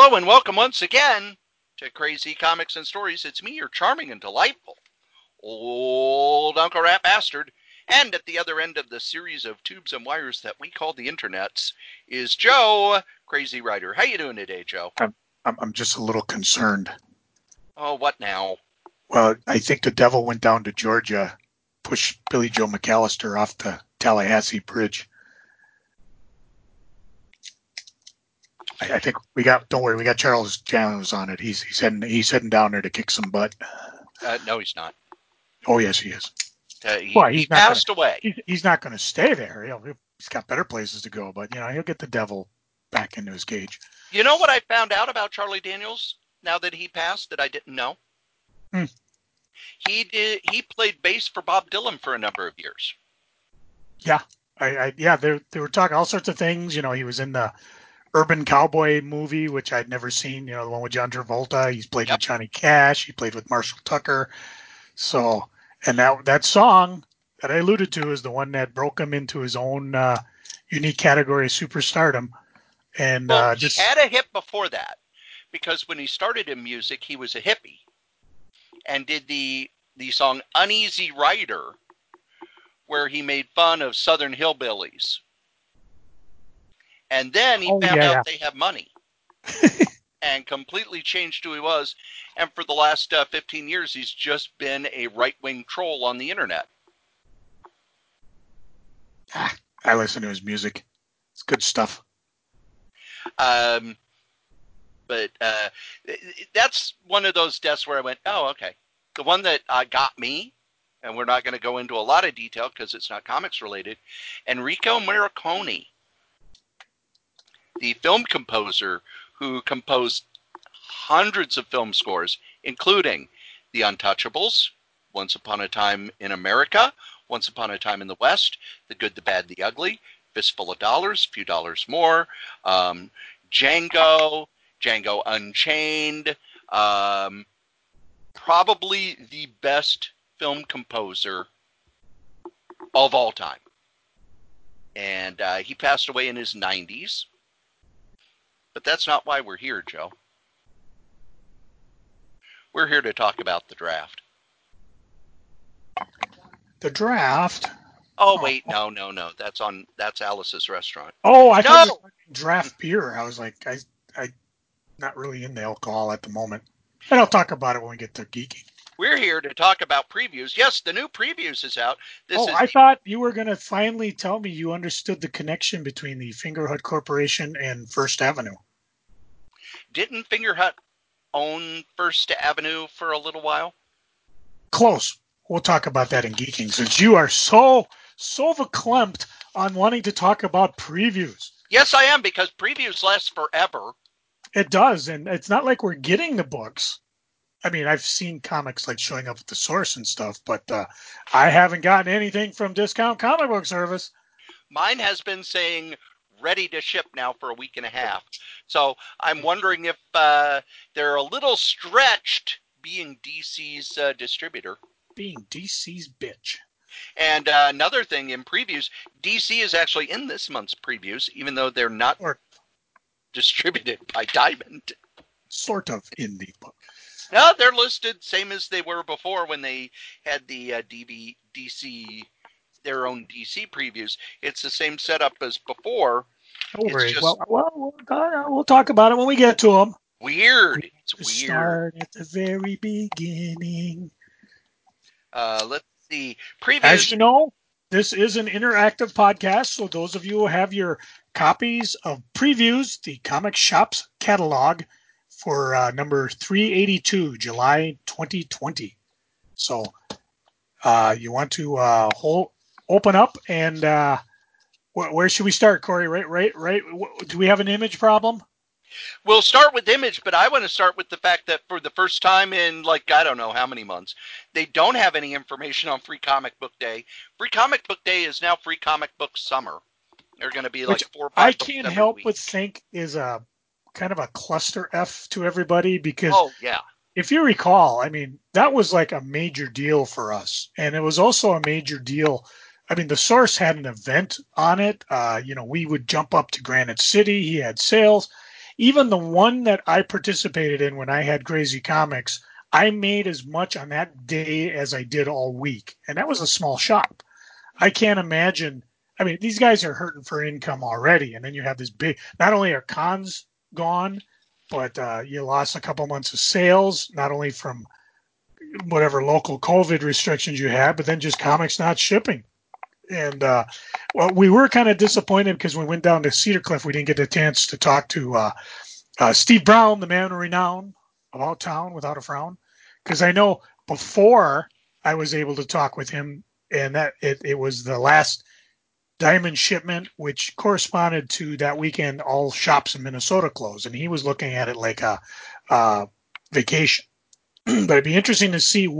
Hello and welcome once again to Crazy Comics and Stories. It's me, your charming and delightful old Uncle Rat Bastard. And at the other end of the series of tubes and wires that we call the internets is Joe, Crazy Writer. How you doing today, Joe? I'm just a little concerned. Oh, what now? Well, I think the devil went down to Georgia, pushed Billy Joe McAllister off the Tallahassee Bridge. I think don't worry, we got Charles Janos on it. He's heading down there to kick some butt. No, he's not. Oh, yes, he is. He passed away. He's not going to stay there. He's got better places to go, but he'll get the devil back into his cage. You know what I found out about Charlie Daniels now that he passed that I didn't know? He played bass for Bob Dylan for a number of years. Yeah, they were talking all sorts of things. He was in the Urban Cowboy movie, which I'd never seen, the one with John Travolta. He's played with Johnny Cash. He played with Marshall Tucker. So, and that song that I alluded to is the one that broke him into his own unique category of superstardom. And he had a hit before that, because when he started in music, he was a hippie and did the song Uneasy Rider, where he made fun of Southern hillbillies. And then he found out they have money and completely changed who he was. And for the last 15 years, he's just been a right-wing troll on the internet. I listen to his music. It's good stuff. But that's one of those deaths where I went, oh, okay. The one that got me, and we're not going to go into a lot of detail because it's not comics related, Enrico Morricone, the film composer who composed hundreds of film scores, including The Untouchables, Once Upon a Time in America, Once Upon a Time in the West, The Good, the Bad, the Ugly, Fistful of Dollars, Few Dollars More, Django, Django Unchained, probably the best film composer of all time. And he passed away in his 90s. But that's not why we're here, Joe. We're here to talk about the draft. The draft? Oh, wait, no. That's Alice's Restaurant. Oh, I thought you were draft beer. I was like, I'm not really into alcohol at the moment. And I'll talk about it when we get to geeking. We're here to talk about previews. Yes, the new previews is out. I thought you were going to finally tell me you understood the connection between the Fingerhut Corporation and First Avenue. Didn't Fingerhut own First Avenue for a little while? Close. We'll talk about that in geeking, since you are so verklempt on wanting to talk about previews. Yes, I am, because previews last forever. It does, and it's not like we're getting the books. I mean, I've seen comics like showing up at the source and stuff, but I haven't gotten anything from Discount Comic Book Service. Mine has been saying ready to ship now for a week and a half. So I'm wondering if they're a little stretched being DC's distributor. Being DC's bitch. And another thing in previews, DC is actually in this month's previews, even though they're not distributed by Diamond. Sort of in the book. No, they're listed same as they were before when they had the DC, their own DC previews. It's the same setup as before. Don't worry. We'll talk about it when we get to them. Weird. It's weird. Start at the very beginning. Let's see. Previews. As you know, this is an interactive podcast, so those of you who have your copies of previews, the Comic Shop's catalog, for number 382, July 2020. So you want to open up, and where should we start, Corey? Right? Do we have an image problem? We'll start with image, but I want to start with the fact that for the first time in, I don't know how many months, they don't have any information on Free Comic Book Day. Free Comic Book Day is now Free Comic Book Summer. They're going to be 4 or 5 I can't help but think is a kind of a cluster F to everybody, because if you recall, I mean, that was like a major deal for us. And it was also a major deal. I mean, the Source had an event on it. We would jump up to Granite City. He had sales. even the one that I participated in when I had Crazy Comics, I made as much on that day as I did all week. And that was a small shop. I can't imagine. I mean, these guys are hurting for income already. And then you have this big, not only are cons gone, but you lost a couple months of sales, not only from whatever local COVID restrictions you had, but then just comics not shipping. And well, we were kind of disappointed because when we went down to Cedar Cliff, we didn't get a chance to talk to Steve Brown, the man of renown about town without a frown. Because I know before I was able to talk with him, and that it was the last diamond shipment, which corresponded to that weekend all shops in Minnesota closed, and he was looking at it like a vacation. But it'd be interesting to see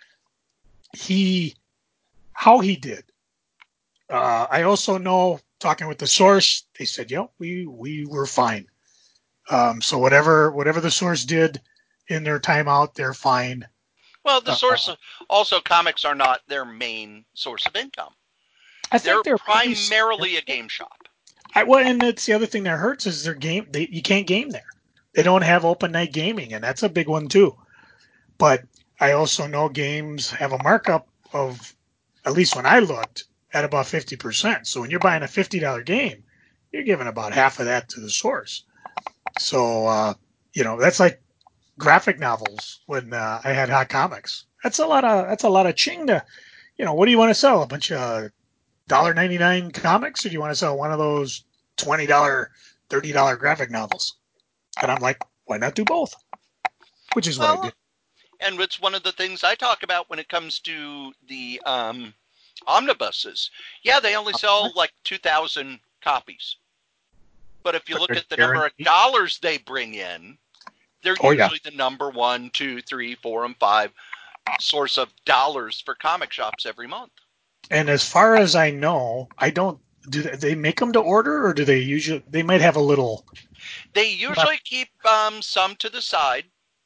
how he did. I also know, talking with the source, they said, we were fine. So whatever the source did in their timeout, they're fine. Well, the source also, comics are not their main source of income. I think they're primarily a game shop. And it's the other thing that hurts is their game. You can't game there. They don't have open night gaming, and that's a big one too. But I also know games have a markup of, at least when I looked, at about 50%. So when you're buying a $50 game, you're giving about half of that to the source. So, that's like graphic novels when I had Hot Comics. That's a lot of ching to, what do you want to sell? A bunch of $1.99 comics, or do you want to sell one of those $20, $30 graphic novels? And I'm like, why not do both? Which is what I did. And it's one of the things I talk about when it comes to the omnibuses. Yeah, they only sell like 2,000 copies. But if you look at the number of dollars they bring in, they're usually the number 1, 2, 3, 4, and 5 source of dollars for comic shops every month. And as far as I know, do they make them to order, or do they usually, they might have a little. They usually keep some to the side.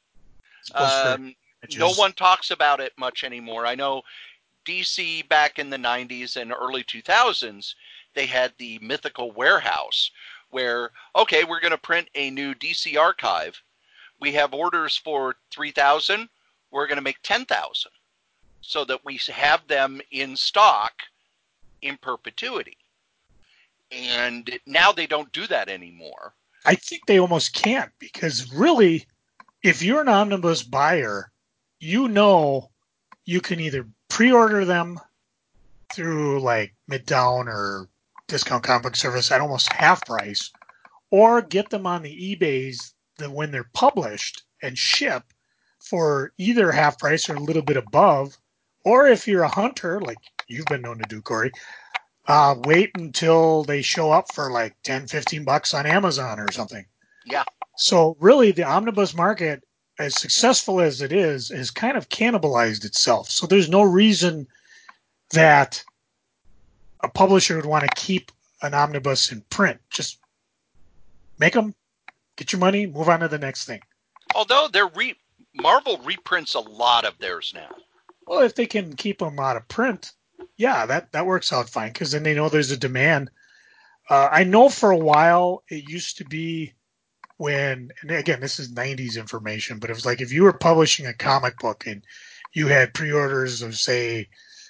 No one talks about it much anymore. I know DC back in the 90s and early 2000s, they had the mythical warehouse where, okay, we're going to print a new DC archive. We have orders for 3,000. We're going to make 10,000 so that we have them in stock in perpetuity. And now they don't do that anymore. I think they almost can't, because really, if you're an omnibus buyer, you can either pre-order them through like Midtown or Discount Comic Service at almost half price, or get them on the eBays when they're published and ship for either half price or a little bit above. Or if you're a hunter, like you've been known to do, Corey, wait until they show up for like $10-15 on Amazon or something. Yeah. So really, the omnibus market, as successful as it is, has kind of cannibalized itself. So there's no reason that a publisher would want to keep an omnibus in print. Just make them, get your money, move on to the next thing. Although Marvel reprints a lot of theirs now. Well, if they can keep them out of print, yeah, that works out fine, because then they know there's a demand. I know for a while it used to be and again, this is 90s information, but it was like if you were publishing a comic book and you had pre-orders of, say,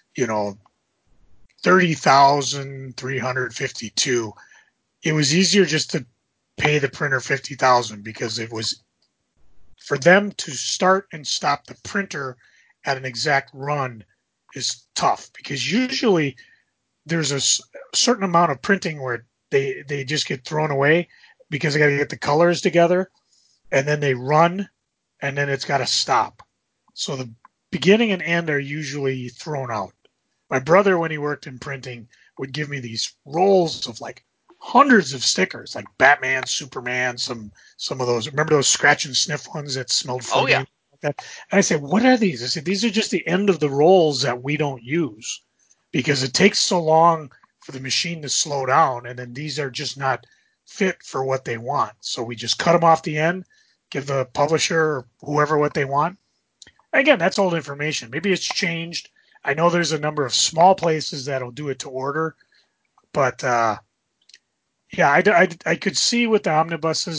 30,352, it was easier just to pay the printer 50,000, because it was, for them to start and stop the printer at an exact run is tough, because usually there's a certain amount of printing where they just get thrown away because they got to get the colors together, and then they run, and then it's got to stop. So the beginning and end are usually thrown out. My brother, when he worked in printing, would give me these rolls of like hundreds of stickers, like Batman, Superman, some of those. Remember those scratch and sniff ones that smelled funny? Oh, yeah. And I said, what are these? I said, these are just the end of the rolls that we don't use, because it takes so long for the machine to slow down, and then these are just not fit for what they want. So we just cut them off the end, give the publisher or whoever what they want. Again, that's old information. Maybe it's changed. I know there's a number of small places that'll do it to order, but yeah, I could see with the omnibuses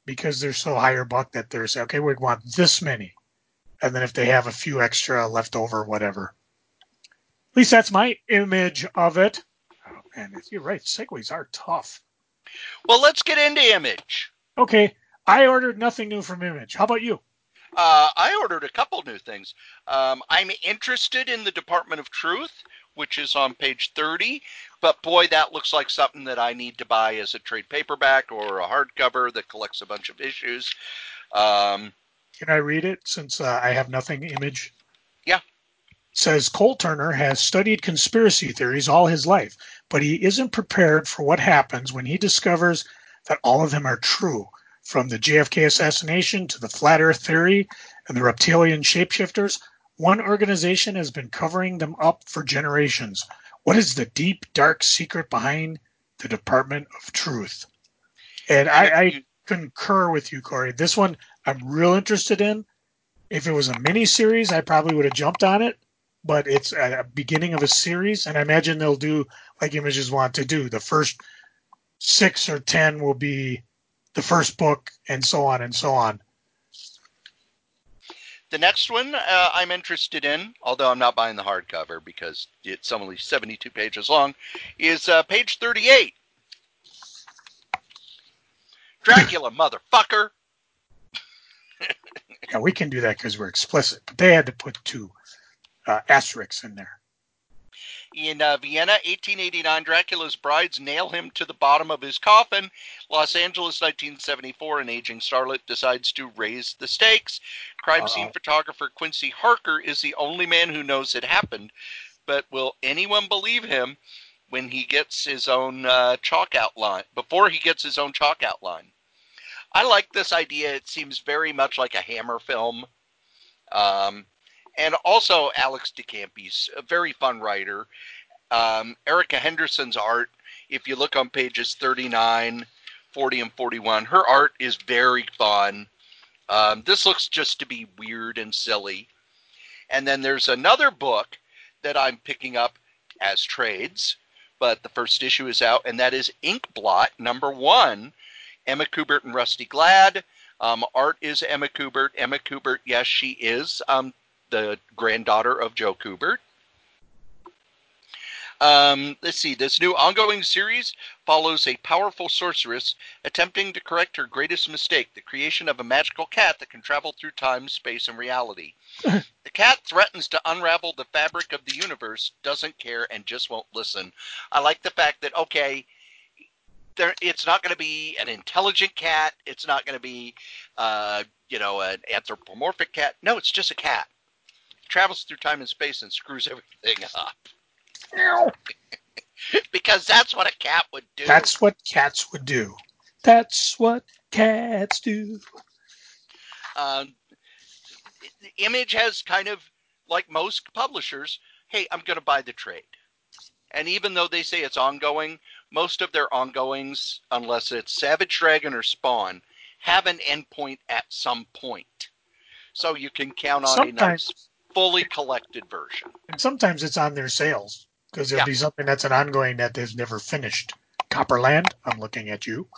because they're so higher buck that they're saying, okay, we want this many. And then if they have a few extra left over, whatever. At least that's my image of it. Oh, man, you're right. Segways are tough. Well, let's get into Image. Okay, I ordered nothing new from Image. How about you? I ordered a couple new things. I'm interested in the Department of Truth, which is on page 30, but boy, that looks like something that I need to buy as a trade paperback or a hardcover that collects a bunch of issues. Can I read it since I have nothing Image? Yeah. It says Cole Turner has studied conspiracy theories all his life, but he isn't prepared for what happens when he discovers that all of them are true. From the JFK assassination to the flat earth theory and the reptilian shapeshifters, one organization has been covering them up for generations. What is the deep, dark secret behind the Department of Truth? And I concur with you, Corey. This one I'm real interested in. If it was a mini series, I probably would have jumped on it, but it's a beginning of a series, and I imagine they'll do like Images want to do. The first 6 or 10 will be the first book, and so on and so on. The next one I'm interested in, although I'm not buying the hardcover because it's only 72 pages long, is page 38. Dracula, motherfucker. Yeah, we can do that because we're explicit, but they had to put 2 asterisks in there. In Vienna, 1889, Dracula's brides nail him to the bottom of his coffin. Los Angeles, 1974, an aging starlet decides to raise the stakes. Crime scene photographer Quincy Harker is the only man who knows it happened, but will anyone believe him when he gets his own chalk outline, before he gets his own chalk outline? I like this idea. It seems very much like a Hammer film. And also Alex DeCampi's a very fun writer. Erica Henderson's art, if you look on pages 39, 40, and 41, her art is very fun. This looks just to be weird and silly. And then there's another book that I'm picking up as trades, but the first issue is out, and that is Inkblot #1, Emma Kubert and Rusty Glad. Art is Emma Kubert. Emma Kubert, yes, she is the granddaughter of Joe Kubert. Let's see. This new ongoing series follows a powerful sorceress attempting to correct her greatest mistake, the creation of a magical cat that can travel through time, space, and reality. The cat threatens to unravel the fabric of the universe, doesn't care, and just won't listen. I like the fact that, okay, it's not going to be an intelligent cat. It's not going to be, an anthropomorphic cat. No, it's just a cat. Travels through time and space and screws everything up. Because that's what a cat would do. That's what cats would do. That's what cats do. Image has kind of, like most publishers, hey, I'm going to buy the trade. And even though they say it's ongoing, most of their ongoings, unless it's Savage Dragon or Spawn, have an endpoint at some point. So you can count on a nice, fully collected version. And sometimes it's on their sales, because there'll be something that's an ongoing that they've never finished. Copperland, I'm looking at you.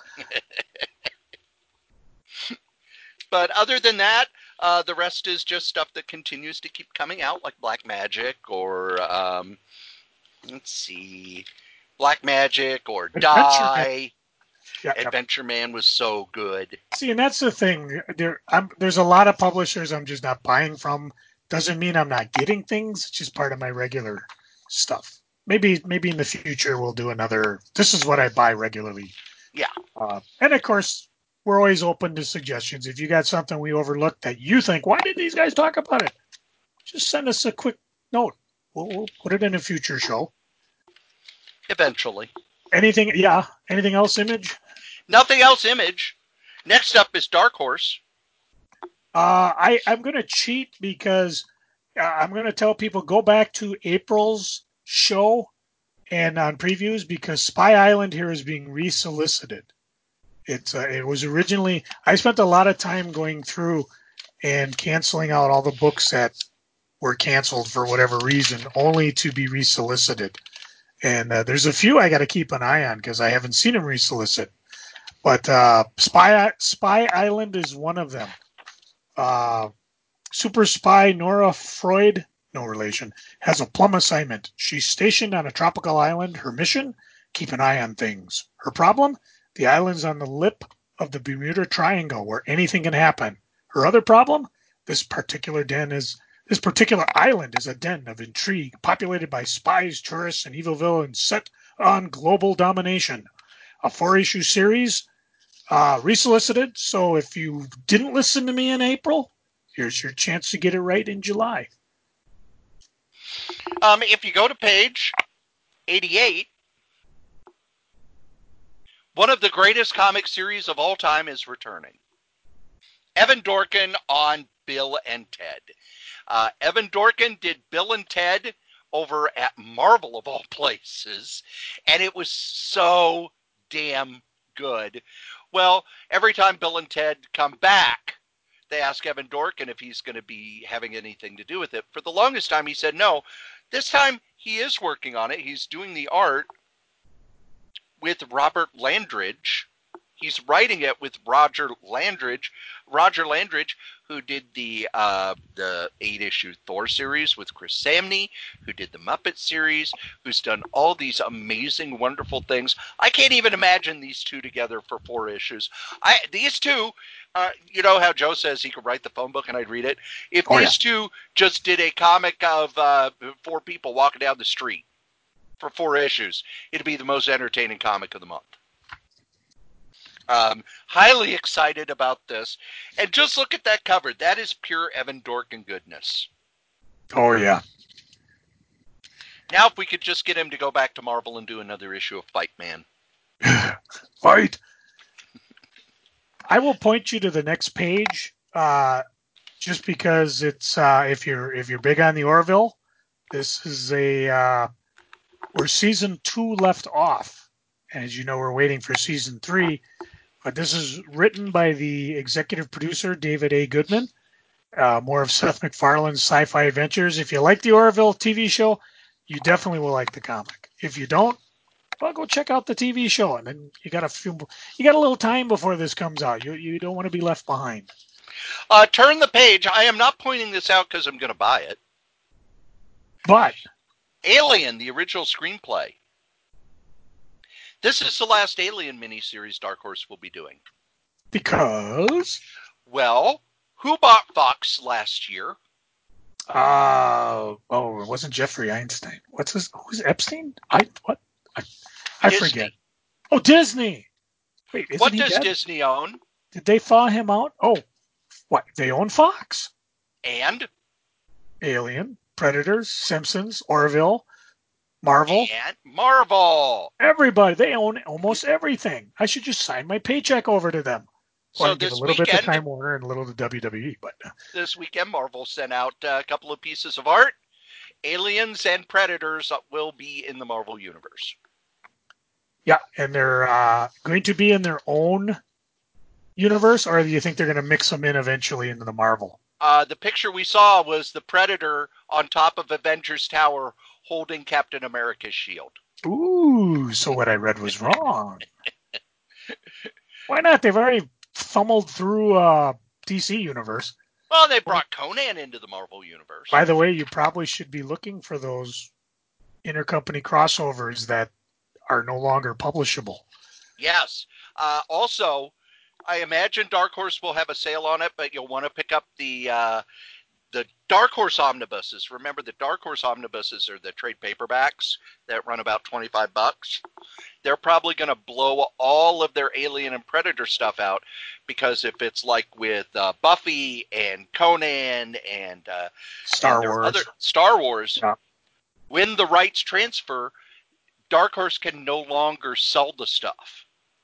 But other than that, the rest is just stuff that continues to keep coming out, like Black Magic or, let's see, Black Magic or Die. Adventure Man was so good. See, and that's the thing. There's a lot of publishers I'm just not buying from. Doesn't mean I'm not getting things. It's just part of my regular stuff. Maybe in the future we'll do another. This is what I buy regularly. Yeah. And of course, we're always open to suggestions. If you got something we overlooked that you think, why did these guys talk about it? Just send us a quick note. We'll put it in a future show. Eventually. Anything else, Image? Nothing else, Image. Next up is Dark Horse. I'm going to cheat because I'm going to tell people go back to April's show and on previews because Spy Island here is being resolicited. It was originally, I spent a lot of time going through and canceling out all the books that were canceled for whatever reason, only to be resolicited. And there's a few I got to keep an eye on because I haven't seen them resolicit. But Spy Island is one of them. Super spy Nora Freud, no relation, has a plum assignment. She's stationed on a tropical island. Her mission? Keep an eye on things. Her problem? The island's on the lip of the Bermuda Triangle where anything can happen. Her other problem? This particular island is a den of intrigue, populated by spies, tourists, and evil villains set on global domination. A 4-issue series, resolicited. So if you didn't listen to me in April, here's your chance to get it right in July. If you go to page 88, one of the greatest comic series of all time is returning. Evan Dorkin on Bill and Ted. Evan Dorkin did Bill and Ted over at Marvel of all places, and it was so damn good. Well, every time Bill and Ted come back, they ask Evan Dorkin if he's going to be having anything to do with it. For the longest time, he said no. This time, he is working on it. He's doing the art with Robert Landridge. He's writing it with Roger Landridge. Roger Landridge, who did the 8-issue Thor series with Chris Samney, who did the Muppet series, who's done all these amazing, wonderful things. I can't even imagine these two together for 4 issues. These two, you know how Joe says he could write the phone book and I'd read it? If these two just did a comic of 4 people walking down the street for 4 issues, it'd be the most entertaining comic of the month. Highly excited about this. And just look at that cover. That is pure Evan Dorkin goodness. Oh, yeah. Now if we could just get him to go back to Marvel and do another issue of Fight Man. Fight! I will point you to the next page, just because it's if you're big on the Orville, this is where season 2 left off. And as you know, we're waiting for season 3. But this is written by the executive producer, David A. Goodman. More of Seth MacFarlane's sci-fi adventures. If you like the Orville TV show, you definitely will like the comic. If you don't, well, go check out the TV show. And then you got a little time before this comes out. You don't want to be left behind. Turn the page. I am not pointing this out because I'm going to buy it. But Alien, the original screenplay. This is the last Alien miniseries Dark Horse will be doing. Because? Well, who bought Fox last year? It wasn't Jeffrey Einstein. Who's Epstein? I forget. Oh, Disney. Wait, what does Disney own? Did they thaw him out? Oh, what? They own Fox. And? Alien, Predators, Simpsons, Orville, Marvel. And Marvel. Everybody. They own almost everything. I should just sign my paycheck over to them. So give a little bit to Time Warner and a little to WWE. But this weekend, Marvel sent out a couple of pieces of art. Aliens and Predators will be in the Marvel Universe. Yeah, and they're going to be in their own universe, or do you think they're going to mix them in eventually into the Marvel? The picture we saw was the Predator on top of Avengers Tower holding Captain America's shield. Ooh, so what I read was wrong. Why not? They've already fumbled through DC Universe. Well, they brought Conan into the Marvel Universe. By the way, you probably should be looking for those intercompany crossovers that are no longer publishable. Yes. Also, I imagine Dark Horse will have a sale on it, but you'll want to pick up the Dark Horse omnibuses. Remember, the Dark Horse omnibuses are the trade paperbacks that run about $25. They're probably going to blow all of their Alien and Predator stuff out, because if it's like with Buffy and Conan and Star Wars, yeah. When the rights transfer, Dark Horse can no longer sell the stuff.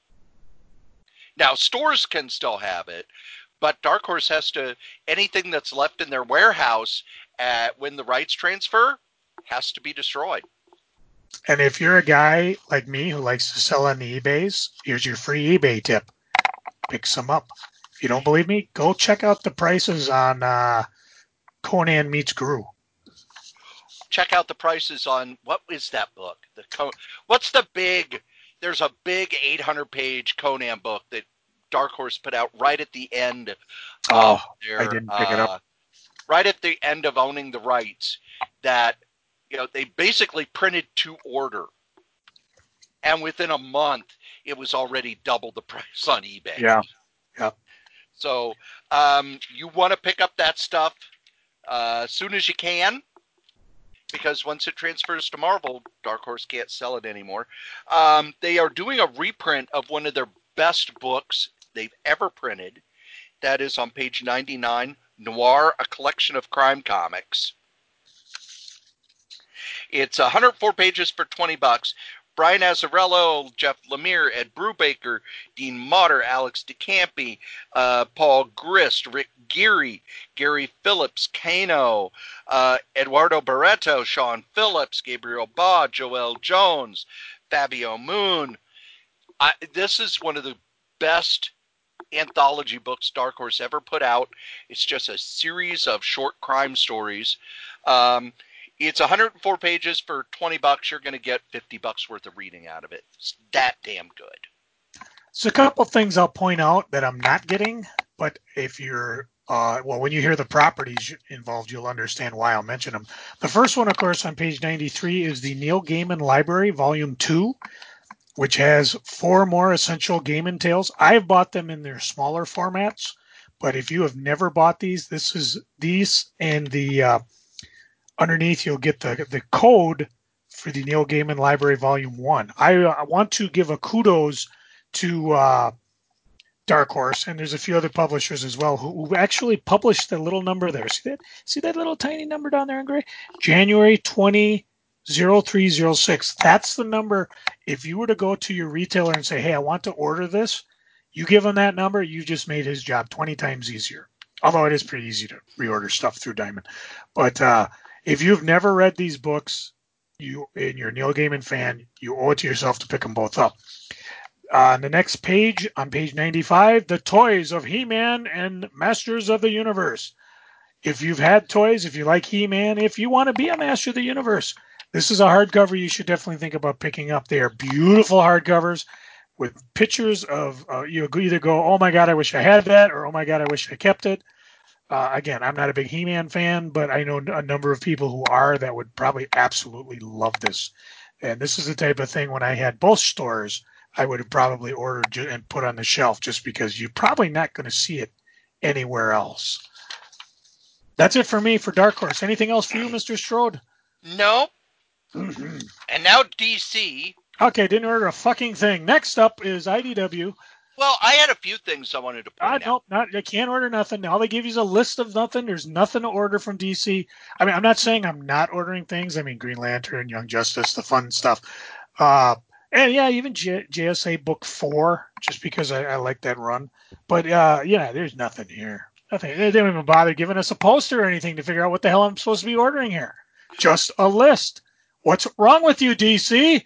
Now, stores can still have it, but Dark Horse has to, anything that's left in their warehouse when the rights transfer has to be destroyed. And if you're a guy like me who likes to sell on the eBays, here's your free eBay tip. Pick some up. If you don't believe me, go check out the prices on Conan Meets Gru. Check out the prices on, what is that book? What's the big there's a big 800-page Conan book that Dark Horse put out right at the end of I didn't pick it up. right at the end of owning the rights, that they basically printed to order, and within a month it was already double the price on eBay. Yeah. So you want to pick up that stuff as soon as you can, because once it transfers to Marvel, Dark Horse can't sell it anymore. They are doing a reprint of one of their best books they've ever printed. That is on page 99, Noir, A Collection of Crime Comics. It's 104 pages for $20. Brian Azzarello, Jeff Lemire, Ed Brubaker, Dean Motter, Alex DeCampi, Paul Grist, Rick Geary, Gary Phillips, Kano, Eduardo Barreto, Sean Phillips, Gabriel Ba, Joel Jones, Fabio Moon. This is one of the best anthology books Dark Horse ever put out. It's just a series of short crime stories. It's 104 pages for $20. You're going to get $50 worth of reading out of it. It's that damn good. So a couple things I'll point out that I'm not getting, but if you're when you hear the properties involved, you'll understand why I'll mention them. The first one, of course, on page 93 is the Neil Gaiman Library, Volume 2, which has 4 more essential Gaiman tales. I've bought them in their smaller formats, but if you have never bought these and the underneath you'll get the code for the Neil Gaiman Library Volume 1. I want to give a kudos to Dark Horse, and there's a few other publishers as well who actually published the little number there. See that little tiny number down there in gray? January 200306. That's the number. If you were to go to your retailer and say, hey, I want to order this, you give him that number, you just made his job 20 times easier. Although it is pretty easy to reorder stuff through Diamond. But if you've never read these books, you're a Neil Gaiman fan, you owe it to yourself to pick them both up. On the next page, on page 95, the toys of He-Man and Masters of the Universe. If you've had toys, if you like He-Man, if you want to be a Master of the Universe, this is a hardcover you should definitely think about picking up. They are beautiful hardcovers with pictures of, you either go, oh my God, I wish I had that, or oh my God, I wish I kept it. Again, I'm not a big He-Man fan, but I know a number of people who are that would probably absolutely love this. And this is the type of thing when I had both stores, I would have probably ordered and put on the shelf just because you're probably not going to see it anywhere else. That's it for me for Dark Horse. Anything else for you, Mr. Strode? No. And now DC. Okay, didn't order a fucking thing. Next up is IDW. Well, I had a few things I wanted to point out. No, I can't order nothing. All they give you is a list of nothing. There's nothing to order from DC. I mean, I'm not saying I'm not ordering things. I mean, Green Lantern, Young Justice, the fun stuff. And yeah, even JSA Book 4, just because I like that run. But yeah, there's nothing here. Nothing. They didn't even bother giving us a poster or anything to figure out what the hell I'm supposed to be ordering here. Just a list. What's wrong with you, DC?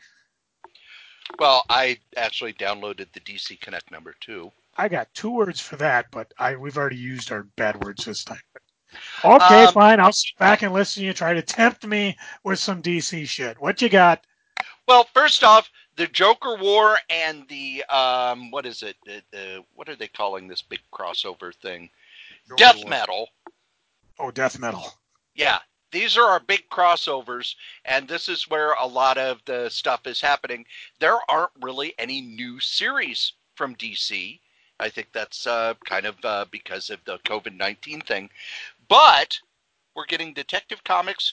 Well, I actually downloaded the DC Connect number too. I got 2 words for that, but we've already used our bad words this time. Okay, fine. I'll sit back and listen to you try to tempt me with some DC shit. What you got? Well, first off, the Joker War and the what is it? What are they calling this big crossover thing? Death Metal. Oh, Death Metal. Yeah, these are our big crossovers, and this is where a lot of the stuff is happening. There aren't really any new series from DC. I think that's kind of because of the COVID-19 thing. But we're getting Detective Comics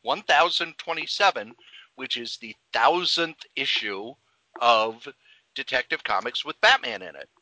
1027, which is the 1000th issue of Detective Comics with Batman in it.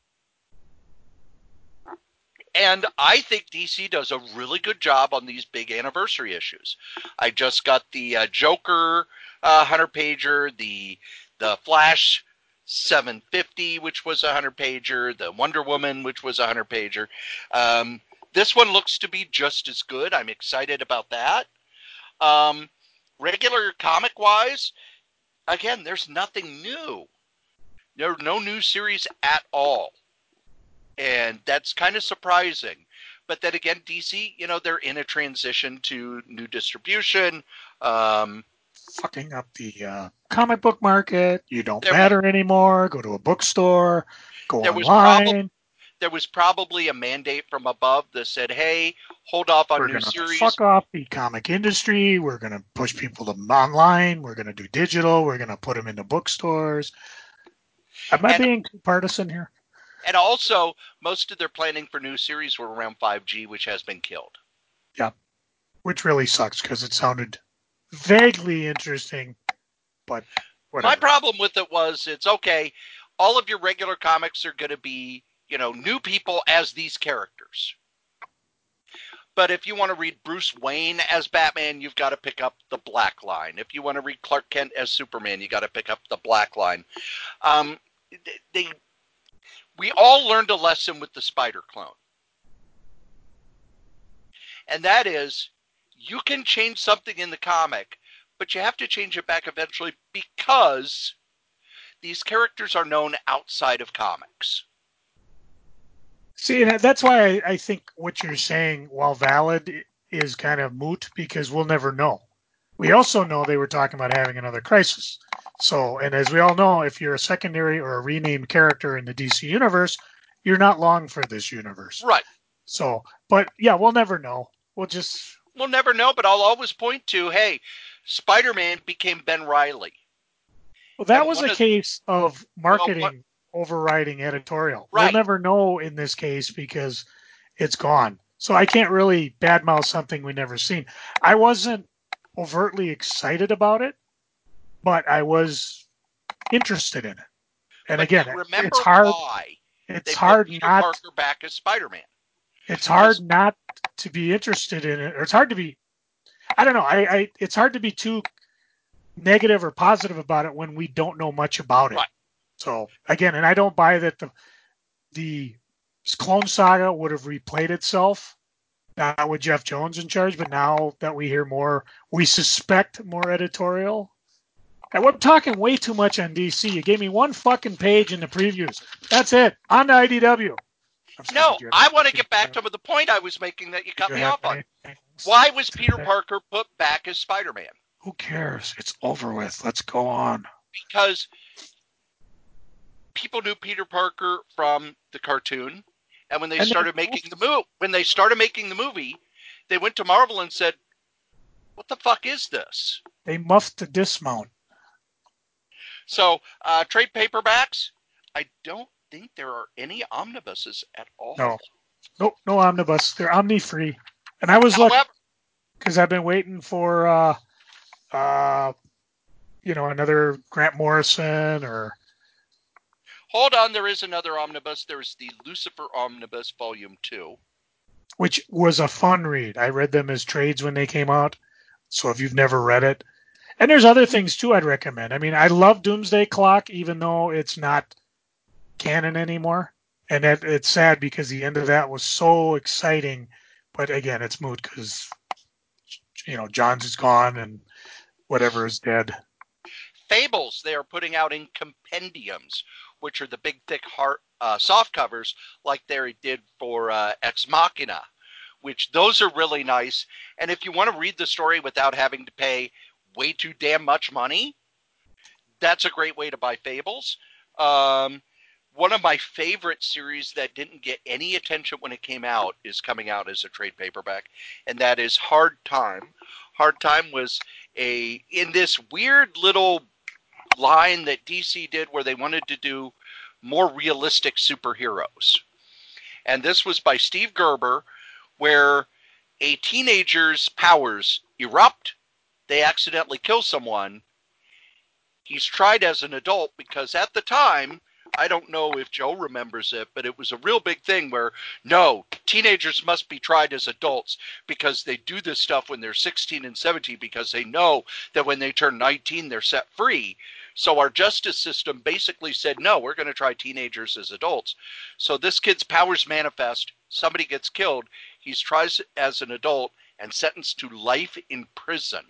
And I think DC does a really good job on these big anniversary issues. I just got the Joker 100-pager, the Flash 750, which was a 100-pager, the Wonder Woman, which was a 100-pager. This one looks to be just as good. I'm excited about that. Regular comic-wise, again, there's nothing new. There are no new series at all. And that's kind of surprising. But then again, DC, they're in a transition to new distribution. fucking up the comic book market. You don't There, matter anymore. Go to a bookstore. Go there was online. probably a mandate from above that said, "Hey, hold off on We're new going to series." fuck off the comic industry. We're going to push people to online. We're going to do digital. We're going to put them into bookstores. Am I And being too partisan here? and also, most of their planning for new series were around 5G, which has been killed. Yeah, which really sucks because it sounded vaguely interesting, but whatever. My problem with it was, it's okay. All of your regular comics are going to be, new people as these characters. But if you want to read Bruce Wayne as Batman, you've got to pick up the Black Line. If you want to read Clark Kent as Superman, you got to pick up the Black Line. We all learned a lesson with the Spider Clone. And that is, you can change something in the comic, but you have to change it back eventually because these characters are known outside of comics. See, that's why I think what you're saying, while valid, is kind of moot because we'll never know. We also know they were talking about having another Crisis. So, and as we all know, if you're a secondary or a renamed character in the DC universe, you're not long for this universe. Right. So, but yeah, we'll never know. We'll never know, but I'll always point to, hey, Spider-Man became Ben Reilly. Well, that was a case of marketing overriding editorial. Right. We'll never know in this case because it's gone. So I can't really badmouth something we never seen. I wasn't overtly excited about it, but I was interested in it. And but again, remember it's hard. Why it's they hard put Peter not Parker back as Spider-Man. It's hard not to be interested in it, or it's hard to be. I don't know. It's hard to be too negative or positive about it when we don't know much about it. Right. So again, and I don't buy that the Clone Saga would have replayed itself, not with Jeff Jones in charge, but now that we hear more, we suspect more editorial. And we're talking way too much on DC. You gave me one fucking page in the previews. That's it. On to IDW. No, I want to get back to the point I was making that you cut me off on. Why was Peter Parker put back as Spider-Man? Who cares? It's over with. Let's go on. Because people knew Peter Parker from the cartoon, and when they started making the movie, they went to Marvel and said, "What the fuck is this?" They muffed the dismount. So, trade paperbacks, I don't think there are any omnibuses at all. No omnibus. They're omni-free. And I was lucky because I've been waiting for, another Grant Morrison or... Hold on, there is another omnibus. There's the Lucifer Omnibus Volume 2. Which was a fun read. I read them as trades when they came out. So if you've never read it... And there's other things, too, I'd recommend. I mean, I love Doomsday Clock, even though it's not canon anymore. And it's sad because the end of that was so exciting. But again, it's moot because, Johns is gone and whatever is dead. Fables, they are putting out in compendiums, which are the big, thick, soft covers like they did for Ex Machina, which those are really nice. And if you want to read the story without having to pay way too damn much money, that's a great way to buy Fables. One of my favorite series that didn't get any attention when it came out is coming out as a trade paperback, and that is Hard Time. Hard Time was in this weird little line that DC did where they wanted to do more realistic superheroes. And this was by Steve Gerber, where a teenager's powers erupt, they accidentally kill someone. He's tried as an adult because at the time, I don't know if Joe remembers it, but it was a real big thing where, no, teenagers must be tried as adults because they do this stuff when they're 16 and 17 because they know that when they turn 19, they're set free. So our justice system basically said, no, we're going to try teenagers as adults. So this kid's powers manifest. Somebody gets killed. He's tried as an adult and sentenced to life in prison.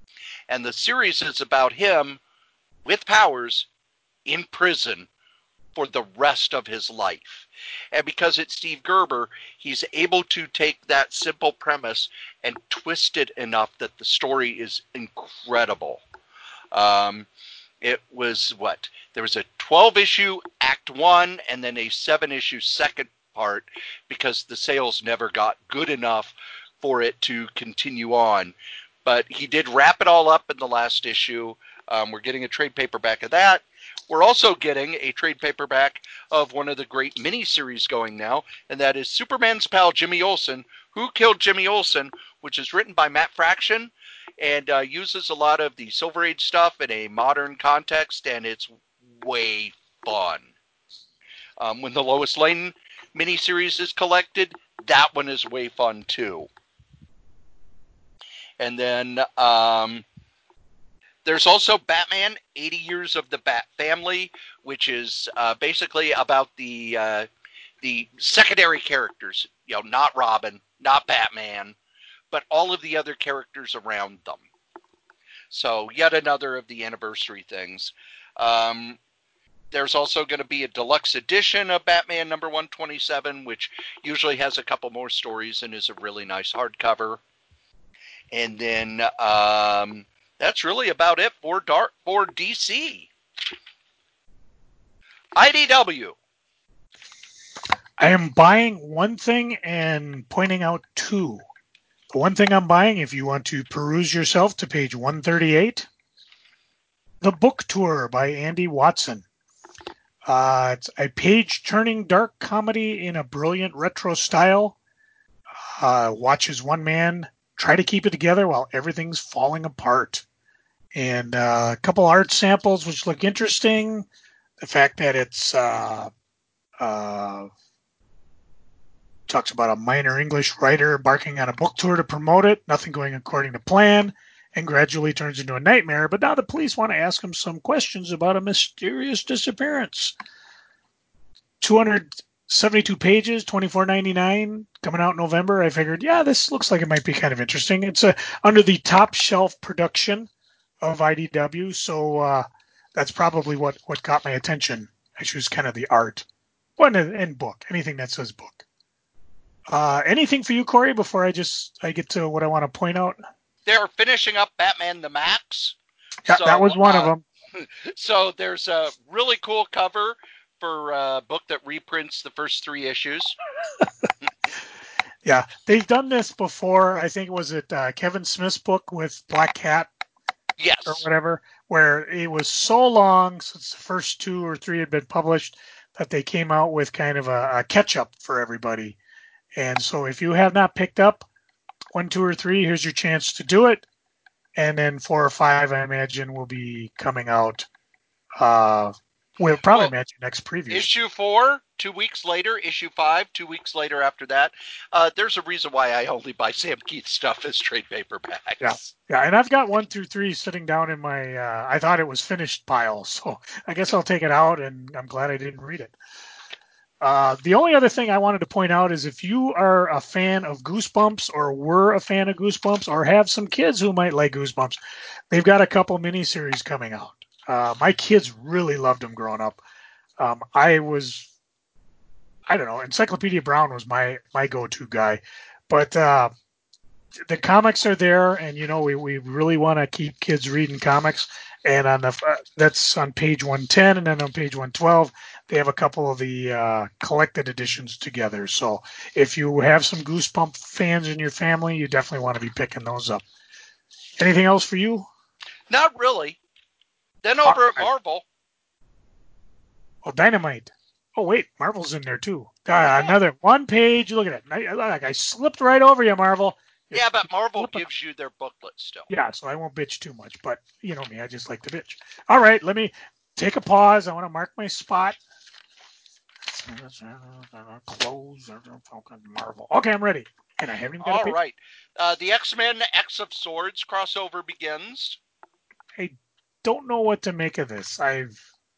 And the series is about him with powers in prison for the rest of his life. And because it's Steve Gerber, he's able to take that simple premise and twist it enough that the story is incredible. It was there was a 12-issue Act 1 and then a 7-issue second part because the sales never got good enough for it to continue on. But he did wrap it all up in the last issue. We're getting a trade paperback of that. We're also getting a trade paperback of one of the great miniseries going now, and that is Superman's pal Jimmy Olsen, Who Killed Jimmy Olsen, which is written by Matt Fraction and uses a lot of the Silver Age stuff in a modern context, and it's way fun. When the Lois Lane miniseries is collected, that one is way fun too. And then there's also Batman, 80 Years of the Bat Family, which is basically about the secondary characters, not Robin, not Batman, but all of the other characters around them. So yet another of the anniversary things. There's also going to be a deluxe edition of Batman number 127, which usually has a couple more stories and is a really nice hardcover. And then that's really about it for DC. IDW. I am buying one thing and pointing out two. The one thing I'm buying, if you want to peruse yourself to page 138, The Book Tour by Andy Watson. It's a page-turning dark comedy in a brilliant retro style. Watches one man try to keep it together while everything's falling apart. And a couple art samples which look interesting. The fact that it's talks about a minor English writer embarking on a book tour to promote it, nothing going according to plan, and gradually turns into a nightmare. But now the police want to ask him some questions about a mysterious disappearance. 272 pages, $24.99, coming out in November. I figured, yeah, this looks like it might be kind of interesting. It's under the top shelf production of IDW, so that's probably what got my attention. Actually, was kind of the art. And book, anything that says book. Anything for you, Corey, before I get to what I want to point out? They're finishing up Batman the Max. Yeah, so, that was one of them. So there's a really cool cover for a book that reprints the first 3 issues. Yeah, they've done this before. I think was it Kevin Smith's book with Black Cat? Yes. Or whatever, where it was so long since the first 2 or 3 had been published that they came out with kind of a catch-up for everybody. And so if you have not picked up 1, 2, or 3, here's your chance to do it. And then 4 or 5, I imagine, will be coming out. We'll probably imagine next preview. Issue 4, 2 weeks later. Issue 5, 2 weeks later after that. There's a reason why I only buy Sam Keith stuff as trade paperbacks. Yeah, and I've got 1 through 3 sitting down in my I thought it was finished pile, so I guess I'll take it out, and I'm glad I didn't read it. The only other thing I wanted to point out is if you are a fan of Goosebumps or were a fan of Goosebumps or have some kids who might like Goosebumps, they've got a couple miniseries coming out. My kids really loved them growing up. I don't know, Encyclopedia Brown was my go-to guy. But the comics are there, and, we really want to keep kids reading comics. And that's on page 110, and then on page 112, they have a couple of the collected editions together. So if you have some Goosebump fans in your family, you definitely want to be picking those up. Anything else for you? Not really. Then over at Marvel. Oh, Dynamite. Oh, wait, Marvel's in there too. Another 1 page. Look at it. I slipped right over you, Marvel. Yeah, but Marvel gives you their booklet still. Yeah, so I won't bitch too much. But you know me, I just like to bitch. All right, let me take a pause. I want to mark my spot. Close. Marvel. Okay, I'm ready. And I haven't even got a page. All right. The X-Men X of Swords crossover begins. I don't know what to make of this. I'm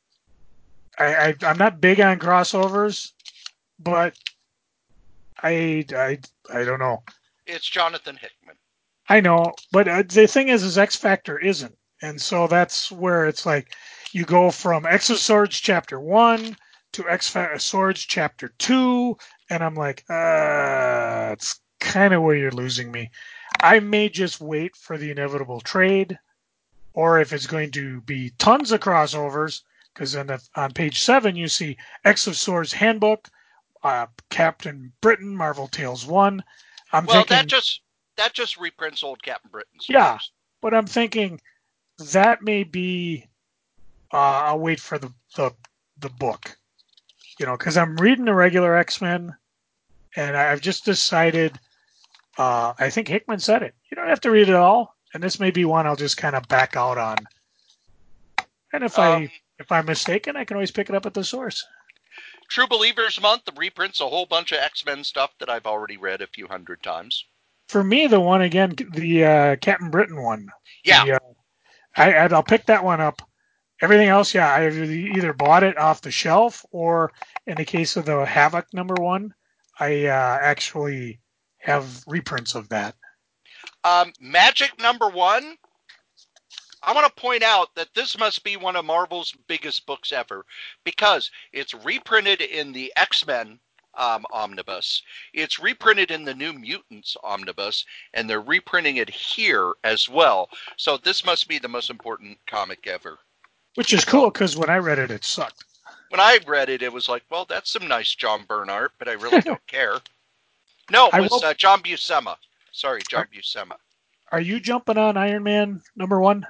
not big on crossovers, but I don't know. It's Jonathan Hickman. I know, but the thing is X Factor isn't. And so that's where it's like you go from X of Swords Chapter 1 to X Swords Chapter 2, and I'm like, it's kind of where you're losing me. I may just wait for the inevitable trade, or if it's going to be tons of crossovers, because on page 7 you see X of Swords Handbook, Captain Britain, Marvel Tales 1. I'm thinking that just reprints old Captain Britain stories. Yeah, but I'm thinking that may be I'll wait for the book, because I'm reading the regular X-Men, and I've just decided. I think Hickman said it. You don't have to read it all, and this may be one I'll just kind of back out on. And if I'm mistaken, I can always pick it up at the source. True Believers Month reprints a whole bunch of X-Men stuff that I've already read a few hundred times. For me, the one again, the Captain Britain one. Yeah. I'll pick that one up. Everything else, yeah, I either bought it off the shelf, or in the case of the Havoc #1, I actually have reprints of that. Magic #1. I want to point out that this must be one of Marvel's biggest books ever, because it's reprinted in the X-Men omnibus. It's reprinted in the New Mutants omnibus, and they're reprinting it here as well. So this must be the most important comic ever. Which is cool, because when I read it, it sucked. When I read it, it was like, well, that's some nice John Byrne art, but I really don't care. No, it was John Buscema. Sorry, John Buscema. Are you jumping on Iron Man #1?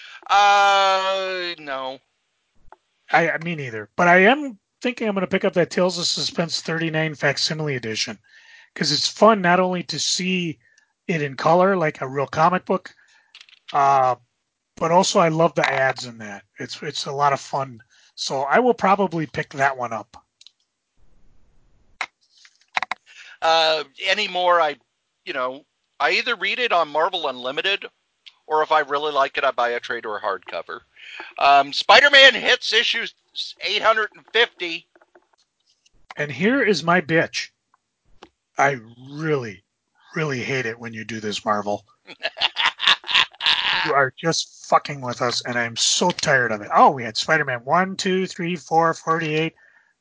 No. Me neither. But I am thinking I'm going to pick up that Tales of Suspense 39 facsimile edition, because it's fun not only to see it in color like a real comic book, but also I love the ads in that. It's a lot of fun. So I will probably pick that one up. Anymore, I either read it on Marvel Unlimited, or if I really like it, I buy a trade or a hardcover. Spider-Man hits issue 850. And here is my bitch. I really, really hate it when you do this, Marvel. You are just fucking with us, and I'm so tired of it. Oh, we had Spider-Man 1, 2, 3, 4, 48,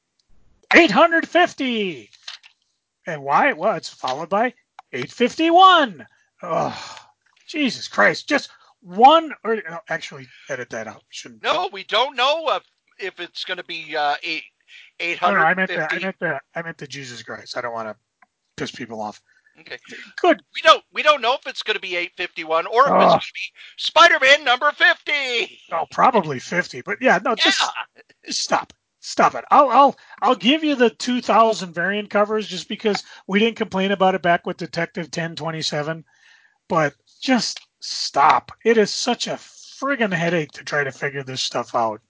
850. And why? Well, it's followed by 851. Oh, Jesus Christ. Just one, or no, actually, edit that out. Shouldn't. No, we don't know if it's going to be 850. No, I meant the Jesus Christ. I don't want to piss people off. Okay. Good. We don't know if it's going to be 851 or if it's going to be Spider-Man number 50. Oh, probably 50. But yeah, no, just stop. Stop it. I'll give you the 2000 variant covers just because we didn't complain about it back with Detective 1027. But just stop. It is such a friggin' headache to try to figure this stuff out.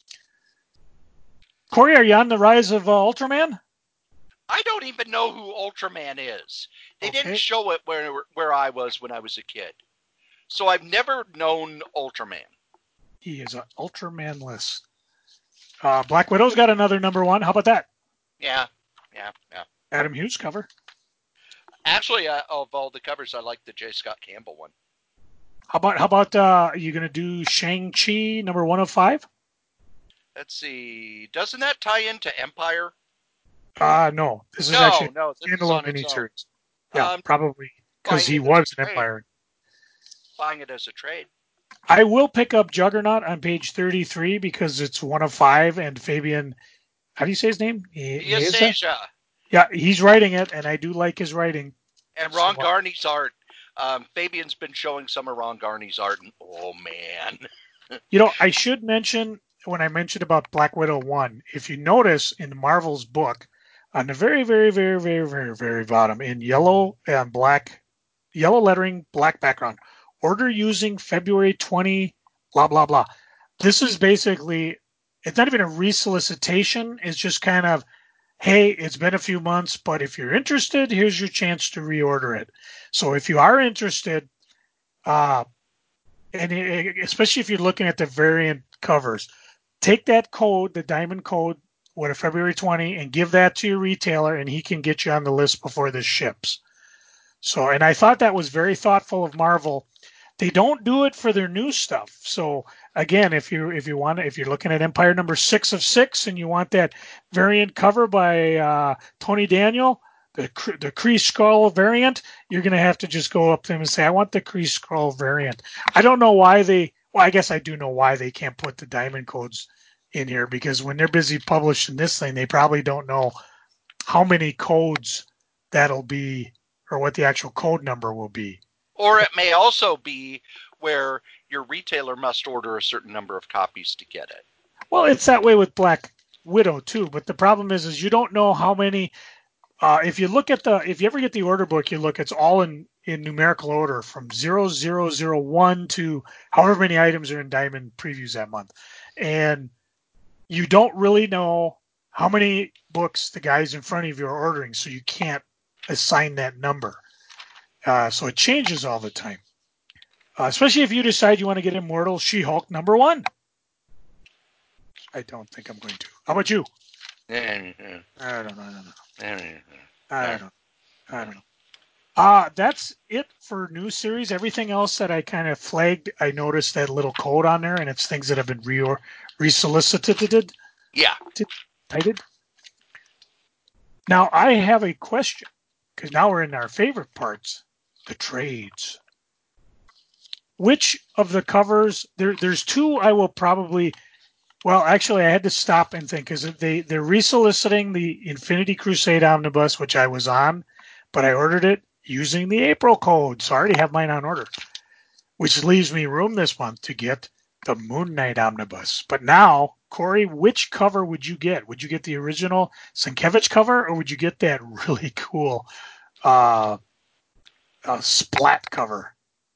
Corey, are you on the rise of Ultraman? I don't even know who Ultraman is. They didn't show it where I was when I was a kid. So I've never known Ultraman. He is an Ultraman-less. Black Widow's got another #1. How about that? Yeah. Adam Hughes cover. Actually, of all the covers, I like the J. Scott Campbell one. How about are you going to do Shang-Chi #105? Let's see. Doesn't that tie into Empire? No. This is actually a standalone miniseries. Yeah, probably because he was an Empire. Buying it as a trade. I will pick up Juggernaut on page 33 because it's 1 of 5, and Fabian, how do you say his name? Iesaya. Yeah, he's writing it, and I do like his writing. And Ron Garney's art. Fabian's been showing some of Ron Garney's art, and oh man. I should mention, when I mentioned about Black Widow 1, if you notice in Marvel's book, on the very, very, very, very, very, very bottom, in yellow and black, yellow lettering, black background, order using February 20, blah, blah, blah. This is basically, it's not even a resolicitation. It's just kind of, hey, it's been a few months, but if you're interested, here's your chance to reorder it. So if you are interested, and especially if you're looking at the variant covers, take that code, the diamond code, with a February 20, and give that to your retailer, and he can get you on the list before this ships. So, and I thought that was very thoughtful of Marvel. They don't do it for their new stuff. So again, if you're looking at Empire number 6 of 6 and you want that variant cover by Tony Daniel, the Kree Skull variant, you're going to have to just go up to them and say, I want the Kree Skull variant. I don't know why I guess I do know why they can't put the diamond codes in here, because when they're busy publishing this thing, they probably don't know how many codes that'll be or what the actual code number will be. Or it may also be where your retailer must order a certain number of copies to get it. Well, it's that way with Black Widow too, but the problem is you don't know how many. If you ever get the order book, it's all in numerical order from 0001 to however many items are in Diamond previews that month, and you don't really know how many books the guys in front of you are ordering, so you can't assign that number. So it changes all the time, especially if you decide you want to get Immortal She-Hulk #1. I don't think I'm going to. How about you? I don't know. That's it for new series. Everything else that I kind of flagged, I noticed that little code on there, and it's things that have been resolicited. Yeah. I did. Now, I have a question, because now we're in our favorite parts, the trades. Which of the covers, there's two I will probably... Well, actually, I had to stop and think, because they're resoliciting the Infinity Crusade Omnibus, which I was on, but I ordered it using the April code, so I already have mine on order, which leaves me room this month to get the Moon Knight Omnibus. But now, Corey, which cover would you get? Would you get the original Sienkiewicz cover, or would you get that really cool splat cover?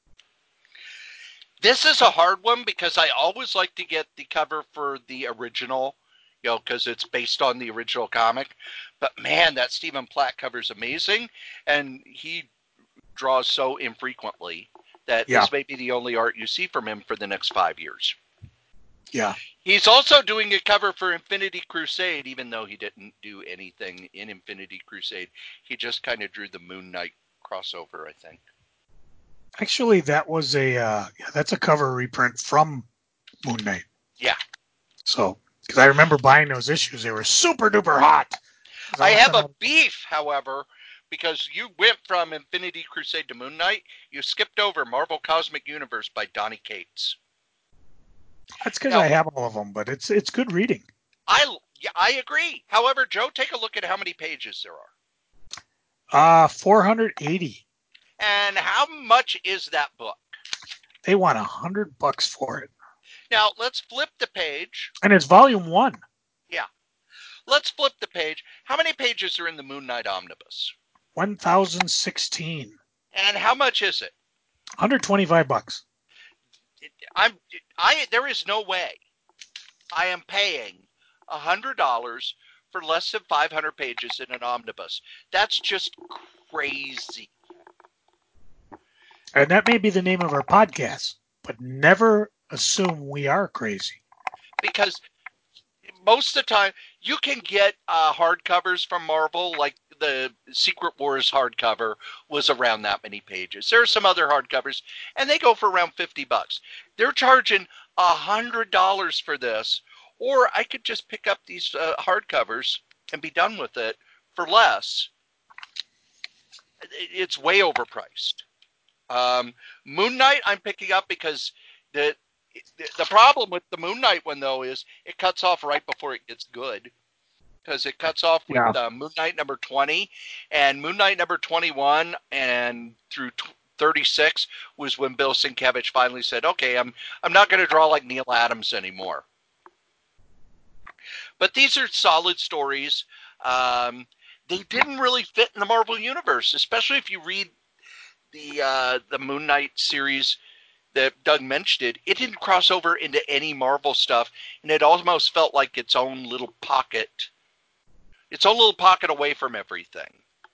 This is a hard one because I always like to get the cover for the original, because it's based on the original comic. But man, that Stephen Platt cover is amazing, and he draws so infrequently that this may be the only art you see from him for the next 5 years. Yeah. He's also doing a cover for Infinity Crusade, even though he didn't do anything in Infinity Crusade. He just kind of drew the Moon Knight crossover, I think. Actually, that was that's a cover reprint from Moon Knight. Yeah. So, because I remember buying those issues, they were super duper hot. I have a beef, however, because you went from Infinity Crusade to Moon Knight. You skipped over Marvel Cosmic Universe by Donny Cates. That's because I have all of them, but it's good reading. I agree. However, Joe, take a look at how many pages there are. 480. And how much is that book? They want $100 for it. Now, let's flip the page. And it's volume 1. Yeah. Let's flip the page. How many pages are in the Moon Knight Omnibus? 1,016. And how much is it? $125. There is no way I am paying $100 for less than 500 pages in an omnibus. That's just crazy. And that may be the name of our podcast, but never assume we are crazy. Because most of the time, you can get hardcovers from Marvel, like the Secret Wars hardcover was around that many pages. There are some other hardcovers, and they go for around $50. They're charging $100 for this, or I could just pick up these hardcovers and be done with it for less. It's way overpriced. Moon Knight I'm picking up because the problem with the Moon Knight one, though, is it cuts off right before it gets good. Because it cuts off with Moon Knight number 20, and Moon Knight number 21 and through 36 was when Bill Sienkiewicz finally said, okay, I'm not going to draw like Neil Adams anymore. But these are solid stories. They didn't really fit in the Marvel Universe, especially if you read the Moon Knight series that Doug mentioned. It didn't cross over into any Marvel stuff, and it almost felt like its own little pocket. Its own little pocket away from everything.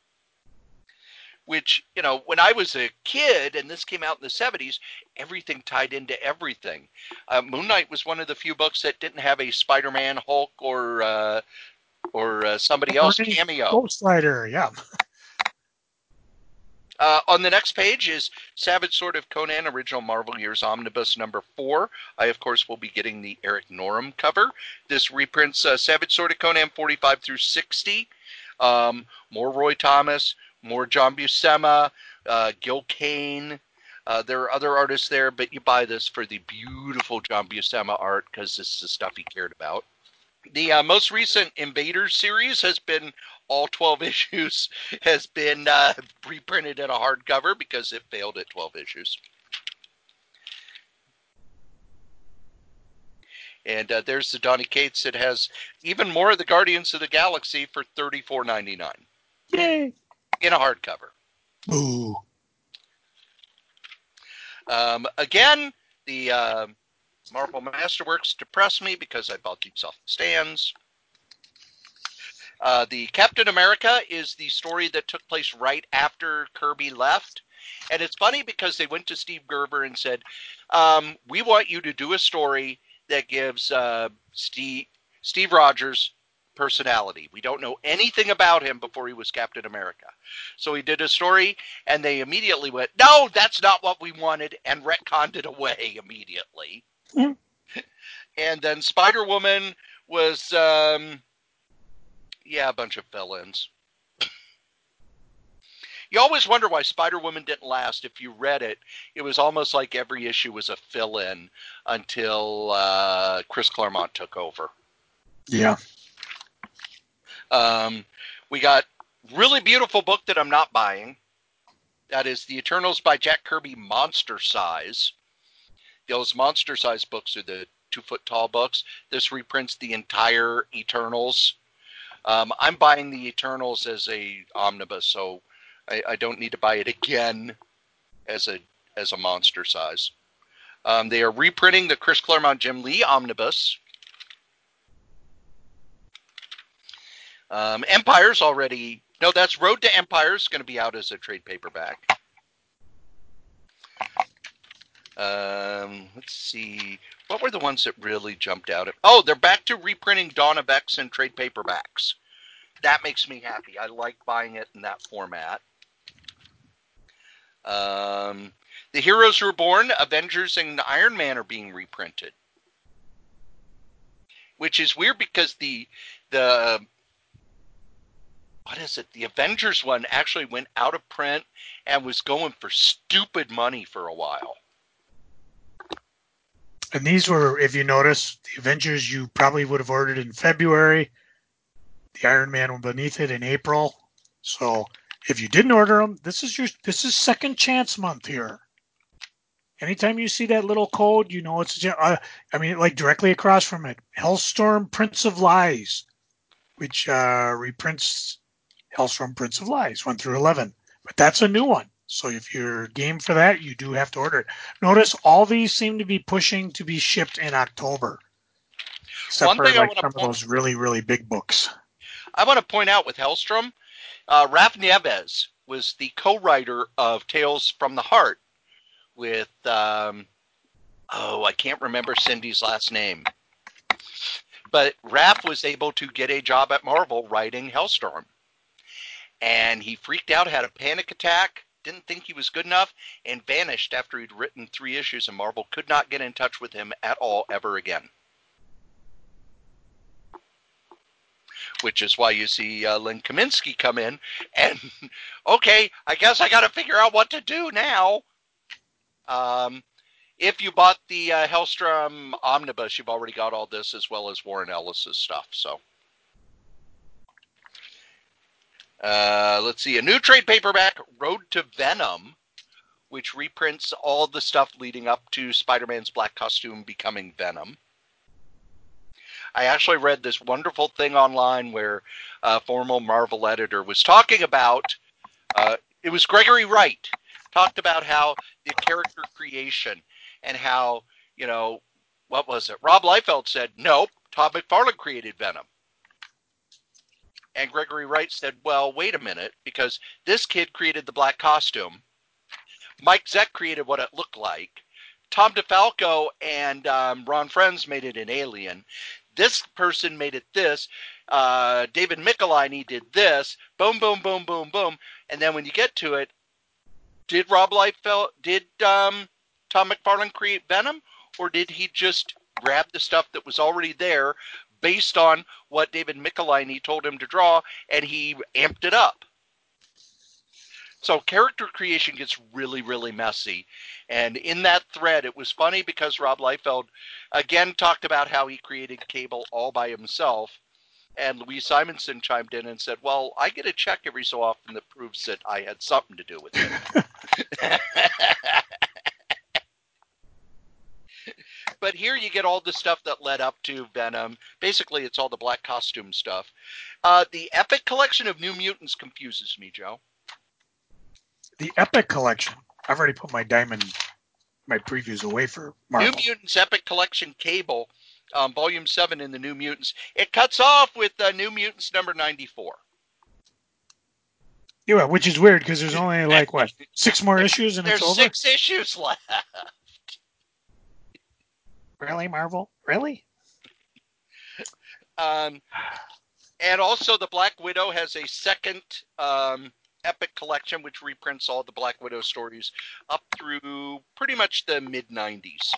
Which, when I was a kid, and this came out in the 70s, everything tied into everything. Moon Knight was one of the few books that didn't have a Spider-Man, Hulk, or somebody else cameo. Ghost Rider, yeah. On the next page is Savage Sword of Conan Original Marvel Years Omnibus number 4. I, of course, will be getting the Eric Norum cover. This reprints Savage Sword of Conan 45 through 60. More Roy Thomas, more John Buscema, Gil Kane. There are other artists there, but you buy this for the beautiful John Buscema art because this is the stuff he cared about. The most recent Invaders series has been all 12 issues, has been reprinted in a hardcover because it failed at 12 issues. And there's the Donny Cates. It has even more of the Guardians of the Galaxy for $34.99. Yay! In a hardcover. Ooh. Again, the Marvel Masterworks depressed me because I bought these off the stands. The Captain America is the story that took place right after Kirby left. And it's funny because they went to Steve Gerber and said, we want you to do a story that gives Steve Rogers personality. We don't know anything about him before he was Captain America. So he did a story, and they immediately went, no, that's not what we wanted, and retconned it away immediately. Mm. And then Spider-Woman was, a bunch of fill-ins. You always wonder why Spider-Woman didn't last. If you read it, it was almost like every issue was a fill-in until Chris Claremont took over. Yeah. We got really beautiful book that I'm not buying. That is The Eternals by Jack Kirby Monster Size. Those Monster Size books are the 2-foot-tall books. This reprints the entire Eternals. I'm buying the Eternals as a omnibus, so I don't need to buy it again as a monster size. They are reprinting the Chris Claremont Jim Lee omnibus. Empire's already... No, that's Road to Empire is going to be out as a trade paperback. Let's see. What were the ones that really jumped out? Oh, they're back to reprinting Dawn of X in trade paperbacks. That makes me happy. I like buying it in that format. The Heroes Reborn, Avengers, and Iron Man are being reprinted. Which is weird because the what is it? The Avengers one actually went out of print and was going for stupid money for a while. And these were, if you notice, the Avengers you probably would have ordered in February. The Iron Man one beneath it in April. So if you didn't order them, this is second chance month here. Anytime you see that little code, you know it's like directly across from it, Hellstorm Prince of Lies, which reprints Hellstorm Prince of Lies 1 through 11. But that's a new one. So if you're game for that, you do have to order it. Notice all these seem to be pushing to be shipped in October. Except for like some of those really, really big books. I want to point out with Hellstrom, Raph Nieves was the co-writer of Tales from the Heart with, I can't remember Cindy's last name. But Raph was able to get a job at Marvel writing Hellstorm. And he freaked out, had a panic attack, didn't think he was good enough, and vanished after he'd written 3 issues, and Marvel could not get in touch with him at all ever again. Which is why you see Len Kaminsky come in and, okay, I guess I got to figure out what to do now. If you bought the Hellstrom Omnibus, you've already got all this as well as Warren Ellis's stuff. So, let's see. A new trade paperback, Road to Venom, which reprints all the stuff leading up to Spider-Man's black costume becoming Venom. I actually read this wonderful thing online where a former Marvel editor was talking about, it was Gregory Wright, talked about how the character creation and how, what was it? Rob Liefeld said, nope, Todd McFarlane created Venom. And Gregory Wright said, well, wait a minute, because this kid created the black costume. Mike Zeck created what it looked like. Tom DeFalco and Ron Frenz made it an alien. This person made it this. David Michelinie did this. Boom, boom, boom, boom, boom. And then when you get to it, Did Rob Liefeld, did Tom McFarlane create Venom, or did he just grab the stuff that was already there based on what David Michelinie told him to draw, and he amped it up? So character creation gets really, really messy. And in that thread, it was funny because Rob Liefeld, again, talked about how he created Cable all by himself. And Louise Simonson chimed in and said, well, I get a check every so often that proves that I had something to do with it. But here you get all the stuff that led up to Venom. Basically, it's all the black costume stuff. The Epic Collection of New Mutants confuses me, Joe. The Epic Collection. I've already put my previews away for Marvel. New Mutants Epic Collection Cable, Volume 7 in the New Mutants. It cuts off with New Mutants number 94. Yeah, which is weird because there's only like, what, 6 more issues and it's over? There's 6 issues left. Really, Marvel? Really? And also the Black Widow has a second Epic Collection, which reprints all the Black Widow stories up through pretty much the mid-90s.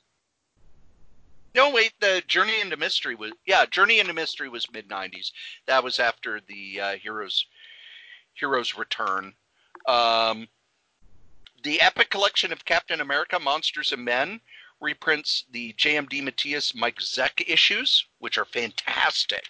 No, wait, the Journey into Mystery was mid-90s. That was after the Heroes Return. The Epic Collection of Captain America, Monsters and Men, reprints the J.M. DeMatteis Mike Zeck issues, which are fantastic.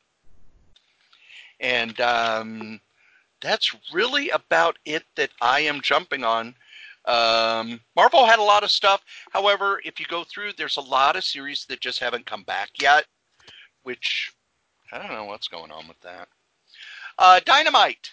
And that's really about it that I am jumping on. Marvel had a lot of stuff. However, if you go through, there's a lot of series that just haven't come back yet, which I don't know what's going on with that. Dynamite!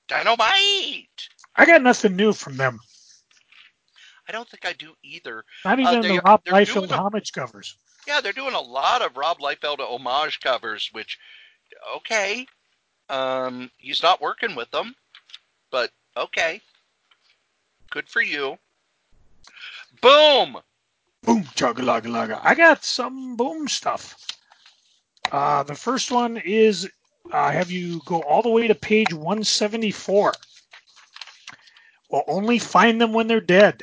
I got nothing new from them. I don't think I do either. Not even the Rob Liefeld homage covers. Yeah, they're doing a lot of Rob Liefeld homage covers, which, okay. He's not working with them, but okay. Good for you. Boom! Boom, chugga-lugga-lugga. I got some Boom stuff. The first one is have you go all the way to page 174. We'll only find them when they're dead.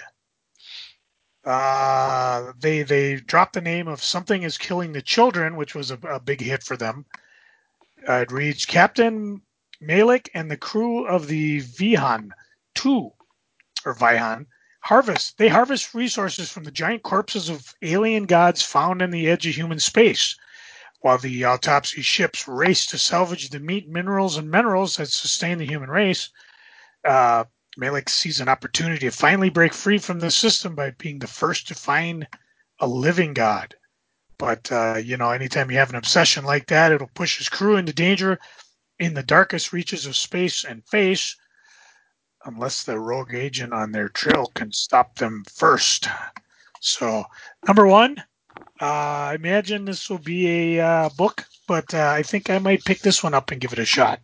They dropped the name of Something is Killing the Children, which was a big hit for them. It reads, Captain Malik and the crew of the Vihan 2, or Vihan, harvest resources from the giant corpses of alien gods found on the edge of human space. While the autopsy ships race to salvage the meat, minerals, and minerals that sustain the human race, Malik sees an opportunity to finally break free from the system by being the first to find a living god. But, anytime you have an obsession like that, it'll push his crew into danger in the darkest reaches of space and face, unless the rogue agent on their trail can stop them first. So, number 1, I imagine this will be a book, but I think I might pick this one up and give it a shot.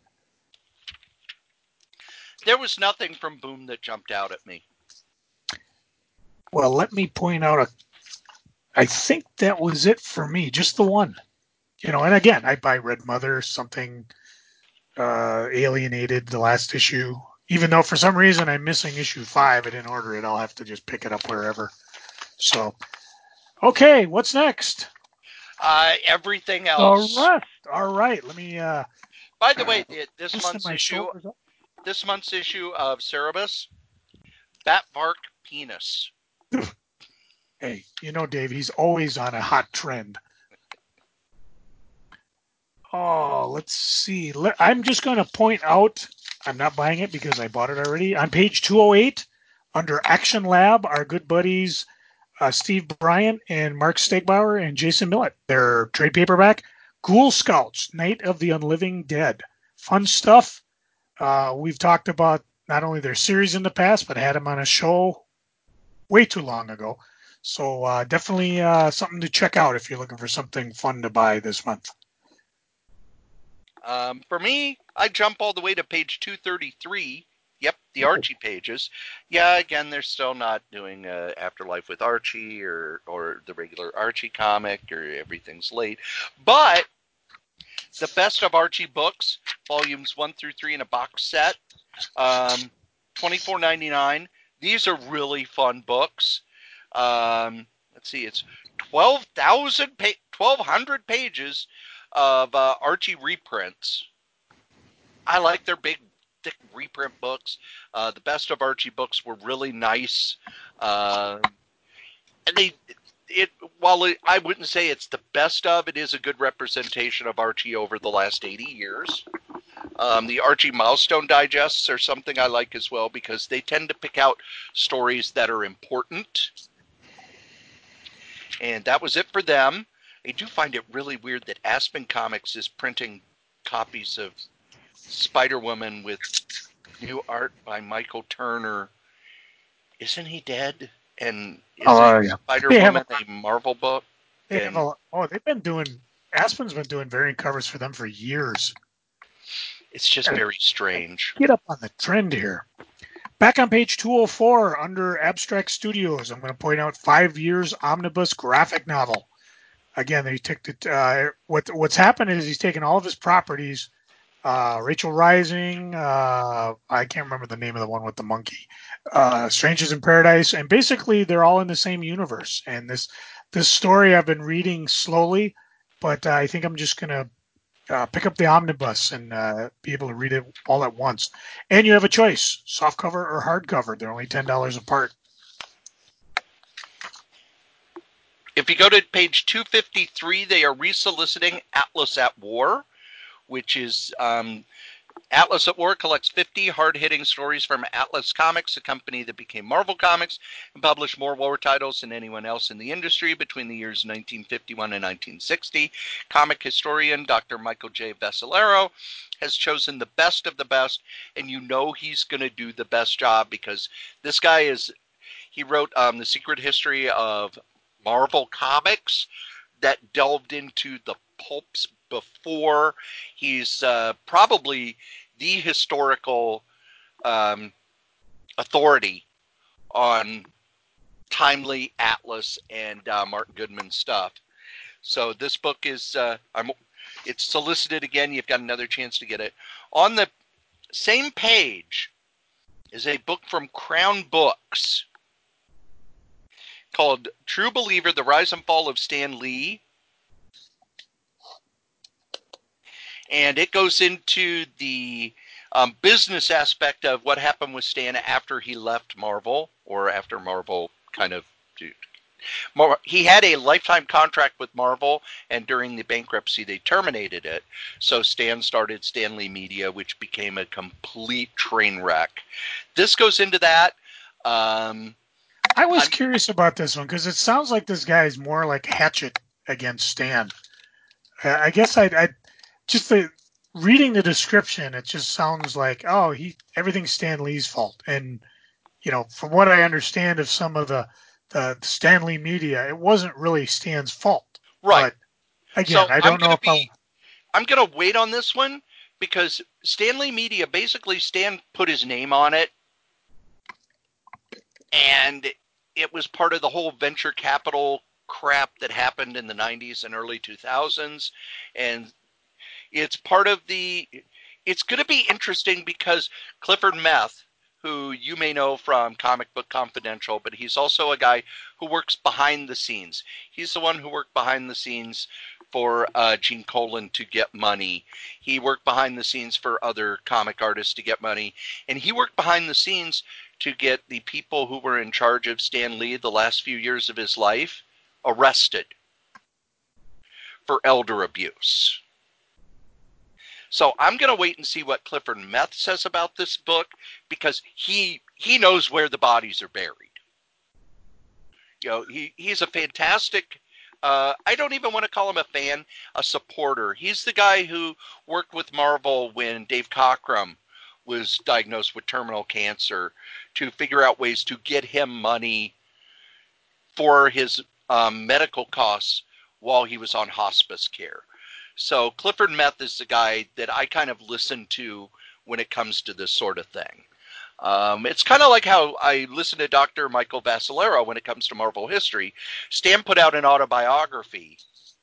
There was nothing from Boom that jumped out at me. Well, let me point out I think that was it for me, just the one. And again, I buy Red Mother, something Alienated, the last issue. Even though for some reason I'm missing issue 5, I didn't order it. I'll have to just pick it up wherever. So, okay, what's next? Everything else. All right. Let me. By the way, this month's issue of Cerebus, Batvark Penis. Hey, Dave, he's always on a hot trend. Oh, let's see. I'm just going to point out, I'm not buying it because I bought it already. On page 208, under Action Lab, our good buddies Steve Bryant and Mark Stegbauer and Jason Millett. Their trade paperback, Ghoul Scouts, Night of the Unliving Dead. Fun stuff. We've talked about not only their series in the past, but had them on a show way too long ago. So definitely something to check out if you're looking for something fun to buy this month. For me, I jump all the way to page 233. Yep, the Archie pages. Yeah, again, they're still not doing Afterlife with Archie or the regular Archie comic, or everything's late. But the best of Archie books, volumes 1 through 3 in a box set, $24.99. These are really fun books. Let's see, it's 1,200 pages of Archie reprints. I like their big, thick reprint books. The Best of Archie books were really nice. And while I wouldn't say it's the best of, it is a good representation of Archie over the last 80 years. The Archie Milestone Digests are something I like as well because they tend to pick out stories that are important. And that was it for them. I do find it really weird that Aspen Comics is printing copies of Spider-Woman with new art by Michael Turner. Isn't he dead? And isn't Spider-Woman a Marvel book? They've been doing, Aspen's been doing variant covers for them for years. It's just very strange. Get up on the trend here. Back on page 204 under Abstract Studios, I'm going to point out 5 Years Omnibus graphic novel. Again, they took what's happened is he's taken all of his properties, Rachel Rising, I can't remember the name of the one with the monkey, Strangers in Paradise, and basically they're all in the same universe. And this story I've been reading slowly, but I think I'm just going to pick up the omnibus and be able to read it all at once. And you have a choice, softcover or hardcover. They're only $10 apart. If you go to page 253, they are resoliciting Atlas at War, which is Atlas at War collects 50 hard-hitting stories from Atlas Comics, a company that became Marvel Comics and published more war titles than anyone else in the industry between the years 1951 and 1960. Comic historian Dr. Michael J. Vassalero has chosen the best of the best, and you know he's going to do the best job because this guy he wrote The Secret History of Marvel Comics that delved into the pulps before. He's probably the historical authority on timely Atlas and Martin Goodman stuff. So this book is it's solicited again. You've got another chance to get it. On the same page is a book from Crown Books called True Believer, The Rise and Fall of Stan Lee. And it goes into the business aspect of what happened with Stan after he left Marvel, or after Marvel kind of... He had a lifetime contract with Marvel, and during the bankruptcy, they terminated it. So Stan started Stan Lee Media, which became a complete train wreck. This goes into that. I was curious about this one because it sounds like this guy is more like Hatchet against Stan. I guess I just reading the description, it just sounds like everything's Stan Lee's fault. And from what I understand of some of the Stan Lee media, it wasn't really Stan's fault. Right. But again, I don't know if I'm going to wait on this one because Stan Lee Media, basically Stan put his name on it. And it was part of the whole venture capital crap that happened in the 90s and early 2000s. And it's part of it's going to be interesting because Clifford Meth, who you may know from Comic Book Confidential, but he's also a guy who works behind the scenes. He's the one who worked behind the scenes for Gene Colan to get money. He worked behind the scenes for other comic artists to get money. And he worked behind the scenes to get the people who were in charge of Stan Lee the last few years of his life arrested for elder abuse. So I'm going to wait and see what Clifford Meth says about this book because he knows where the bodies are buried. He's a fantastic, I don't even want to call him a fan, a supporter. He's the guy who worked with Marvel when Dave Cockrum was diagnosed with terminal cancer to figure out ways to get him money for his medical costs while he was on hospice care. So Clifford Meth is the guy that I kind of listen to when it comes to this sort of thing. It's kind of like how I listen to Dr. Michael Vassalero when it comes to Marvel history. Stan put out an autobiography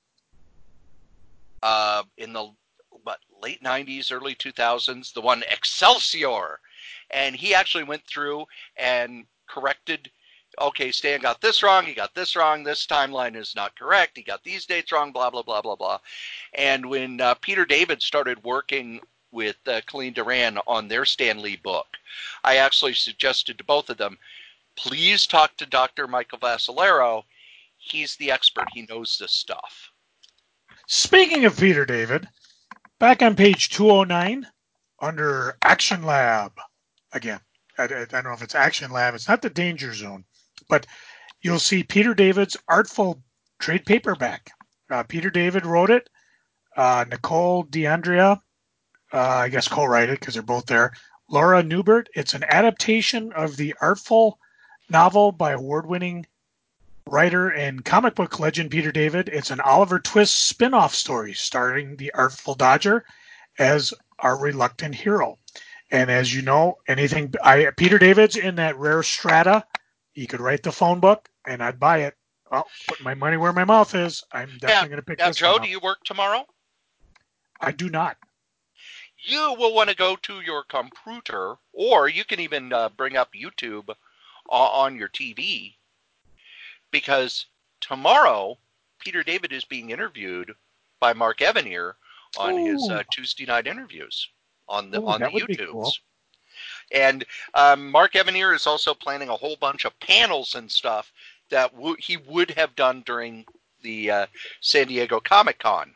in the late 90s, early 2000s, the one Excelsior. And he actually went through and corrected. Okay, Stan got this wrong. He got this wrong. This timeline is not correct. He got these dates wrong. Blah blah blah blah blah. And when Peter David started working with Colleen Duran on their Stan Lee book, I actually suggested to both of them, please talk to Dr. Michael Vassalero. He's the expert. He knows this stuff. Speaking of Peter David, back on page 209, under Action Lab, again, I don't know if it's Action Lab, it's not the Danger Zone, but you'll see Peter David's Artful trade paperback. Peter David wrote it. Nicole DeAndrea, I guess co-write it because they're both there. Laura Newbert. It's an adaptation of the Artful novel by award-winning writer and comic book legend Peter David. It's an Oliver Twist spin-off story starring the Artful Dodger as our reluctant hero. And as you know, Peter David's in that rare strata. He could write the phone book, and I'd buy it. Well, put my money where my mouth is. I'm definitely going to pick this Joe, one up. do you work tomorrow? I do not. You will want to go to your computer, or you can even bring up YouTube on your TV, because tomorrow Peter David is being interviewed by Mark Evanier on his Tuesday night interviews on the YouTubes. Cool. And Mark Evanier is also planning a whole bunch of panels and stuff that he would have done during the San Diego Comic-Con.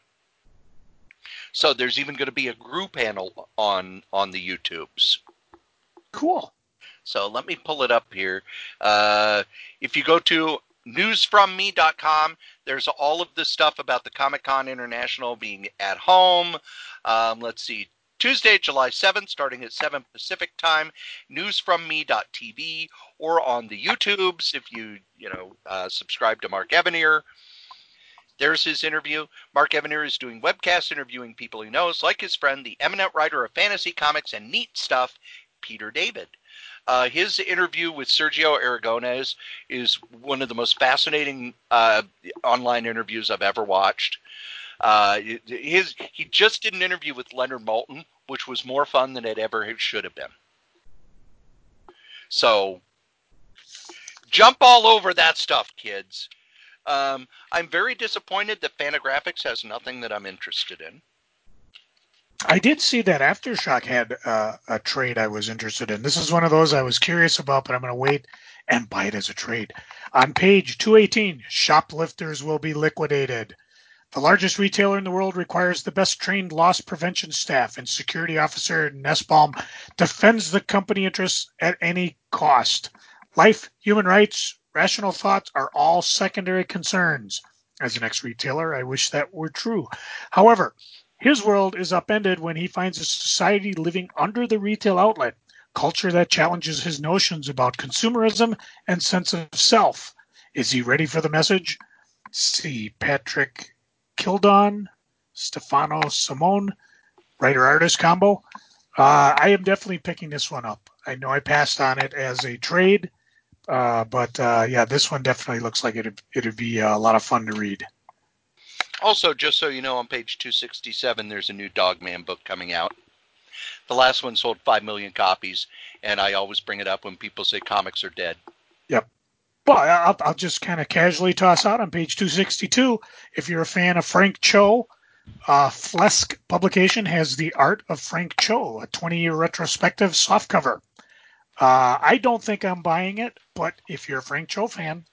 So there's even going to be a group panel on the YouTubes. Cool. So let me pull it up here. If you go to newsfromme.com, there's all of this stuff about the Comic-Con International being at home. Let's see. Tuesday, July 7th, starting at 7 Pacific time, newsfromme.tv, or on the YouTubes if you subscribe to Mark Evanier. There's his interview. Mark Evanier is doing webcasts interviewing people he knows, like his friend, the eminent writer of fantasy comics and neat stuff, Peter David. His interview with Sergio Aragonés is one of the most fascinating online interviews I've ever watched. He just did an interview with Leonard Maltin, which was more fun than it ever should have been. So, jump all over that stuff, kids. I'm very disappointed that Fantagraphics has nothing that I'm interested in. I did see that Aftershock had a trade I was interested in. This is one of those I was curious about, but I'm going to wait and buy it as a trade. On page 218, shoplifters will be liquidated. The largest retailer in the world requires the best trained loss prevention staff, and security officer Nussbaum defends the company interests at any cost. Life, human rights, rational thoughts are all secondary concerns. As an ex-retailer, I wish that were true. However, his world is upended when he finds a society living under the retail outlet, culture that challenges his notions about consumerism and sense of self. Is he ready for the message? See Patrick Kildon, Stefano Simone, writer-artist combo. I am definitely picking this one up. I know I passed on it as a trade, but this one definitely looks like it'd be a lot of fun to read. Also, just so you know, on page 267, there's a new Dogman book coming out. The last one sold 5 million copies, and I always bring it up when people say comics are dead. Yep. Well, I'll just kind of casually toss out on page 262, if you're a fan of Frank Cho, Flesk Publication has The Art of Frank Cho, a 20-year retrospective softcover. I don't think I'm buying it, but if you're a Frank Cho fan.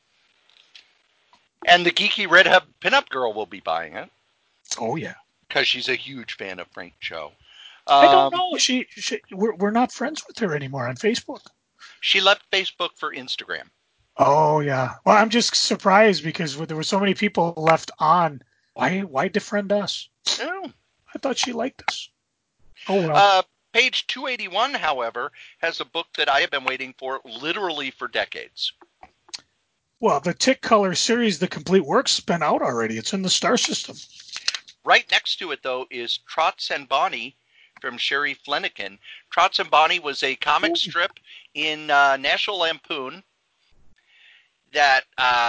And the geeky Red Hub pinup girl will be buying it. Oh, yeah. Because she's a huge fan of Frank Cho. I don't know. We're not friends with her anymore on Facebook. She left Facebook for Instagram. Oh, yeah. Well, I'm just surprised because there were so many people left on. Why defriend us? Oh. I thought she liked us. Oh, well. Page 281, however, has a book that I have been waiting for literally for decades. Well, the Tick Color series, The Complete Works, has been out already. It's in the Star System. Right next to it, though, is Trots and Bonnie from Sherry Flanagan. Trots and Bonnie was a comic strip in National Lampoon that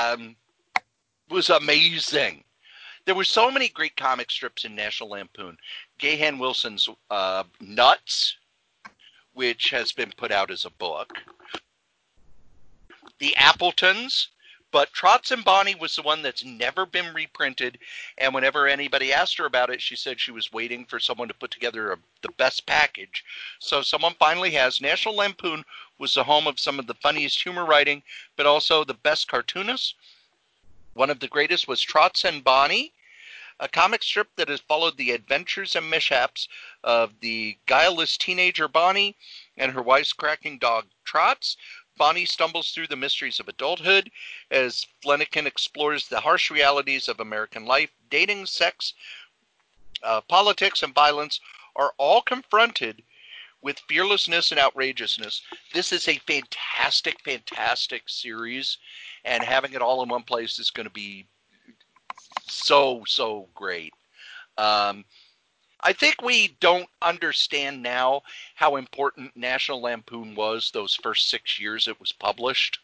was amazing. There were so many great comic strips in National Lampoon. Gahan Wilson's Nuts, which has been put out as a book. the Appletons, but Trots and Bonnie was the one that's never been reprinted, and whenever anybody asked her about it, she said she was waiting for someone to put together the best package. So someone finally has. National Lampoon was the home of some of the funniest humor writing, but also the best cartoonists. One of the greatest was Trots and Bonnie, a comic strip that has followed the adventures and mishaps of the guileless teenager Bonnie and her wisecracking dog Trots. Bonnie stumbles through the mysteries of adulthood as Flanagan explores the harsh realities of American life. Dating, sex, politics, and violence are all confronted with fearlessness and outrageousness. This is a fantastic, fantastic series, and having it all in one place is going to be so great. I think we don't understand now how important National Lampoon was those first 6 years it was published,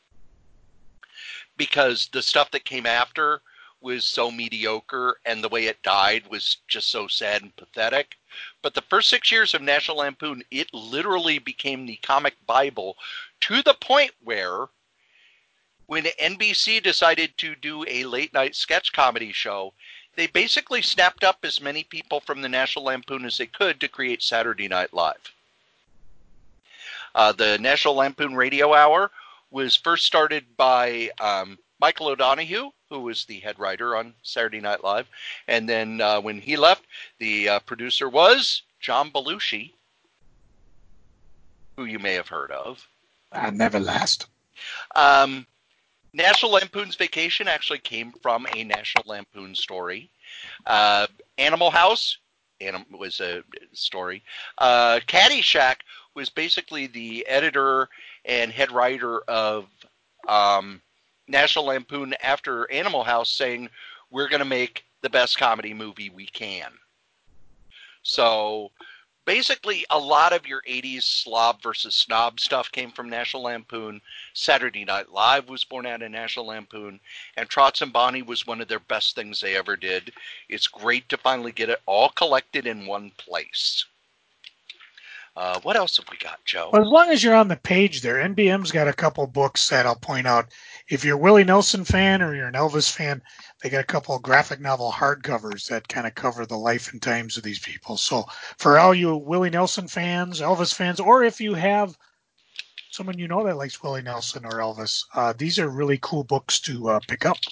because the stuff that came after was so mediocre and the way it died was just so sad and pathetic. But the first 6 years of National Lampoon, it literally became the comic Bible, to the point where when NBC decided to do a late night sketch comedy show, they basically snapped up as many people from the National Lampoon as they could to create Saturday Night Live. The National Lampoon Radio Hour was first started by Michael O'Donoghue, who was the head writer on Saturday Night Live. And then when he left, the producer was John Belushi, who you may have heard of. Never last. National Lampoon's Vacation actually came from a National Lampoon story. Animal House was a story. Caddyshack was basically the editor and head writer of National Lampoon after Animal House, saying, we're going to make the best comedy movie we can. So basically, a lot of your 80s slob versus snob stuff came from National Lampoon. Saturday Night Live was born out of National Lampoon. And Trots and Bonnie was one of their best things they ever did. It's great to finally get it all collected in one place. What else have we got, Joe? Well, as long as you're on the page there, NBM's got a couple books that I'll point out. If you're a Willie Nelson fan or you're an Elvis fan, they got a couple of graphic novel hardcovers that kind of cover the life and times of these people. So for all you Willie Nelson fans, Elvis fans, or if you have someone you know that likes Willie Nelson or Elvis, these are really cool books to pick up.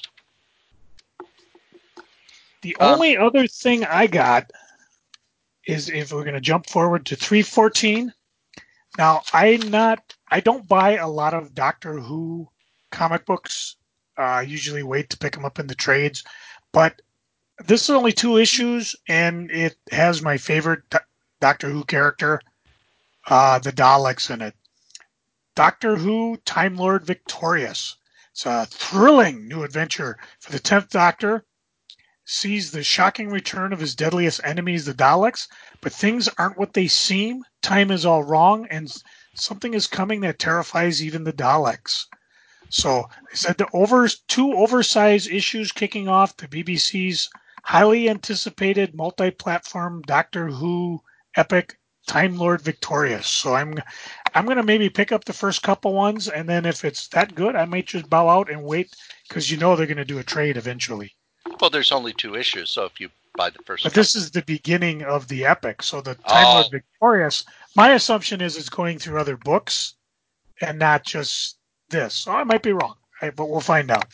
The only other thing I got is, if we're going to jump forward to 314. Now, I don't buy a lot of Doctor Who comic books. I usually wait to pick them up in the trades. But this is only 2 issues, and it has my favorite Doctor Who character, the Daleks, in it. Doctor Who Time Lord Victorious. It's a thrilling new adventure for the 10th Doctor. Sees the shocking return of his deadliest enemies, the Daleks, but things aren't what they seem. Time is all wrong, and something is coming that terrifies even the Daleks. So they said the 2 oversized issues kicking off the BBC's highly anticipated multi-platform Doctor Who epic Time Lord Victorious. So I'm going to maybe pick up the first couple ones, and then if it's that good, I might just bow out and wait, because they're going to do a trade eventually. Well, there's only 2 issues, so if you buy the first But this is the beginning of the epic. So the Time Lord Victorious, my assumption is it's going through other books and not just this. So I might be wrong, but we'll find out.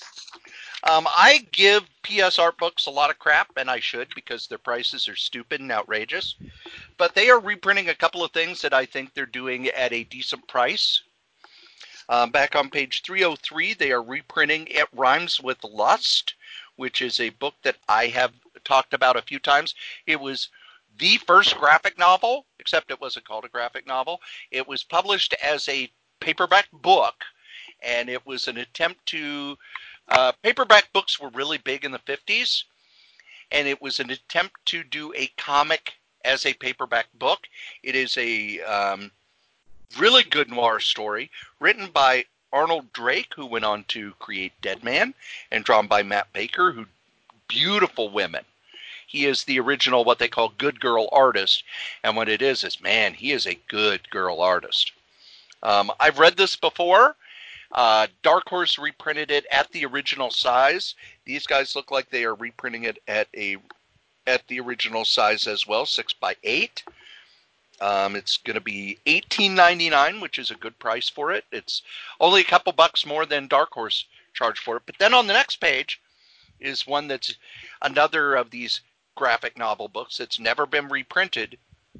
I give PS Art Books a lot of crap, and I should, because their prices are stupid and outrageous. But they are reprinting a couple of things that I think they're doing at a decent price. Back on page 303, they are reprinting It Rhymes with Lust, which is a book that I have talked about a few times. It was the first graphic novel, except it wasn't called a graphic novel. It was published as a paperback book, and it was an attempt to... paperback books were really big in the 50s, and it was an attempt to do a comic as a paperback book. It is a really good noir story, written by Arnold Drake, who went on to create Deadman, and drawn by Matt Baker, who beautiful women. He is the original, what they call, good girl artist, and what it is, man, he is a good girl artist. I've read this before. Dark Horse reprinted it at the original size. These guys look like they are reprinting it at the original size as well, 6x8. It's going to be $18.99, which is a good price for it. It's only a couple bucks more than Dark Horse charged for it. But then on the next page is one that's another of these graphic novel books that's never been reprinted.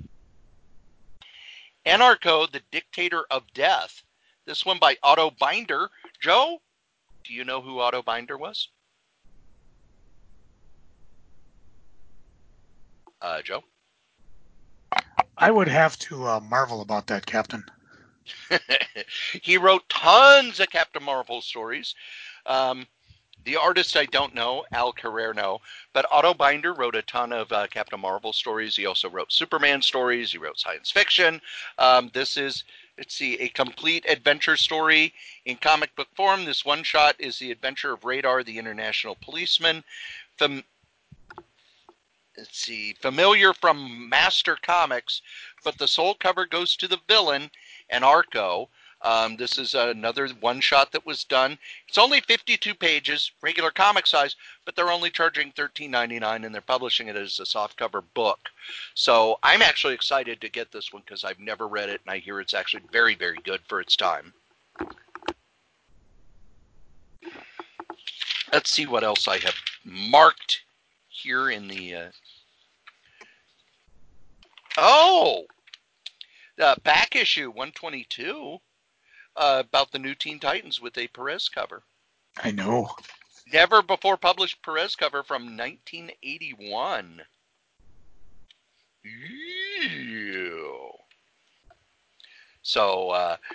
Anarcho, the Dictator of Death. This one by Otto Binder. Joe, do you know who Otto Binder was? Joe? I would have to marvel about that, Captain. He wrote tons of Captain Marvel stories. The artist I don't know, Al Carrero, but Otto Binder wrote a ton of Captain Marvel stories. He also wrote Superman stories. He wrote science fiction. This is, let's see, a complete adventure story in comic book form. This one shot is the adventure of Radar, the international policeman. Familiar from Master Comics, but the sole cover goes to the villain, Anarcho. This is another one-shot that was done. It's only 52 pages, regular comic size, but they're only charging $13.99, and they're publishing it as a softcover book. So I'm actually excited to get this one because I've never read it, and I hear it's actually very, very good for its time. Let's see what else I have marked here in the... back issue 122 about the new Teen Titans with a Perez cover. I know. Never before published Perez cover from 1981. Ew. So,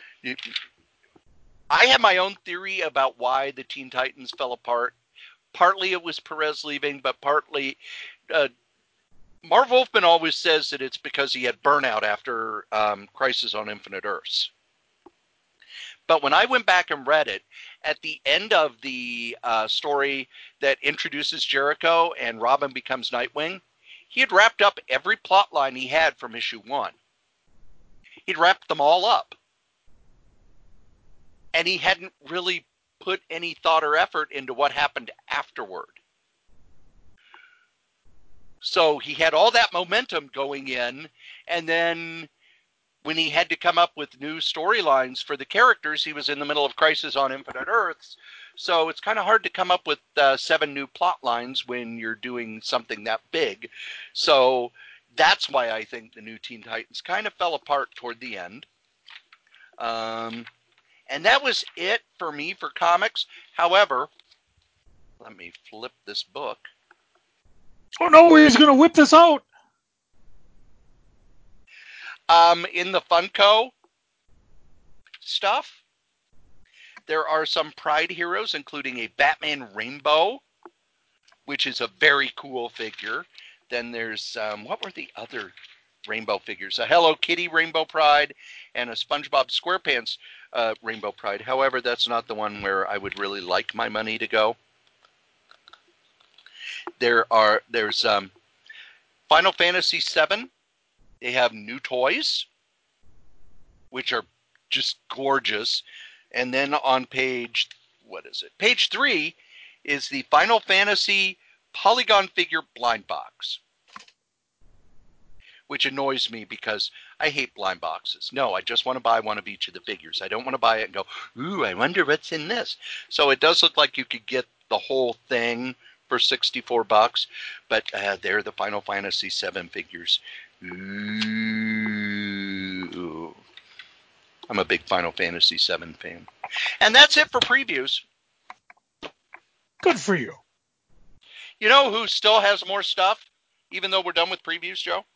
I have my own theory about why the Teen Titans fell apart. Partly it was Perez leaving, but partly Marv Wolfman always says that it's because he had burnout after Crisis on Infinite Earths. But when I went back and read it, at the end of the story that introduces Jericho and Robin becomes Nightwing, he had wrapped up every plot line he had from issue 1. He'd wrapped them all up. And he hadn't really put any thought or effort into what happened afterward. So he had all that momentum going in, and then when he had to come up with new storylines for the characters, he was in the middle of Crisis on Infinite Earths. So it's kind of hard to come up with 7 new plot lines when you're doing something that big. So that's why I think the new Teen Titans kind of fell apart toward the end. And that was it for me for comics. However, let me flip this book. Oh no, he's going to whip this out. In the Funko stuff, there are some Pride heroes, including a Batman Rainbow, which is a very cool figure. Then there's, what were the other Rainbow figures? A Hello Kitty Rainbow Pride and a SpongeBob SquarePants Rainbow Pride. However, that's not the one where I would really like my money to go. There's Final Fantasy VII. They have new toys, which are just gorgeous. And then on page 3 is the Final Fantasy Polygon figure blind box, which annoys me because I hate blind boxes. No, I just want to buy one of each of the figures. I don't want to buy it and go, ooh, I wonder what's in this. So it does look like you could get the whole thing for $64, but they're the Final Fantasy VII figures. Ooh. I'm a big Final Fantasy VII fan. And that's it for previews. Good for you. You know who still has more stuff, even though we're done with previews, Joe?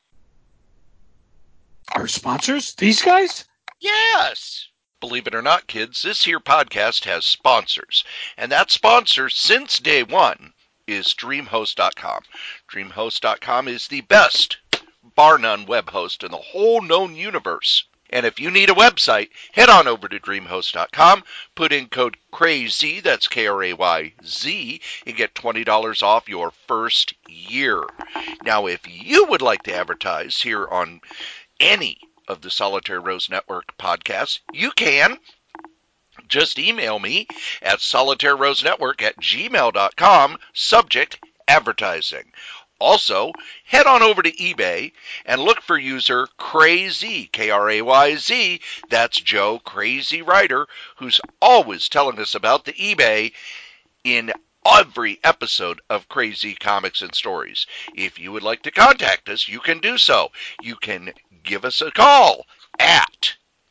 Our sponsors? These guys? Yes! Believe it or not, kids, this here podcast has sponsors. And that sponsor, since day one, is DreamHost.com. DreamHost.com is the best, bar none, web host in the whole known universe. And if you need a website, head on over to DreamHost.com, put in code CRAYZ, that's KRAYZ, and get $20 off your first year. Now, if you would like to advertise here on any of the Solitary Rose Network podcasts, you can. Just email me at solitairerosenetwork@gmail.com, subject advertising. Also, head on over to eBay and look for user Crazy, Krayz. That's Joe Crazy Writer, who's always telling us about the eBay in every episode of Crazy Comics and Stories. If you would like to contact us, you can do so. You can give us a call at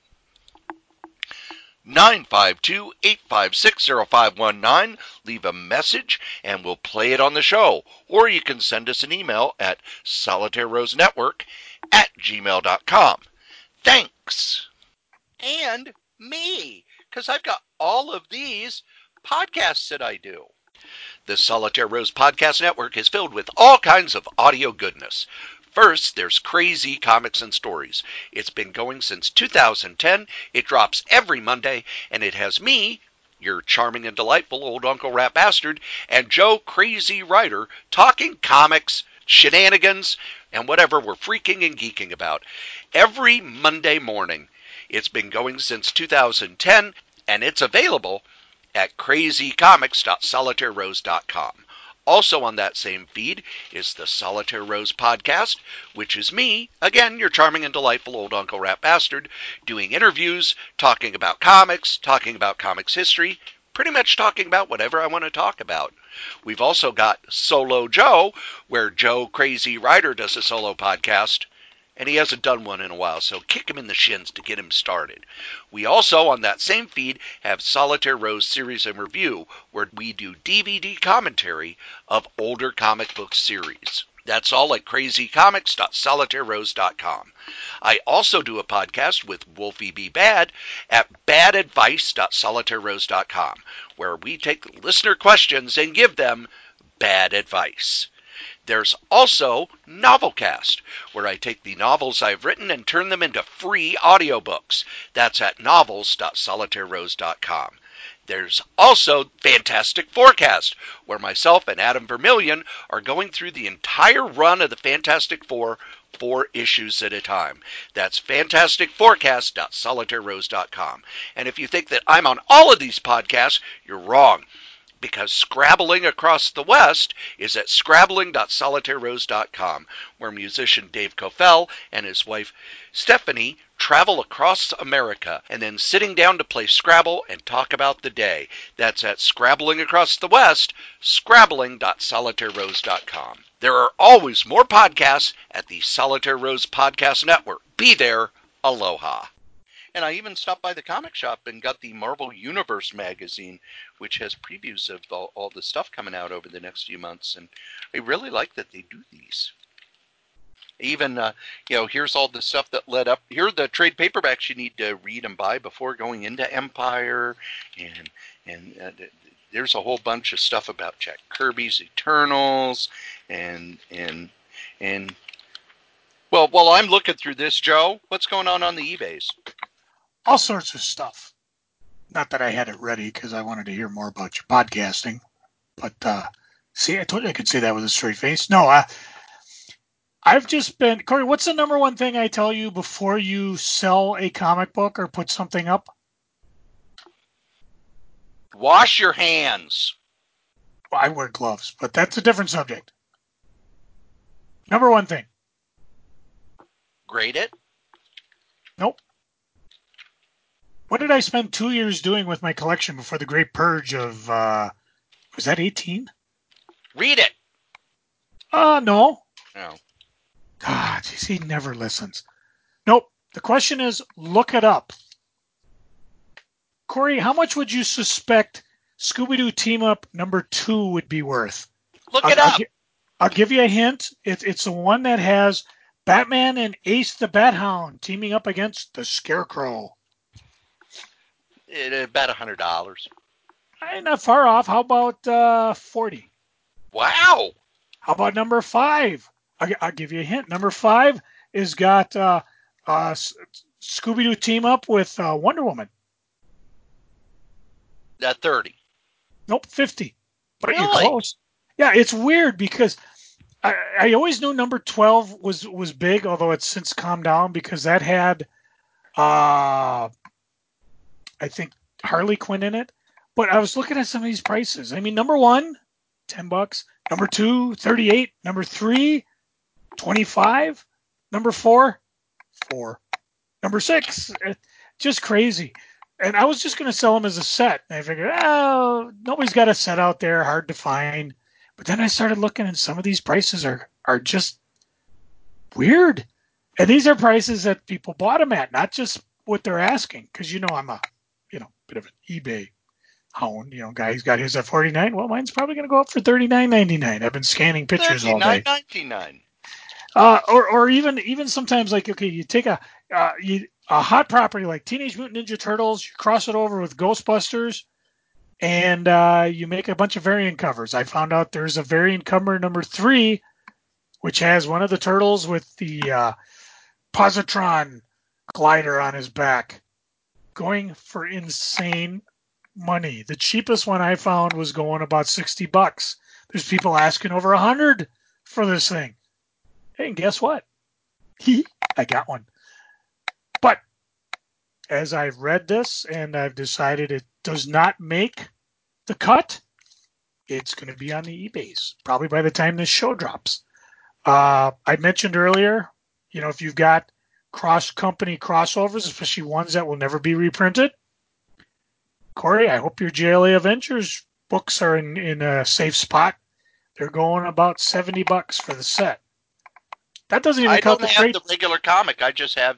952-856-0519. Leave a message and we'll play it on the show. Or you can send us an email at solitairerosenetwork@gmail.com. Thanks. And me, because I've got all of these podcasts that I do. The Solitaire Rose Podcast Network is filled with all kinds of audio goodness. First, there's Crazy Comics and Stories. It's been going since 2010. It drops every Monday, and it has me, your charming and delightful old Uncle Rat Bastard, and Joe Crazy Writer talking comics, shenanigans, and whatever we're freaking and geeking about. Every Monday morning. It's been going since 2010, and it's available at crazycomics.solitairerose.com. Also on that same feed is the Solitaire Rose Podcast, which is me, again, your charming and delightful old Uncle Rat Bastard, doing interviews, talking about comics history, pretty much talking about whatever I want to talk about. We've also got Solo Joe, where Joe Crazy Writer does a solo podcast, and he hasn't done one in a while, so kick him in the shins to get him started. We also, on that same feed, have Solitaire Rose Series and Review, where we do DVD commentary of older comic book series. That's all at crazycomics.solitairerose.com. I also do a podcast with Wolfie B. Bad at badadvice.solitairerose.com, where we take listener questions and give them bad advice. There's also Novelcast, where I take the novels I've written and turn them into free audiobooks. That's at novels.solitairerose.com. There's also Fantastic Forecast, where myself and Adam Vermillion are going through the entire run of the Fantastic Four, 4 issues at a time. That's fantasticforecast.solitairerose.com. And if you think that I'm on all of these podcasts, you're wrong, because Scrabbling Across the West is at scrabbling.solitairerose.com, where musician Dave Cofell and his wife Stephanie travel across America and then sitting down to play Scrabble and talk about the day. That's at Scrabbling Across the West, scrabbling.solitairerose.com. There are always more podcasts at the Solitaire Rose Podcast Network. Be there. Aloha. And I even stopped by the comic shop and got the Marvel Universe magazine, which has previews of all the stuff coming out over the next few months. And I really like that they do these. Even, here's all the stuff that led up. Here are the trade paperbacks you need to read and buy before going into Empire. And there's a whole bunch of stuff about Jack Kirby's Eternals. And well, while I'm looking through this, Joe, what's going on the eBays? All sorts of stuff. Not that I had it ready because I wanted to hear more about your podcasting. But, see, I told you I could say that with a straight face. No, I've just been... Corey, what's the number one thing I tell you before you sell a comic book or put something up? Wash your hands. Well, I wear gloves, but that's a different subject. Number one thing. Grade it? Nope. What did I spend 2 years doing with my collection before the Great Purge of, was that 18? Read it. No. No. God, geez, he never listens. Nope. The question is, look it up. Corey, how much would you suspect Scooby-Doo Team Up number 2 would be worth? Look it up. I'll give you a hint. It's the one that has Batman and Ace the Bat Hound teaming up against the Scarecrow. About $100. Not far off. How about $40? Wow. How about number 5? I'll give you a hint. Number 5 is got Scooby-Doo Team Up with Wonder Woman. That 30. Nope, 50. But really? You're close. Yeah, it's weird because I always knew number 12 was big, although it's since calmed down because that had I think Harley Quinn in it. But I was looking at some of these prices. I mean, number one, $10. Number two, $38. Number three, $25. Number four, $4. Number six, just crazy. And I was just going to sell them as a set. And I figured, oh, nobody's got a set out there, hard to find. But then I started looking, and some of these prices are just weird. And these are prices that people bought them at, not just what they're asking. Because I'm a bit of an eBay hound. Guy who's got his at $49. Well, mine's probably going to go up for $39.99. I've been scanning pictures all day. $39.99. Or even sometimes, like, okay, you take a hot property like Teenage Mutant Ninja Turtles, you cross it over with Ghostbusters, and you make a bunch of variant covers. I found out there's a variant cover number 3, which has one of the turtles with the positron glider on his back, going for insane money. The cheapest one I found was going about $60. There's people asking over $100 for this thing. Hey, and guess what? I got one. But as I've read this and I've decided it does not make the cut, it's going to be on the eBays, probably by the time this show drops. I mentioned earlier, if you've got cross-company crossovers, especially ones that will never be reprinted, Corey, I hope your JLA Avengers books are in a safe spot. They're going about $70 for the set. That doesn't even count the I don't have the regular comic. I just have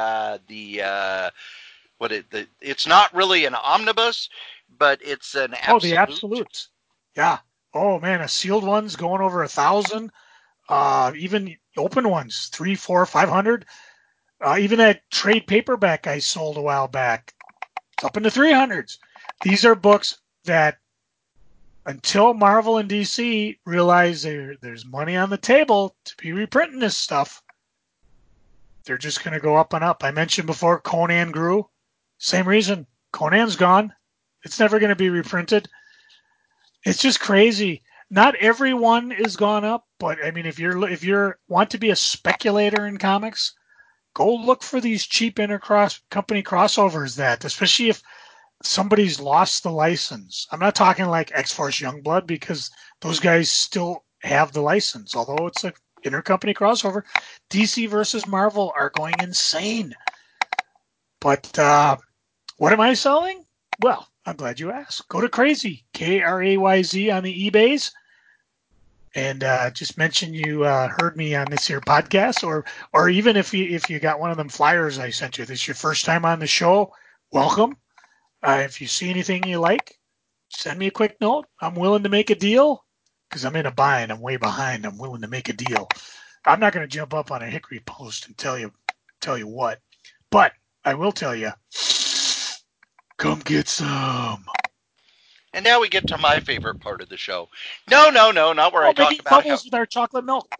it's not really an omnibus, but it's an absolute. Oh, the absolutes. Yeah. Oh man, a sealed one's going over 1,000. Even open ones, 300, 400, 500. Even that trade paperback I sold a while back, it's up in the 300s. These are books that, until Marvel and DC realize there's money on the table to be reprinting this stuff, they're just going to go up and up. I mentioned before Conan grew. Same reason. Conan's gone. It's never going to be reprinted. It's just crazy. Not everyone is gone up, but I mean, if you want to be a speculator in comics, go look for these cheap company crossovers especially if somebody's lost the license. I'm not talking like X-Force Youngblood, because those guys still have the license, although it's an intercompany crossover. DC versus Marvel are going insane. But what am I selling? Well, I'm glad you asked. Go to Crazy, KRAYZ on the eBays, and just mention you heard me on this here podcast, or even if you got one of them flyers I sent you. This is your first time on the show, welcome. If you see anything you like, send me a quick note. I'm willing to make a deal, because I'm in a bind. I'm way behind. I'm willing to make a deal. I'm not going to jump up on a Hickory post and tell you what, but I will tell you, come get some. And now we get to my favorite part of the show. No, not where I talk about bubbles with our chocolate milk.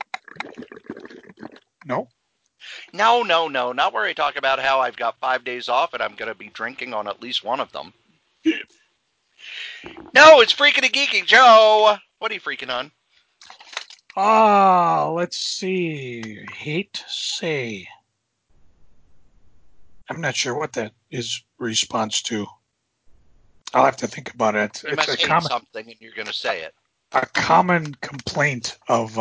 No. No, not where I talk about how I've got 5 days off and I'm going to be drinking on at least one of them. No, it's Freaking and Geeking. Joe, what are you freaking on? Let's see. Hate to say. I'm not sure what that is response to. I'll have to think about it. You must hate something and you're going to say it. A common complaint of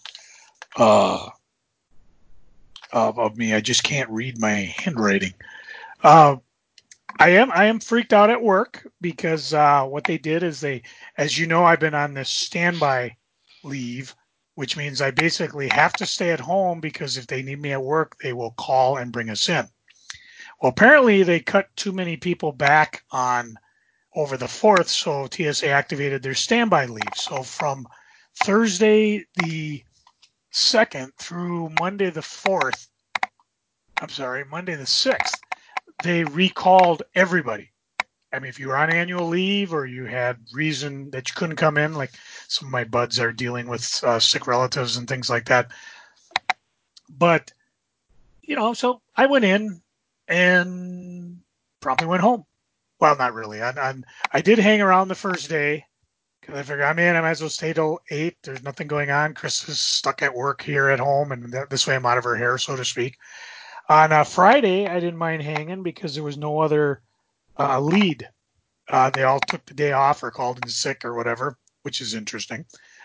me. I just can't read my handwriting. I am freaked out at work because what they did is as you know, I've been on this standby leave, which means I basically have to stay at home, because if they need me at work, they will call and bring us in. Well, apparently they cut too many people back on over the 4th, so TSA activated their standby leave. So from Thursday the 2nd through Monday the 6th, they recalled everybody. I mean, if you were on annual leave or you had reason that you couldn't come in, like some of my buds are dealing with sick relatives and things like that. But, so I went in and probably went home. Well, not really. I did hang around the first day, because I figured, I might as well stay till 8. There's nothing going on. Chris is stuck at work here at home, and this way I'm out of her hair, so to speak. On Friday, I didn't mind hanging because there was no other lead They all took the day off or called in sick or whatever, which is interesting.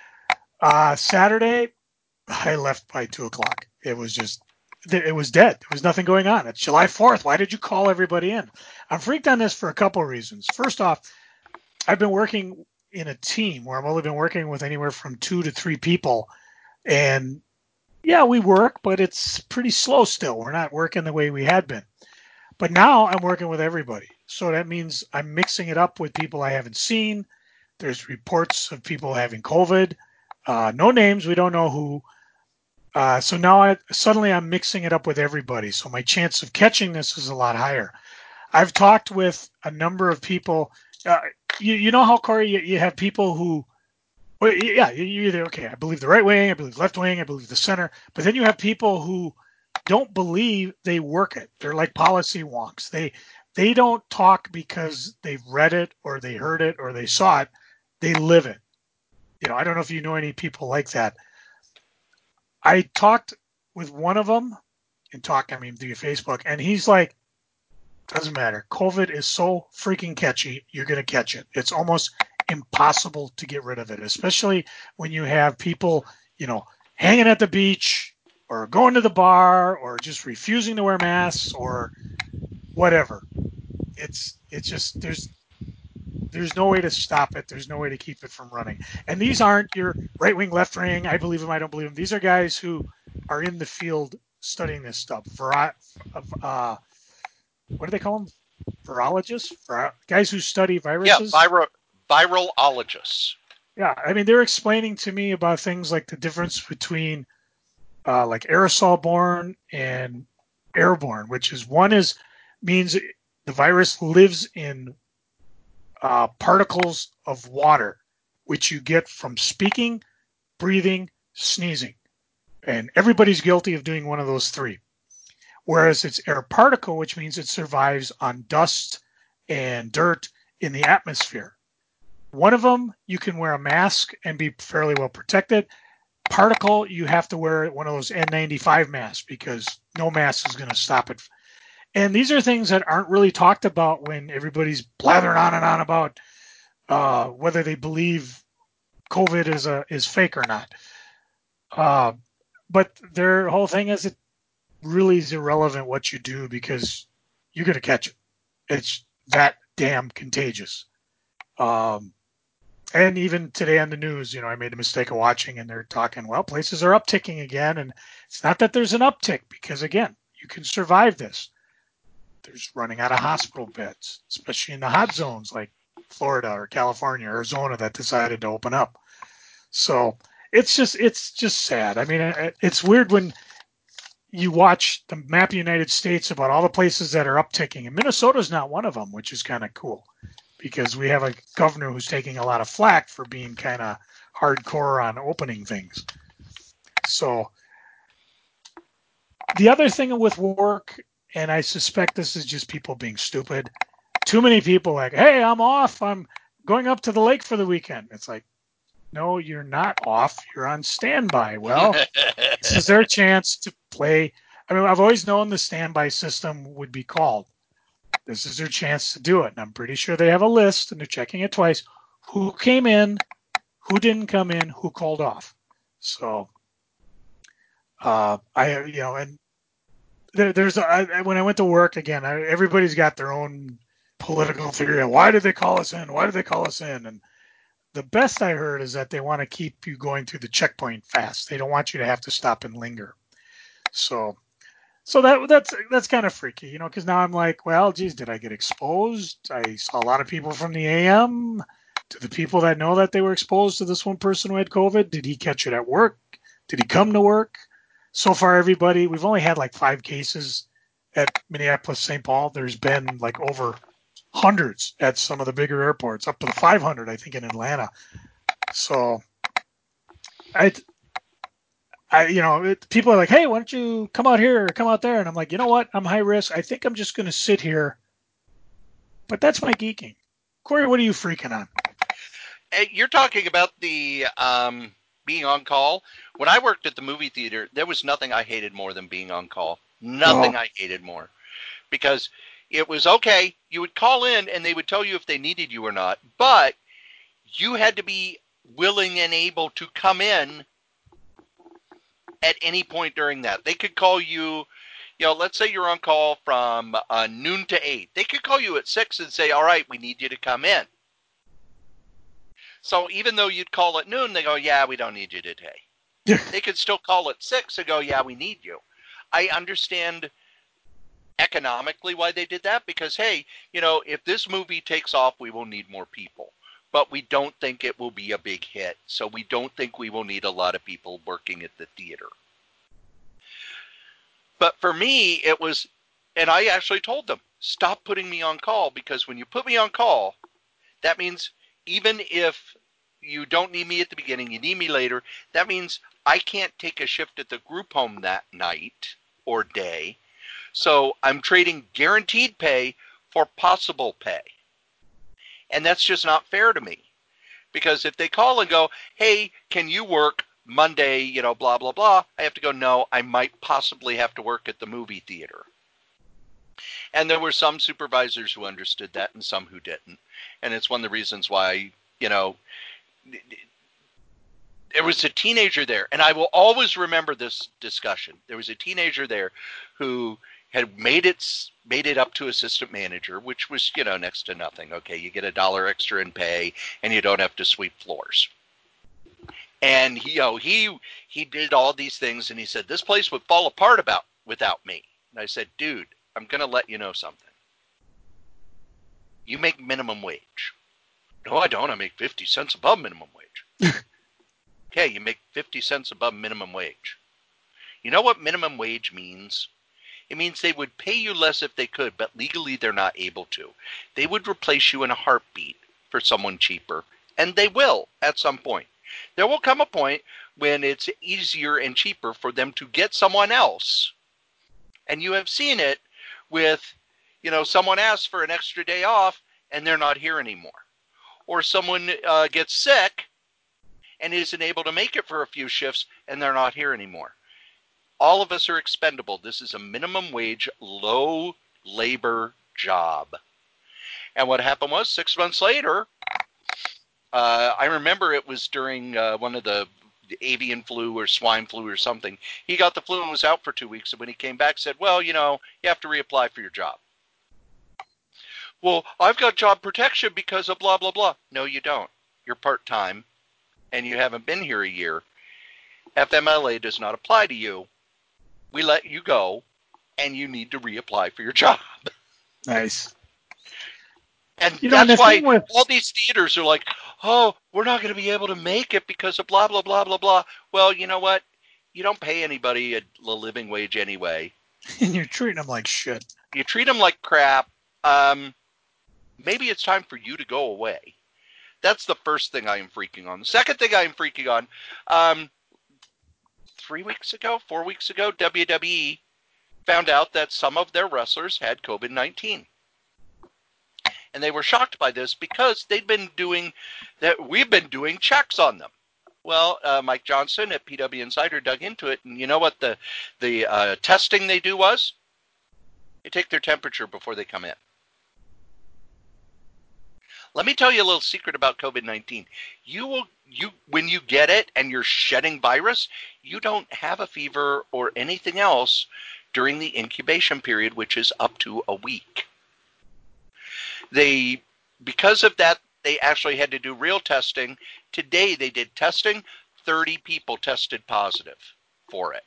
Saturday, I left by 2:00. It was dead. There was nothing going on. It's July 4th. Why did you call everybody in? I'm freaked on this for a couple of reasons. First off, I've been working in a team where I've only been working with anywhere from 2 to 3 people. And yeah, we work, but it's pretty slow still. We're not working the way we had been. But now I'm working with everybody. So that means I'm mixing it up with people I haven't seen. There's reports of people having COVID. No names. We don't know who. So now suddenly I'm mixing it up with everybody. So my chance of catching this is a lot higher. I've talked with a number of people. You know how, Corey, you have people who, well, yeah, you're either, okay, I believe the right wing, I believe left wing, I believe the center. But then you have people who don't believe, they work it. They're like policy wonks. They don't talk because they've read it or they heard it or they saw it. They live it. I don't know if you know any people like that. I talked with one of them, I mean via Facebook, and he's like, doesn't matter. COVID is so freaking catchy, you're going to catch it. It's almost impossible to get rid of it, especially when you have people, hanging at the beach or going to the bar or just refusing to wear masks or whatever. It's just there's no way to stop it. There's no way to keep it from running. And these aren't your right wing, left wing. I believe them. I don't believe them. These are guys who are in the field studying this stuff. What do they call them? Virologists? Guys who study viruses? Yeah, virologists. Yeah, I mean, they're explaining to me about things like the difference between like aerosol-borne and airborne, which is means the virus lives in particles of water, which you get from speaking, breathing, sneezing. And everybody's guilty of doing one of those three. Whereas it's air particle, which means it survives on dust and dirt in the atmosphere. One of them, you can wear a mask and be fairly well protected. Particle, you have to wear one of those N95 masks because no mask is going to stop it. And these are things that aren't really talked about when everybody's blathering on and on about whether they believe COVID is fake or not. But their whole thing is it really is irrelevant what you do because you're going to catch it. It's that damn contagious. And even today on the news, I made a mistake of watching and they're talking, well, places are upticking again. And it's not that there's an uptick because, again, you can survive this. There's running out of hospital beds, especially in the hot zones like Florida or California, Arizona that decided to open up. So it's just sad. I mean, it's weird when you watch the map of the United States about all the places that are upticking, and Minnesota's not one of them, which is kind of cool because we have a governor who's taking a lot of flack for being kind of hardcore on opening things. So the other thing with work, and I suspect this is just people being stupid, too many people like, hey, I'm off. I'm going up to the lake for the weekend. It's like, no, you're not off. You're on standby. Well, this is their chance to play. I mean, I've always known the standby system would be called. This is their chance to do it. And I'm pretty sure they have a list and they're checking it twice. Who came in, who didn't come in, who called off. So and when I went to work again, everybody's got their own political theory. Why did they call us in? Why did they call us in? And the best I heard is that they want to keep you going through the checkpoint fast. They don't want you to have to stop and linger. So that's kind of freaky, because now I'm like, well, geez, did I get exposed? I saw a lot of people from the AM. To the people that know that they were exposed to this one person who had COVID, did he catch it at work? Did he come to work? So far, everybody, we've only had like 5 cases at Minneapolis, St. Paul. There's been like over hundreds at some of the bigger airports, up to 500, I think, in Atlanta. So people are like, hey, why don't you come out here or come out there? And I'm like, you know what? I'm high risk. I think I'm just going to sit here. But that's my geeking. Corey, what are you freaking on? You're talking about the being on call. When I worked at the movie theater, there was nothing I hated more than being on call. Nothing I hated more. Because It was okay. You would call in and they would tell you if they needed you or not, but you had to be willing and able to come in at any point during that. They could call you, let's say you're on call from noon to 8. They could call you at 6 and say, all right, we need you to come in. So even though you'd call at noon, they go, yeah, we don't need you today. They could still call at 6 and go, yeah, we need you. I understand economically why they did that because, hey, if this movie takes off, we will need more people. But we don't think it will be a big hit. So we don't think we will need a lot of people working at the theater. But for me, it was, and I actually told them, stop putting me on call, because when you put me on call, that means even if you don't need me at the beginning, you need me later, that means I can't take a shift at the group home that night or day. So I'm trading guaranteed pay for possible pay. And that's just not fair to me. Because if they call and go, hey, can you work Monday, blah, blah, blah, I have to go, no, I might possibly have to work at the movie theater. And there were some supervisors who understood that and some who didn't. And it's one of the reasons why, there was a teenager there, and I will always remember this discussion. There was a teenager there who had made it up to assistant manager, which was, next to nothing. Okay, you get $1 extra in pay, and you don't have to sweep floors. And he did all these things, and he said, this place would fall apart without me. And I said, dude, I'm going to let you know something. You make minimum wage. No, I don't. I make 50 cents above minimum wage. Okay, you make 50 cents above minimum wage. You know what minimum wage means? It means they would pay you less if they could, but legally they're not able to. They would replace you in a heartbeat for someone cheaper, and they will at some point. There will come a point when it's easier and cheaper for them to get someone else. And you have seen it with, someone asks for an extra day off and they're not here anymore. Or someone gets sick and isn't able to make it for a few shifts and they're not here anymore. All of us are expendable. This is a minimum wage, low labor job. And what happened was 6 months later, I remember it was during one of the avian flu or swine flu or something. He got the flu and was out for 2 weeks. And when he came back, said, well, you have to reapply for your job. Well, I've got job protection because of blah, blah, blah. No, you don't. You're part-time and you haven't been here a year. FMLA does not apply to you. We let you go and you need to reapply for your job. Nice. And that's why all these theaters are like, oh, we're not going to be able to make it because of blah, blah, blah, blah, blah. Well, you know what? You don't pay anybody a living wage anyway. And you're treating them like shit. You treat them like crap. Maybe it's time for you to go away. That's the first thing I am freaking on. The second thing I am freaking on, 4 weeks ago, WWE found out that some of their wrestlers had COVID-19. And they were shocked by this because we've been doing checks on them. Well, Mike Johnson at PW Insider dug into it, and you know what the testing they do was? They take their temperature before they come in. Let me tell you a little secret about COVID-19. When you get it and you're shedding virus, you don't have a fever or anything else during the incubation period, which is up to a week. Because of that, they actually had to do real testing. Today they did testing. 30 people tested positive for it.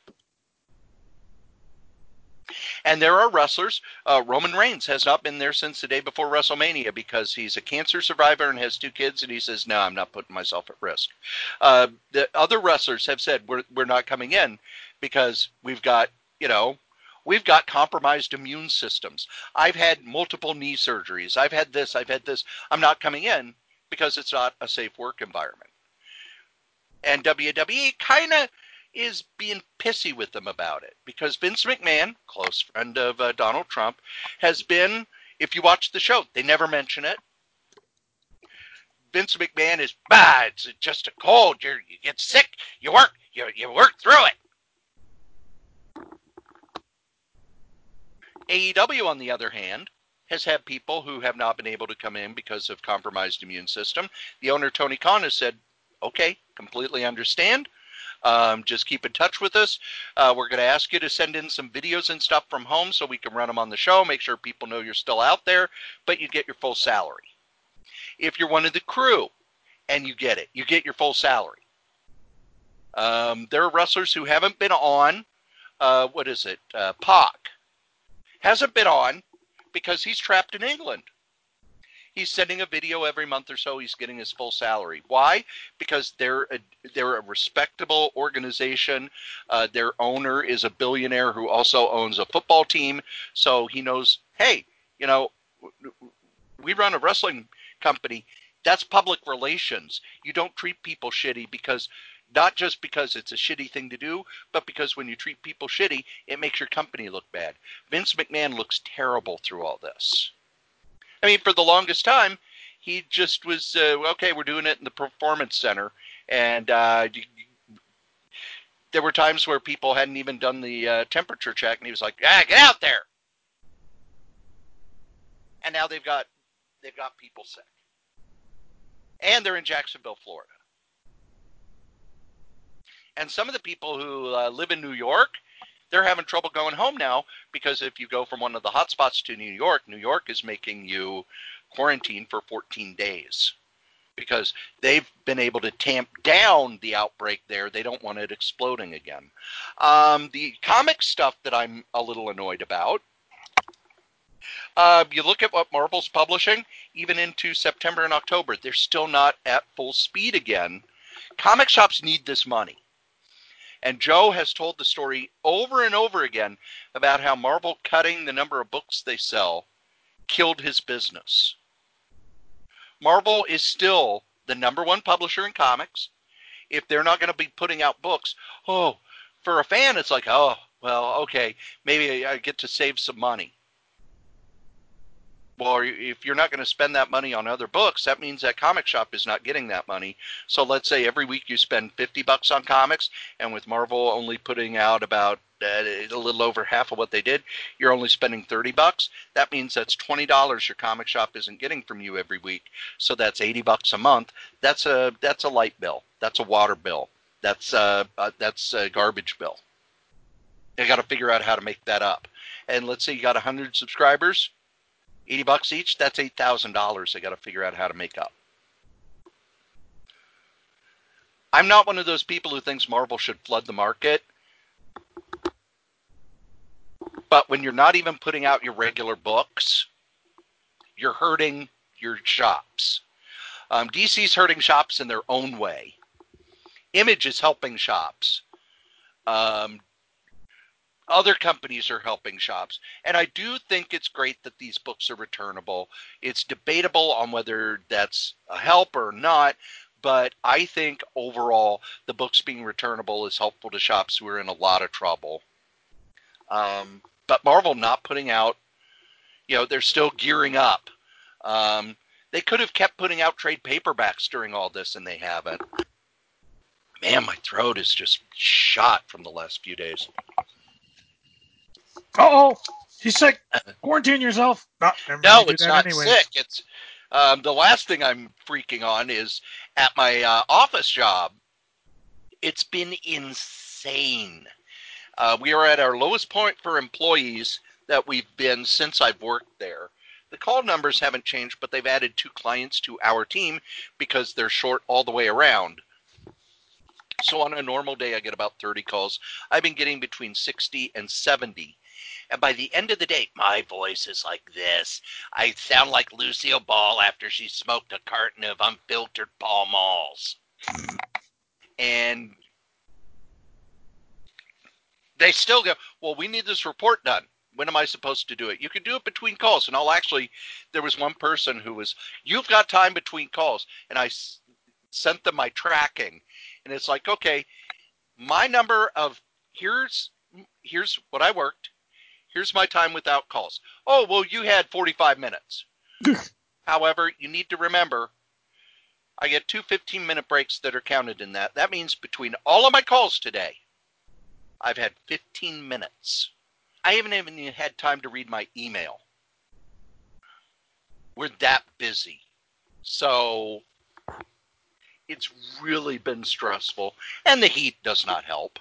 And there are wrestlers. Roman Reigns has not been there since the day before WrestleMania because he's a cancer survivor and has 2 kids, and he says, no, I'm not putting myself at risk. The other wrestlers have said, we're not coming in because we've got compromised immune systems. I've had multiple knee surgeries. I've had this. I'm not coming in because it's not a safe work environment. And WWE kind of is being pissy with them about it because Vince McMahon, close friend of Donald Trump, has been, if you watch the show, they never mention it. Vince McMahon is, it's just a cold. You get sick. You work through it. AEW, on the other hand, has had people who have not been able to come in because of compromised immune system. The owner, Tony Khan, has said, okay, completely understand. Just keep in touch with us. We're going to ask you to send in some videos and stuff from home so we can run them on the show, make sure people know you're still out there, but you get your full salary. If you're one of the crew and you get your full salary. There are wrestlers who haven't been on, Pac hasn't been on because he's trapped in England. He's sending a video every month or so. He's getting his full salary. Why? Because they're a respectable organization. Their owner is a billionaire who also owns a football team. So he knows, hey, we run a wrestling company. That's public relations. You don't treat people shitty because not just because it's a shitty thing to do, but because when you treat people shitty, it makes your company look bad. Vince McMahon looks terrible through all this. I mean, for the longest time, he just was, okay, we're doing it in the Performance Center. And there were times where people hadn't even done the temperature check, and he was like, get out there. And now they've got people sick. And they're in Jacksonville, Florida. And some of the people who live in New York, they're having trouble going home now because if you go from one of the hot spots to New York is making you quarantine for 14 days because they've been able to tamp down the outbreak there. They don't want it exploding again. The comic stuff that I'm a little annoyed about, you look at what Marvel's publishing, even into September and October, they're still not at full speed again. Comic shops need this money. And Joe has told the story over and over again about how Marvel cutting the number of books they sell killed his business. Marvel is still the number one publisher in comics. If they're not going to be putting out books, for a fan, it's like, okay, maybe I get to save some money. Well, if you're not going to spend that money on other books, that means that comic shop is not getting that money. So let's say every week you spend $50 on comics, and with Marvel only putting out about a little over half of what they did, you're only spending $30. That means that's $20 your comic shop isn't getting from you every week. So that's $80 a month. That's a light bill. That's a water bill. That's a garbage bill. You got to figure out how to make that up. And let's say you got 100 subscribers. $80 each, that's $8,000 they got to figure out how to make up. I'm not one of those people who thinks Marvel should flood the market. But when you're not even putting out your regular books, you're hurting your shops. DC's hurting shops in their own way. Image is helping shops. Other companies are helping shops. And I do think it's great that these books are returnable. It's debatable on whether that's a help or not, but I think overall the books being returnable is helpful to shops who are in a lot of trouble. But Marvel not putting out, they're still gearing up. They could have kept putting out trade paperbacks during all this, and they haven't. Man, my throat is just shot from the last few days. He's sick. Quarantine yourself. No, it's not sick. It's the last thing I'm freaking on is at my office job. It's been insane. We are at our lowest point for employees that we've been since I've worked there. The call numbers haven't changed, but they've added 2 clients to our team because they're short all the way around. So on a normal day, I get about 30 calls. I've been getting between 60 and 70. And by the end of the day, my voice is like this. I sound like Lucille Ball after she smoked a carton of unfiltered Pall Malls. And they still go, well, we need this report done. When am I supposed to do it? You can do it between calls. And there was one person who was, you've got time between calls. And I sent them my tracking. And it's like, okay, my number of, here's what I worked. Here's my time without calls. Oh, well, you had 45 minutes. However, you need to remember, I get 2 15-minute breaks that are counted in that. That means between all of my calls today, I've had 15 minutes. I haven't even had time to read my email. We're that busy. So it's really been stressful, and the heat does not help.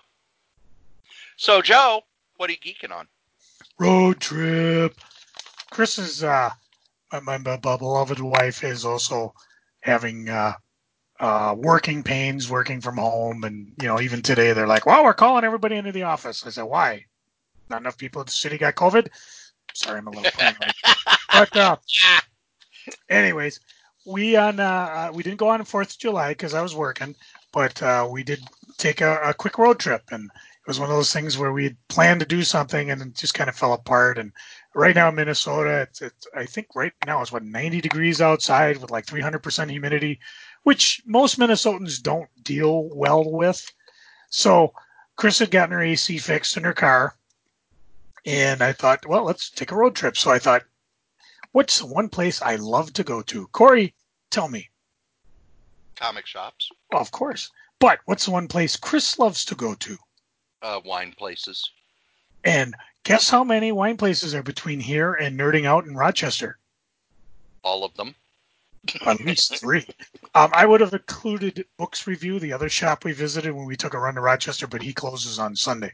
So, Joe, what are you geeking on? Road trip. Chris is, my beloved wife is also having working pains, working from home. And, even today they're like, well, we're calling everybody into the office. I said, why? Not enough people in the city got COVID? Sorry, I'm a little paranoid. But anyways, we didn't go on 4th of July because I was working, but we did take a quick road trip, and it was one of those things where we had planned to do something and it just kind of fell apart. And right now in Minnesota, I think right now it's 90 degrees outside with like 300% humidity, which most Minnesotans don't deal well with. So Chris had gotten her AC fixed in her car, and I thought, well, let's take a road trip. So I thought, what's the one place I love to go to? Corey, tell me. Comic shops. Well, of course. But what's the one place Chris loves to go to? Wine places. And guess how many wine places are between here and Nerding Out in Rochester? All of them. At least 3. I would have included Books Review, the other shop we visited when we took a run to Rochester, but he closes on Sunday.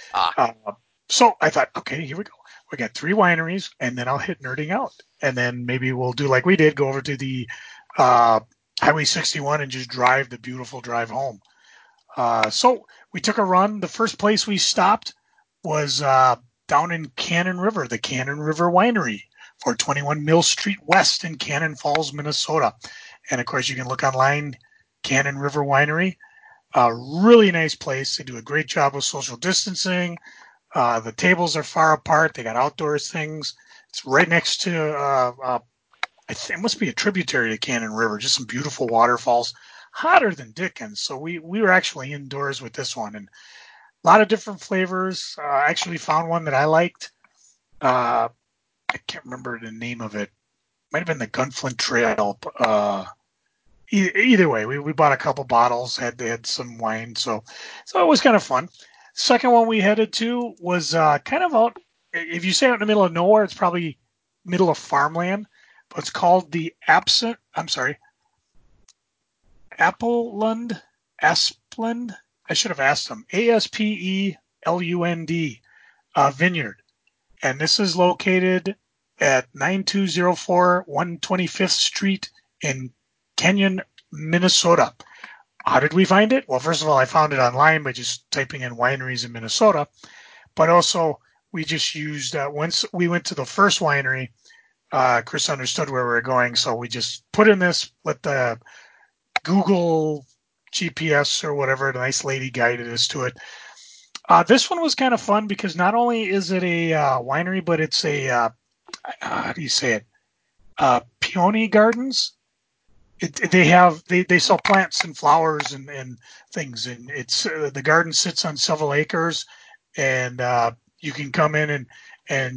So I thought, okay, here we go. We got 3 wineries, and then I'll hit Nerding Out. And then maybe we'll do like we did, go over to the Highway 61 and just drive the beautiful drive home. So we took a run. The first place we stopped was down in Cannon River, the Cannon River Winery, 421 Mill Street West in Cannon Falls, Minnesota. And of course, you can look online, Cannon River Winery. Really nice place. They do a great job with social distancing. The tables are far apart. They got outdoors things. It's right next to, it must be a tributary to Cannon River, just some beautiful waterfalls, hotter than Dickens. So we were actually indoors with this one, and a lot of different flavors. I actually found one that I liked. I can't remember the name of it. Might have been the Gunflint Trail. Either way, we bought a couple bottles. They had some wine, so it was kind of fun. Second one we headed to was kind of out. If you say out in the middle of nowhere, it's probably middle of farmland. But it's called the Appleland, Asplund. I should have asked them. Aspelund Vineyard, and this is located at 9204 125th Street in Kenyon, Minnesota. How did we find it? Well, first of all, I found it online by just typing in wineries in Minnesota, but also we just used, once we went to the first winery, Chris understood where we were going, so we just put in this, let the Google GPS or whatever, the nice lady guided us to it. This one was kind of fun because not only is it a winery, but it's a, how do you say it? Peony gardens. They sell plants and flowers and things, and it's the garden sits on several acres, and you can come in and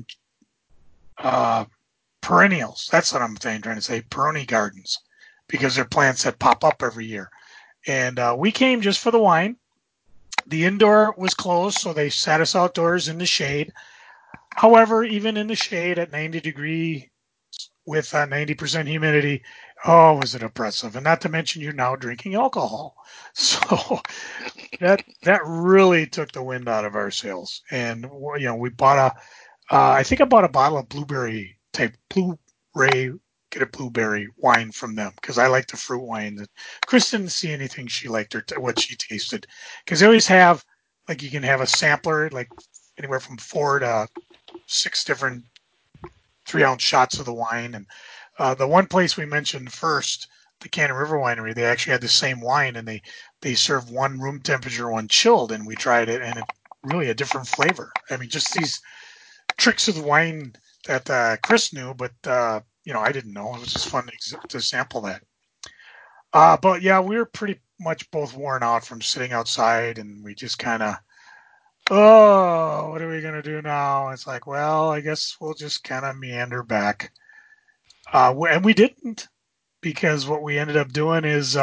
perennials. That's what I'm trying to say. Peroni gardens, because they're plants that pop up every year. And we came just for the wine. The indoor was closed, so they sat us outdoors in the shade. However, even in the shade at 90 degrees with 90% humidity, oh, was it oppressive? And not to mention you're now drinking alcohol. So that really took the wind out of our sails. And, we bought I think I bought a bottle of blueberry type get a blueberry wine from them because I like the fruit wine. Chris didn't see anything she liked or what she tasted, because they always have, like, you can have a sampler, like anywhere from 4 to 6 different 3-ounce shots of the wine. And the one place we mentioned first, the Cannon River Winery, they actually had the same wine, and they served one room temperature, one chilled, and we tried it, and it really a different flavor. I mean, just these tricks of the wine that Chris knew, but I didn't know. It was just fun to sample that. But yeah, we were pretty much both worn out from sitting outside, and we just kind of, oh, what are we gonna do now? It's like, well, I guess we'll just kind of meander back. And we didn't, because what we ended up doing is,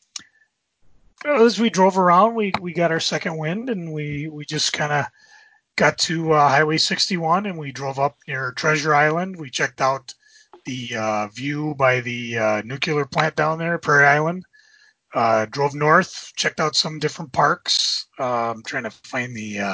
as we drove around, we got our second wind, and we just kind of got to Highway 61 and we drove up near Treasure Island. We checked out the view by the nuclear plant down there, Prairie Island. Drove north, checked out some different parks. I'm trying to find the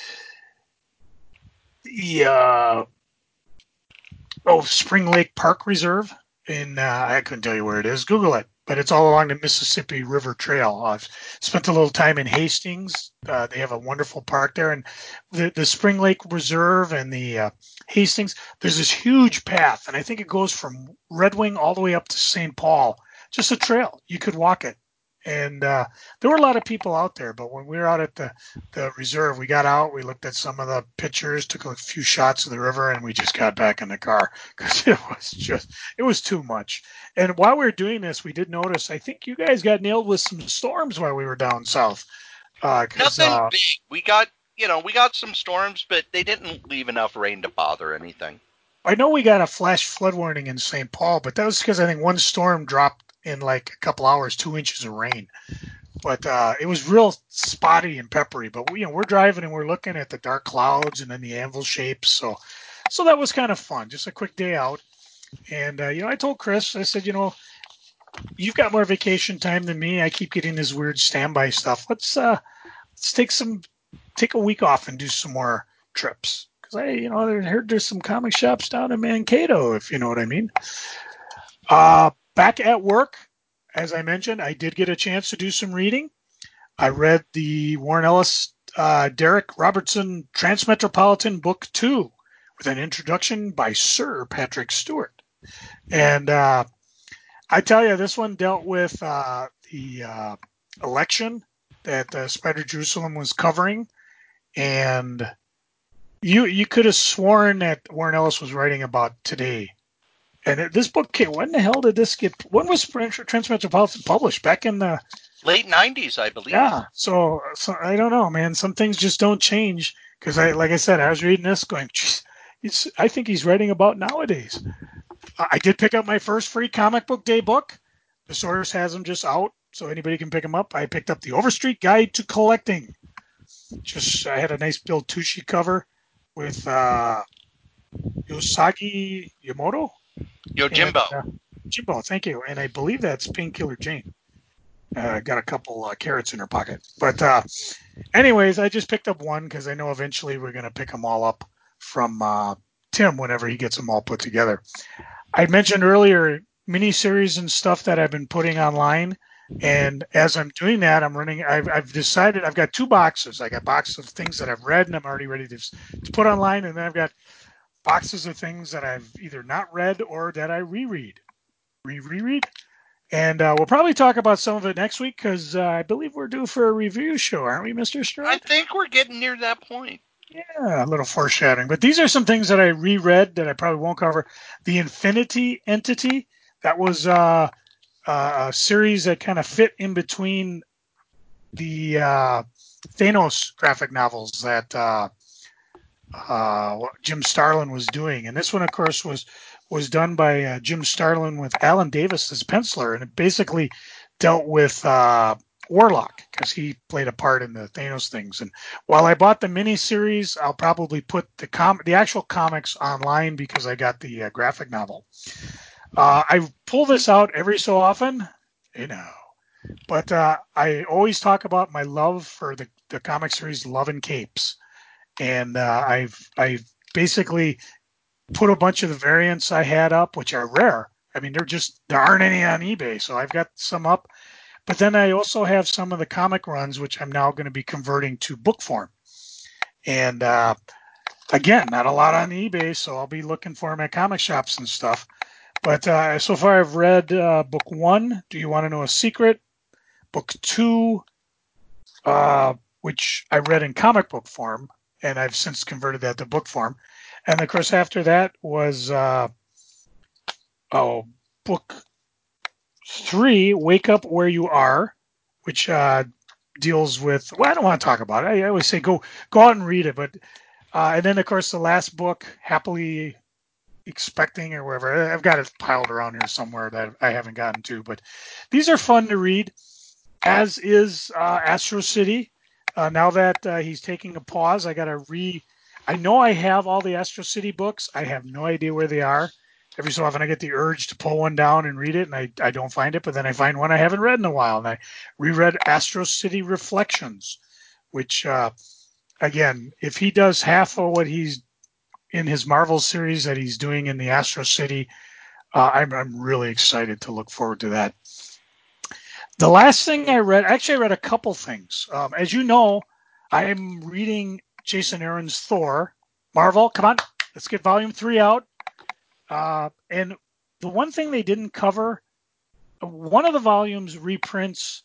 Spring Lake Park Reserve. I couldn't tell you where it is. Google it. But it's all along the Mississippi River Trail. I've spent a little time in Hastings. They have a wonderful park there. And the Spring Lake Reserve and the Hastings, there's this huge path. And I think it goes from Red Wing all the way up to St. Paul. Just a trail. You could walk it. And there were a lot of people out there. But when we were out at the reserve, we got out, we looked at some of the pictures, took a few shots of the river, and we just got back in the car because it was too much. And while we were doing this, we did notice, I think you guys got nailed with some storms while we were down south. Nothing big. We got some storms, but they didn't leave enough rain to bother anything. I know we got a flash flood warning in St. Paul, but that was because I think one storm dropped in like a couple hours, 2 inches of rain. But it was real spotty and peppery. But we're driving and we're looking at the dark clouds and then the anvil shapes. So that was kind of fun. Just a quick day out. And I told Chris, I said, you've got more vacation time than me. I keep getting this weird standby stuff. Let's take a week off and do some more trips. Because I heard there's some comic shops down in Mankato, if you know what I mean. Back at work, as I mentioned, I did get a chance to do some reading. I read the Warren Ellis, Derek Robertson Transmetropolitan Book 2 with an introduction by Sir Patrick Stewart. And I tell you, this one dealt with the election that Spider Jerusalem was covering. And you could have sworn that Warren Ellis was writing about today. And this book came, when the hell did this get, when was Transmetropolitan published? Back in the late 90s, I believe. Yeah, so I don't know, man. Some things just don't change. Because like I said, I was reading this going, geez, I think he's writing about nowadays. I did pick up my first free comic book day book. The Source has them just out, so anybody can pick them up. I picked up the Overstreet Guide to Collecting. I had a nice Bill Tucci cover with Yosagi Yamoto. Yojimbo. Jimbo, thank you. And I believe that's Painkiller Jane. Got a couple carrots in her pocket. But anyways, I just picked up one because I know eventually we're going to pick them all up from Tim whenever he gets them all put together. I mentioned earlier miniseries and stuff that I've been putting online. And as I'm doing that, I've decided I've got 2 boxes. I got boxes of things that I've read and I'm already ready to put online. And then I've got boxes of things that I've either not read or that I reread. And we'll probably talk about some of it next week because I believe we're due for a review show, aren't we, Mr. Stroud? I think we're getting near that point. Yeah, a little foreshadowing. But these are some things that I reread that I probably won't cover. The Infinity Entity, that was a series that kind of fit in between the Thanos graphic novels that Jim Starlin was doing. And this one, of course, was done by Jim Starlin with Alan Davis as penciler, and it basically dealt with Warlock because he played a part in the Thanos things. And while I bought the miniseries, I'll probably put the actual comics online because I got the graphic novel. I pull this out every so often, but I always talk about my love for the comic series Love and Capes, and I've basically put a bunch of the variants I had up, which are rare. I mean, there aren't any on eBay, so I've got some up. But then I also have some of the comic runs, which I'm now going to be converting to book form. And again, not a lot on eBay, so I'll be looking for them at comic shops and stuff. But so far I've read book 1, Do You Want to Know a Secret? Book 2, which I read in comic book form, and I've since converted that to book form. And of course, after that was book 3, Wake Up Where You Are, which deals with. Well, I don't want to talk about it. I always say go out and read it. But and then of course the last book, Happily Expecting or wherever. I've got it piled around here somewhere that I haven't gotten to. But these are fun to read, as is Astro City. Now that he's taking a pause, I got to I know I have all the Astro City books. I have no idea where they are. Every so often I get the urge to pull one down and read it, and I don't find it, but then I find one I haven't read in a while, and I reread Astro City Reflections, which, again, if he does half of what he's in his Marvel series that he's doing in the Astro City, I'm really excited to look forward to that. The last thing I read, actually I read a couple things. As you know, I'm reading Jason Aaron's Thor. Marvel, come on, let's get volume 3 out. And the one thing they didn't cover, one of the volumes reprints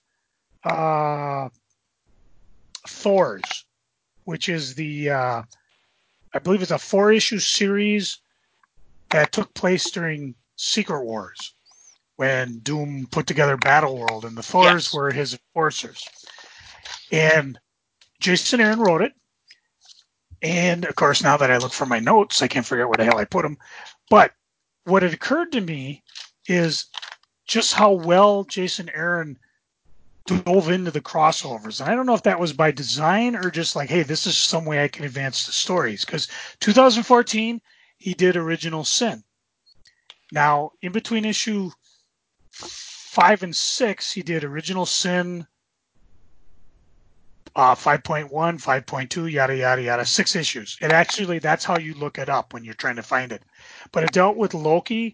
Thor's, which is I believe it's a 4-issue series that took place during Secret Wars, when Doom put together Battleworld, and the Thors were his enforcers. And Jason Aaron wrote it. And, of course, now that I look for my notes, I can't figure out where the hell I put them. But what had occurred to me is just how well Jason Aaron dove into the crossovers. And I don't know if that was by design or just like, hey, this is some way I can advance the stories. Because 2014, he did Original Sin. Now, in between issue 5 and 6, he did Original Sin, 5.1, 5.2, yada, yada, yada, 6 issues. And actually, that's how you look it up when you're trying to find it. But it dealt with Loki,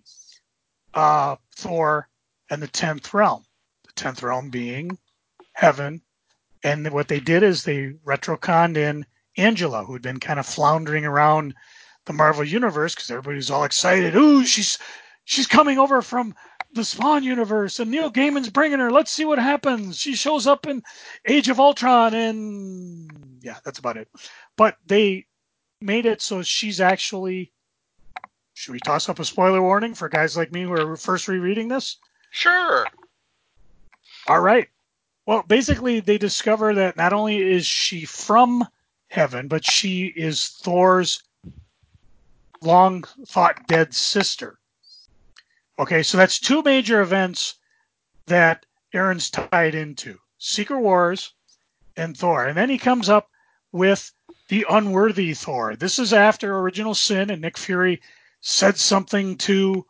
Thor, and the 10th realm. The 10th realm being heaven. And what they did is they retroconned in Angela, who had been kind of floundering around the Marvel Universe because everybody's all excited. Ooh, she's coming over from the Spawn universe, and Neil Gaiman's bringing her. Let's see what happens. She shows up in Age of Ultron, and yeah, that's about it. But they made it so she's actually... Should we toss up a spoiler warning for guys like me who are first rereading this? Sure. All right. Well, basically, they discover that not only is she from heaven, but she is Thor's long-thought dead sister. Okay, so that's 2 major events that Aaron's tied into. Secret Wars and Thor. And then he comes up with the unworthy Thor. This is after Original Sin, and Nick Fury said something to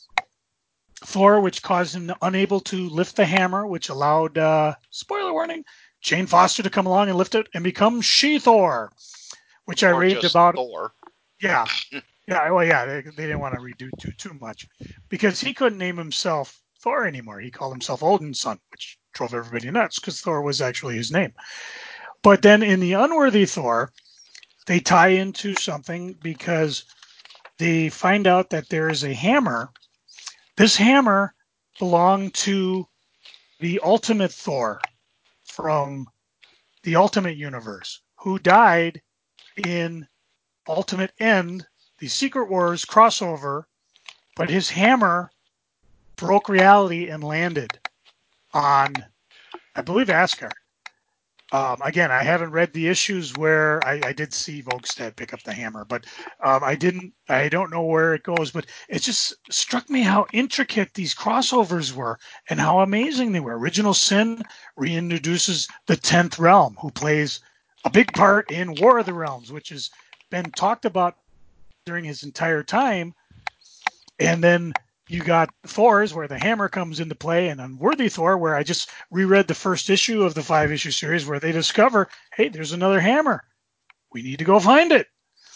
Thor which caused him unable to lift the hammer, which allowed, spoiler warning, Jane Foster to come along and lift it and become She-Thor, which I raved about. Thor. Yeah. Yeah, well, yeah, they didn't want to redo too much because he couldn't name himself Thor anymore. He called himself Odin's son, which drove everybody nuts because Thor was actually his name. But then in the Unworthy Thor, they tie into something because they find out that there is a hammer. This hammer belonged to the Ultimate Thor from the Ultimate Universe, who died in Ultimate End, the Secret Wars crossover, but his hammer broke reality and landed on, I believe, Asgard. Again, I haven't read the issues where I did see Vogstad pick up the hammer, but I don't know where it goes, but it just struck me how intricate these crossovers were and how amazing they were. Original Sin reintroduces the 10th Realm, who plays a big part in War of the Realms, which has been talked about during his entire time. And then you got Thor's, where the hammer comes into play, and Unworthy Thor, where I just reread the first issue of the 5-issue series, where they discover, hey, there's another hammer. We need to go find it.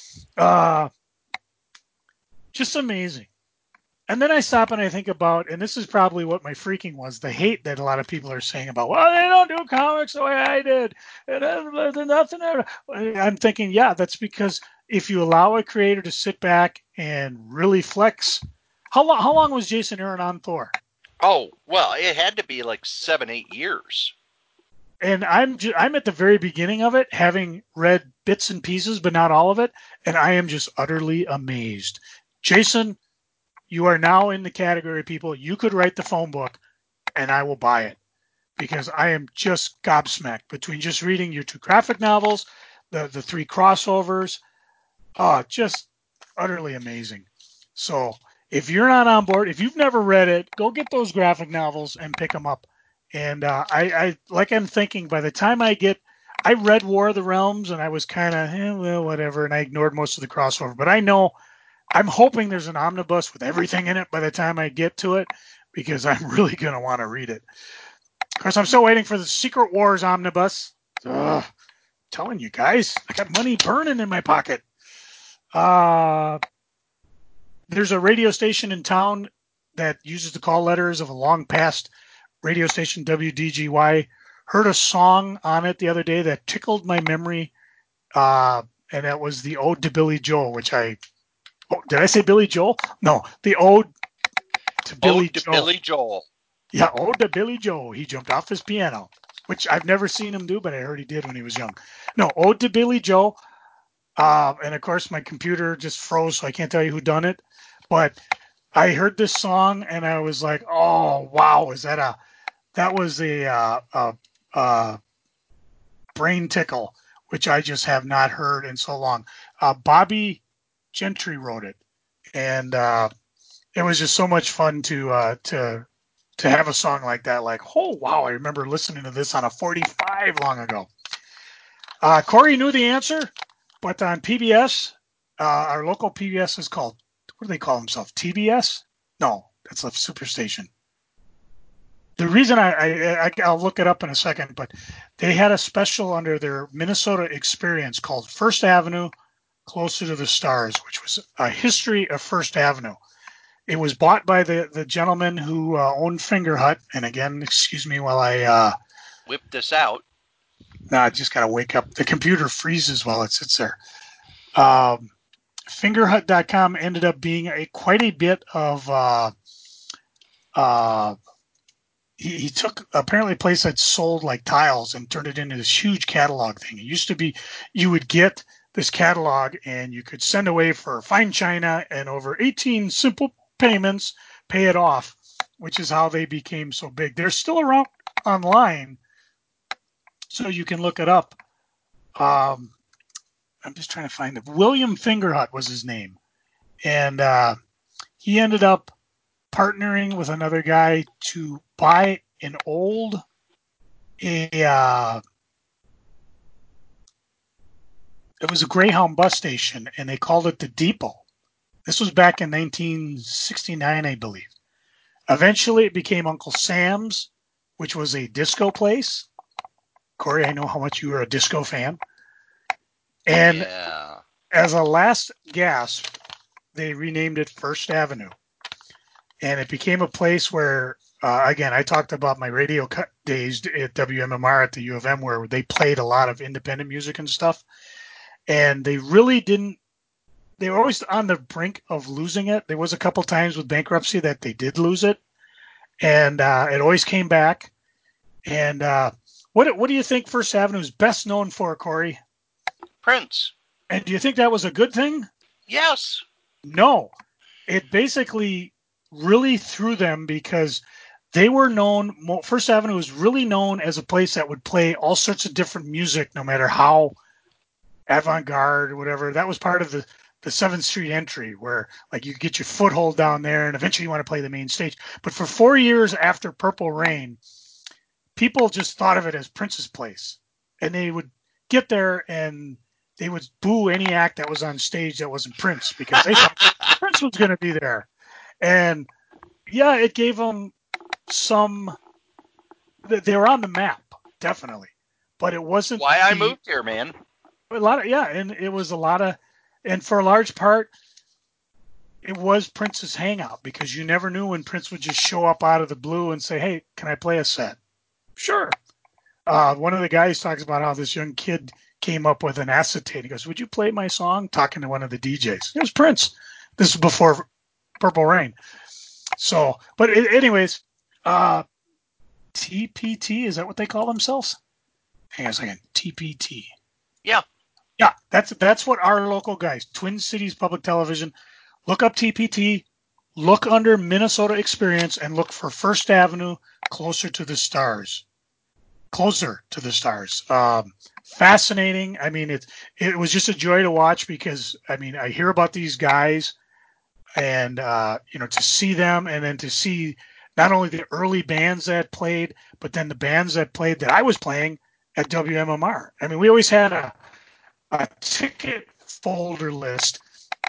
Just amazing. And then I stop and I think about, and this is probably what my freaking was, the hate that a lot of people are saying about, well, they don't do comics the way I did. And nothing. I'm thinking, yeah, that's because if you allow a creator to sit back and really flex. How long was Jason Aaron on Thor? Oh, well, it had to be like 7-8 years. And I'm at the very beginning of it, having read bits and pieces, but not all of it, and I am just utterly amazed. Jason, you are now in the category of people, you could write the phone book, and I will buy it. Because I am just gobsmacked between just reading your 2 graphic novels, the 3 crossovers. Just utterly amazing. So if you're not on board, if you've never read it, go get those graphic novels and pick them up. And I'm thinking by the time I I read War of the Realms, and I was kind of, well, whatever, and I ignored most of the crossover. But I'm hoping there's an omnibus with everything in it by the time I get to it, because I'm really going to want to read it. Of course, I'm still waiting for the Secret Wars omnibus. Ugh, telling you guys, I got money burning in my pocket. There's a radio station in town that uses the call letters of a long past radio station, WDGY. Heard a song on it the other day that tickled my memory, and that was the Ode to Billy Joel, which did I say Billy Joel? No, the Ode to Billy Joel. Billy Joel. Yeah, Ode to Billy Joel. He jumped off his piano, which I've never seen him do, but I heard he did when he was young. No, Ode to Billy Joel. And of course, my computer just froze, so I can't tell you who done it. But I heard this song, and I was like, "Oh, wow! That was a brain tickle, which I just have not heard in so long." Bobby Gentry wrote it, and it was just so much fun to have a song like that. Like, oh wow! I remember listening to this on a 45 long ago. Corey knew the answer, but on PBS, our local PBS is called, what do they call themselves? TBS? No, that's a superstation. The reason I'll look it up in a second, but they had a special under their Minnesota experience called First Avenue, Closer to the Stars, which was a history of First Avenue. It was bought by the gentleman who owned Finger Hut. And again, excuse me while I whip this out. No, I just got to wake up. The computer freezes while it sits there. Fingerhut.com ended up being quite a bit of he took apparently a place that sold like tiles and turned it into this huge catalog thing. It used to be you would get this catalog and you could send away for fine china, and over 18 simple payments pay it off, which is how they became so big. They're still around online, so you can look it up. I'm just trying to find it. William Fingerhut was his name, and he ended up partnering with another guy to buy an old it was a Greyhound bus station, and they called it the Depot. This was back in 1969, I believe. Eventually, it became Uncle Sam's, which was a disco place. Corey, I know how much you were a disco fan. And as a last gasp, they renamed it First Avenue. And it became a place where, again, I talked about my radio days at WMMR at the U of M, where they played a lot of independent music and stuff. And they really didn't, they were always on the brink of losing it. There was a couple times with bankruptcy that they did lose it. And it always came back. And what do you think First Avenue is best known for, Corey? Prince. And do you think that was a good thing? Yes. No. It basically really threw them because they were known, First Avenue was really known as a place that would play all sorts of different music, no matter how avant-garde or whatever. That was part of the 7th Street entry, where like you get your foothold down there and eventually you want to play the main stage. But for 4 years after Purple Rain, people just thought of it as Prince's place. And they would get there and they would boo any act that was on stage that wasn't Prince, because they thought Prince was going to be there. And yeah, it gave them they were on the map, definitely. But it wasn't why I moved here, man. And it was and for a large part, it was Prince's hangout, because you never knew when Prince would just show up out of the blue and say, "Hey, can I play a set?" Sure. One of the guys talks about how this young kid came up with an acetate. He goes, "Would you play my song?" Talking to one of the DJs. It was Prince. This is before Purple Rain. So, but anyways, TPT, is that what they call themselves? Hang on a second. TPT. Yeah. Yeah, that's what our local guys, Twin Cities Public Television, look up TPT, look under Minnesota Experience, and look for First Avenue, Closer to the Stars. Closer to the Stars. Fascinating. I mean, it was just a joy to watch, because, I mean, I hear about these guys, and, to see them, and then to see not only the early bands that played, but then the bands that played that I was playing, at WMMR. I mean, we always had a ticket folder list.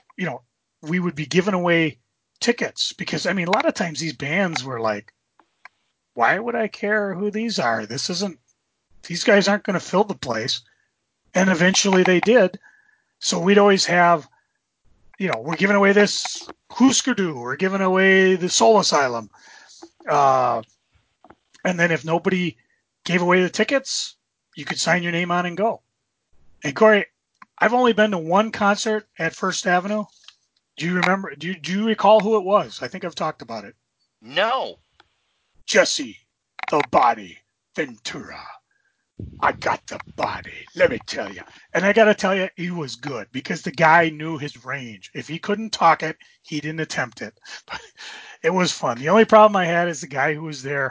We would be giving away tickets because, I mean, a lot of times these bands were like, why would I care who these are? These guys aren't going to fill the place. And eventually they did. So we'd always have, we're giving away this Husker Du, we're giving away the Soul Asylum. And then if nobody gave away the tickets, you could sign your name on and go. And Corey, I've only been to one concert at First Avenue. Do you remember? Do you recall who it was? I think I've talked about it. No. Jesse the Body Ventura. I got the body, let me tell you. And I got to tell you, he was good because the guy knew his range. If he couldn't talk it, he didn't attempt it. But it was fun. The only problem I had is the guy who was there.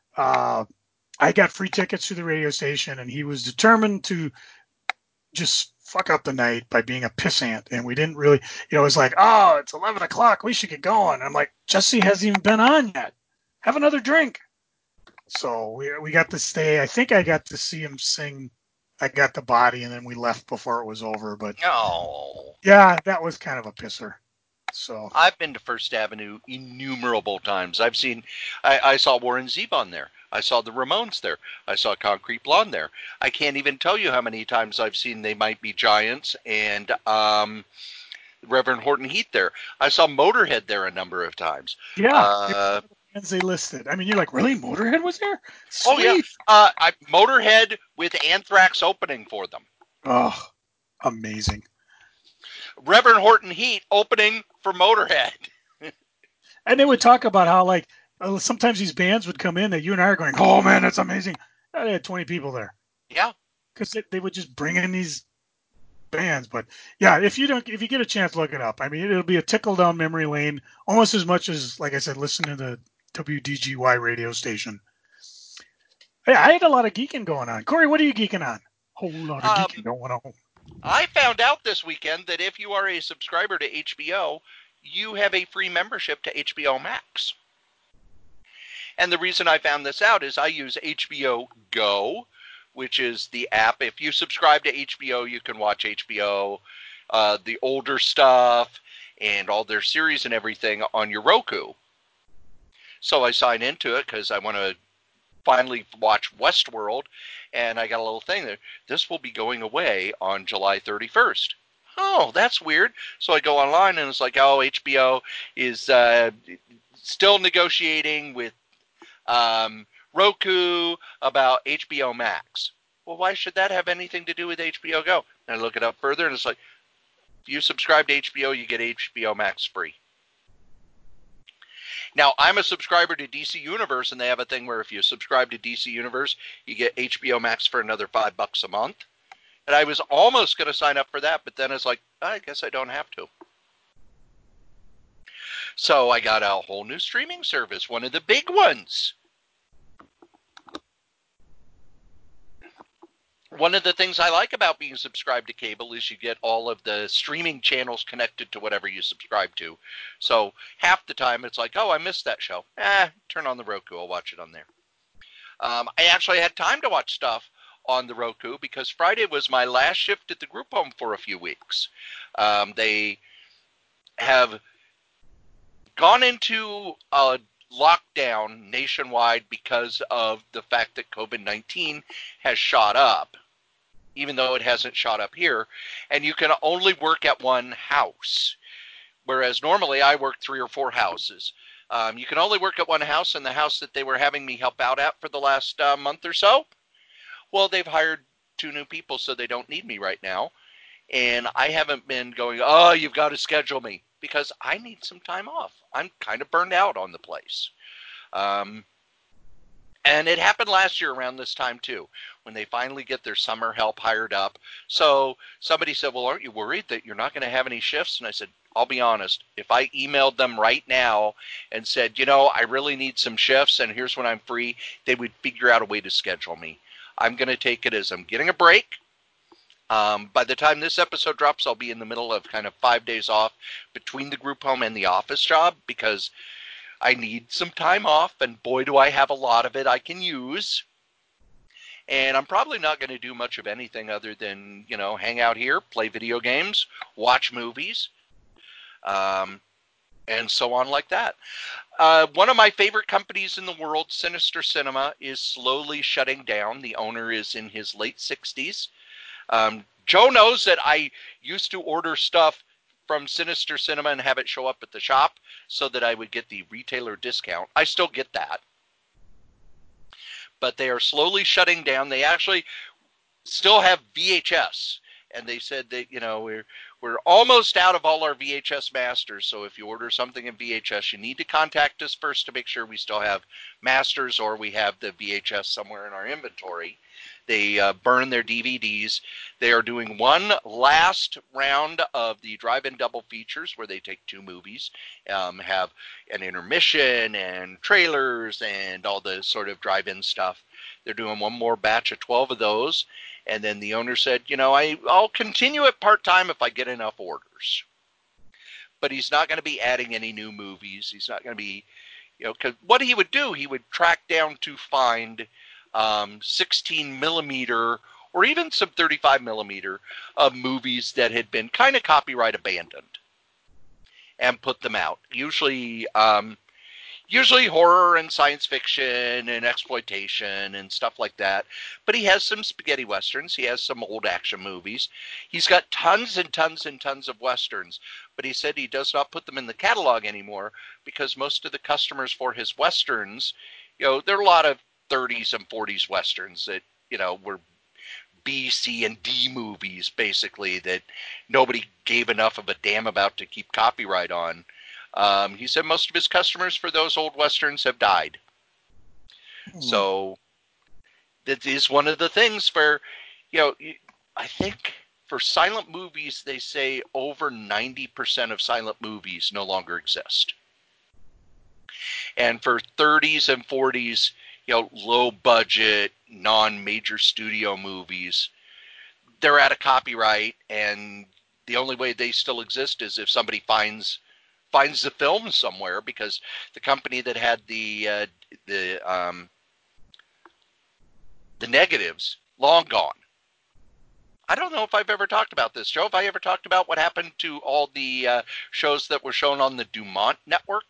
I got free tickets to the radio station, and he was determined to just fuck up the night by being a pissant. And we didn't really, it was like, oh, it's 11 o'clock. We should get going. I'm like, Jesse hasn't even been on yet. Have another drink. So we got to stay. I think I got to see him sing I Got the Body, and then we left before it was over. But yeah, that was kind of a pisser. So I've been to First Avenue innumerable times. I saw Warren Zevon there. I saw the Ramones there. I saw Concrete Blonde there. I can't even tell you how many times I've seen They Might Be Giants and Reverend Horton Heat there. I saw Motorhead there a number of times. Yeah. Bands they listed. I mean, you're like, really? Motorhead was there? Sweet. Oh, yeah. Motorhead with Anthrax opening for them. Oh, amazing. Reverend Horton Heat opening for Motorhead. And they would talk about how, like, sometimes these bands would come in that you and I are going, oh, man, that's amazing. They had 20 people there. Yeah. Because they would just bring in these bands. But, yeah, if you get a chance, look it up. I mean, it'll be a tickle down memory lane almost as much as, like I said, listen to the WDGY radio station. Yeah, I had a lot of geeking going on. Corey, what are you geeking on? Whole lot of geeking going on. I found out this weekend that if you are a subscriber to HBO, you have a free membership to HBO Max. And the reason I found this out is I use HBO Go, which is the app. If you subscribe to HBO, you can watch HBO, the older stuff, and all their series and everything on your Roku. So I sign into it because I want to finally watch Westworld, and I got a little thing there. This will be going away on July 31st. Oh, that's weird. So I go online, and it's like, oh, HBO is still negotiating with Roku about HBO Max. Well, why should that have anything to do with HBO Go? And I look it up further, and it's like, if you subscribe to HBO, you get HBO Max free. Now, I'm a subscriber to DC Universe, and they have a thing where if you subscribe to DC Universe, you get HBO Max for another $5 a month. And I was almost going to sign up for that, but then it's like, I guess I don't have to. So I got a whole new streaming service, one of the big ones. One of the things I like about being subscribed to cable is you get all of the streaming channels connected to whatever you subscribe to. So half the time it's like, oh, I missed that show. Turn on the Roku. I'll watch it on there. I actually had time to watch stuff on the Roku because Friday was my last shift at the group home for a few weeks. They have gone into a lockdown nationwide because of the fact that COVID-19 has shot up, even though it hasn't shot up here, and you can only work at one house, whereas normally I work 3 or 4 houses. You can only work at one house, and the house that they were having me help out at for the last month or so, well, they've hired 2 new people, so they don't need me right now, and I haven't been going, oh, you've got to schedule me, because I need some time off. I'm kind of burned out on the place. And it happened last year around this time, too, when they finally get their summer help hired up. So somebody said, well, aren't you worried that you're not going to have any shifts? And I said, I'll be honest. If I emailed them right now and said, I really need some shifts and here's when I'm free, they would figure out a way to schedule me. I'm going to take it as I'm getting a break. By the time this episode drops, I'll be in the middle of kind of 5 days off between the group home and the office job because I need some time off, and boy, do I have a lot of it I can use. And I'm probably not going to do much of anything other than, hang out here, play video games, watch movies, and so on like that. One of my favorite companies in the world, Sinister Cinema, is slowly shutting down. The owner is in his late 60s. Joe knows that I used to order stuff from Sinister Cinema and have it show up at the shop so that I would get the retailer discount. I still get that. But they are slowly shutting down. They actually still have VHS. And they said that, we're almost out of all our VHS masters. So if you order something in VHS, you need to contact us first to make sure we still have masters or we have the VHS somewhere in our inventory. They burn their DVDs. They are doing one last round of the drive-in double features where they take two movies, have an intermission and trailers and all the sort of drive-in stuff. They're doing one more batch of 12 of those. And then the owner said, I'll continue it part-time if I get enough orders. But he's not going to be adding any new movies. He's not going to be, because what he would do, he would track down to find 16 millimeter or even some 35 millimeter of movies that had been kind of copyright abandoned and put them out. Usually horror and science fiction and exploitation and stuff like that. But he has some spaghetti westerns. He has some old action movies. He's got tons and tons and tons of westerns. But he said he does not put them in the catalog anymore because most of the customers for his westerns, there are a lot of 30s and 40s westerns that, were B, C, and D movies, basically, that nobody gave enough of a damn about to keep copyright on. He said most of his customers for those old westerns have died. So that is one of the things where, I think for silent movies, they say over 90% of silent movies no longer exist. And for 30s and 40s, low budget, non-major studio movies, they're out of copyright, and the only way they still exist is if somebody finds the film somewhere, because the company that had the negatives, long gone. I don't know if I've ever talked about this, Joe. Have I ever talked about what happened to all the shows that were shown on the Dumont network?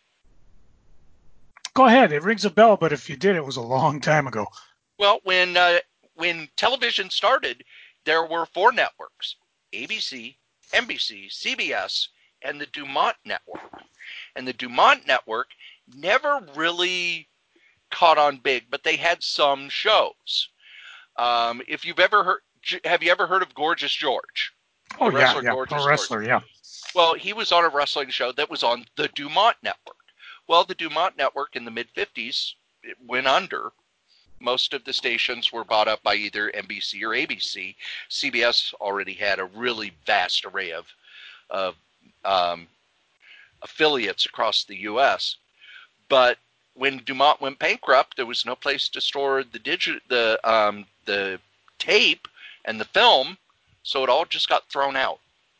Go ahead. It rings a bell, but if you did, it was a long time ago. Well, when television started, there were 4 networks: ABC, NBC, CBS, and the Dumont network. And the Dumont network never really caught on big, but they had some shows. If you've ever heard, have you ever heard of Gorgeous George? Oh, yeah, pro wrestler, yeah. Well, he was on a wrestling show that was on the Dumont network. Well, the Dumont network in the mid-50s, it went under. Most of the stations were bought up by either NBC or ABC. CBS already had a really vast array of affiliates across the U.S. But when Dumont went bankrupt, there was no place to store the tape and the film, so it all just got thrown out.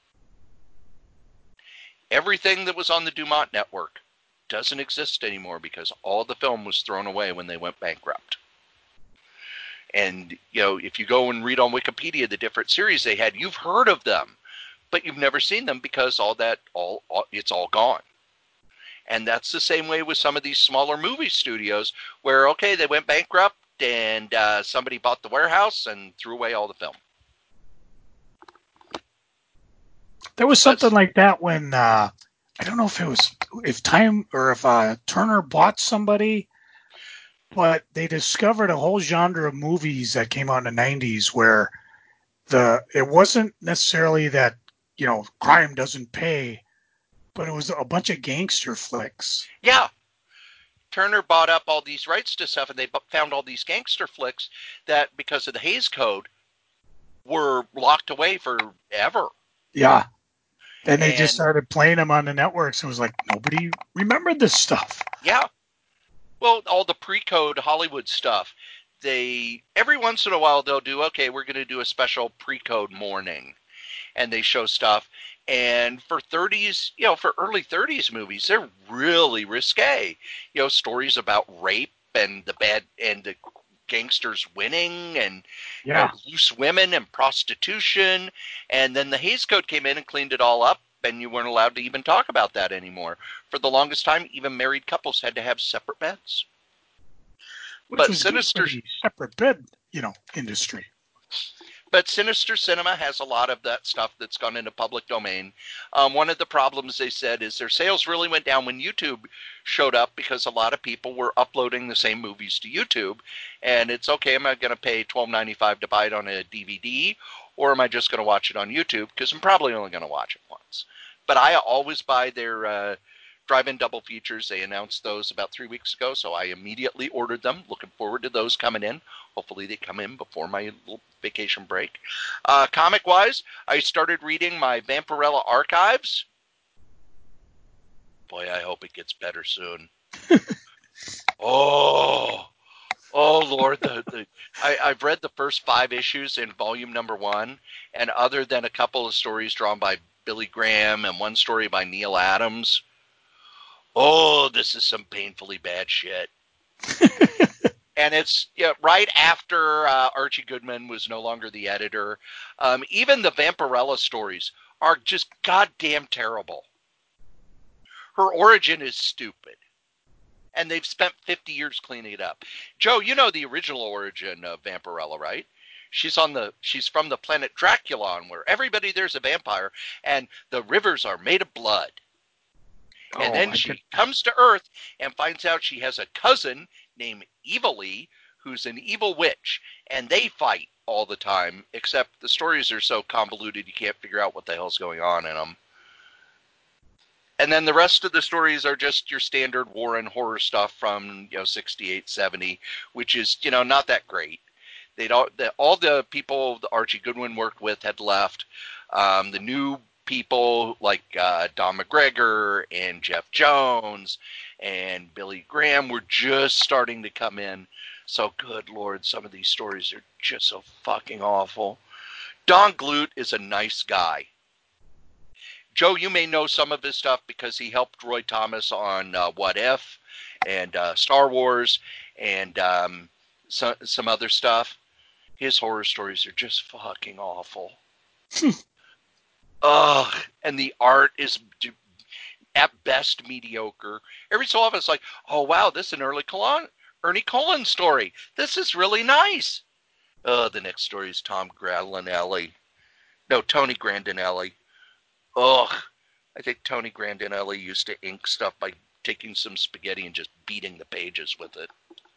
Everything that was on the Dumont network doesn't exist anymore because all the film was thrown away when they went bankrupt. And, if you go and read on Wikipedia the different series they had, you've heard of them, but you've never seen them because it's all gone. And that's the same way with some of these smaller movie studios where, okay, they went bankrupt and somebody bought the warehouse and threw away all the film. There was something like that when, I don't know if Time or if Turner bought somebody, but they discovered a whole genre of movies that came out in the 90s where it wasn't necessarily that, crime doesn't pay, but it was a bunch of gangster flicks. Yeah. Turner bought up all these rights to stuff, and they found all these gangster flicks that, because of the Hays Code, were locked away forever. Yeah. And they just started playing them on the networks. It was like, nobody remembered this stuff. Yeah. Well, all the pre-code Hollywood stuff, every once in a while they'll do, okay, we're going to do a special pre-code morning. And they show stuff. And for 30s, for early 30s movies, they're really risque. Stories about rape and the gangsters winning and Yeah. loose women and prostitution. And then the Hays Code came in and cleaned it all up, and you weren't allowed to even talk about that anymore. For the longest time, even married couples had to have separate beds. Which was good for the separate bed, industry. But Sinister Cinema has a lot of that stuff that's gone into public domain. One of the problems they said is their sales really went down when YouTube showed up because a lot of people were uploading the same movies to YouTube. And it's okay, am I going to pay $12.95 to buy it on a DVD, or am I just going to watch it on YouTube? Because I'm probably only going to watch it once. But I always buy their drive-in double features. They announced those about 3 weeks ago, so I immediately ordered them. Looking forward to those coming in. Hopefully they come in before my little vacation break. Comic-wise, I started reading my Vampirella Archives. Boy, I hope it gets better soon. Oh, Lord. I've read the first 5 issues in volume number 1, and other than a couple of stories drawn by Billy Graham and one story by Neil Adams, this is some painfully bad shit. And it's right after Archie Goodman was no longer the editor. Even the Vampirella stories are just goddamn terrible. Her origin is stupid. And they've spent 50 years cleaning it up. Joe, you know the original origin of Vampirella, right? She's from the planet Draculon, where everybody there's a vampire, and the rivers are made of blood. And then she comes to Earth and finds out she has a cousin named Evilee, who's an evil witch, and they fight all the time, except the stories are so convoluted you can't figure out what the hell's going on in them. And then the rest of the stories are just your standard war and horror stuff from 68, 70, which is not that great. All the people the Archie Goodwin worked with had left. The new people like Don McGregor and Jeff Jones and Billy Graham were just starting to come in. So good Lord, some of these stories are just so fucking awful. Don Glut is a nice guy. Joe, you may know some of his stuff because he helped Roy Thomas on What If and Star Wars and some other stuff. His horror stories are just fucking awful. And the art is at best mediocre. Every so often it's like, oh wow, this is an Ernie Collins story. This is really nice. The next story is Tony Grandinelli. I think Tony Grandinelli used to ink stuff by taking some spaghetti and just beating the pages with it.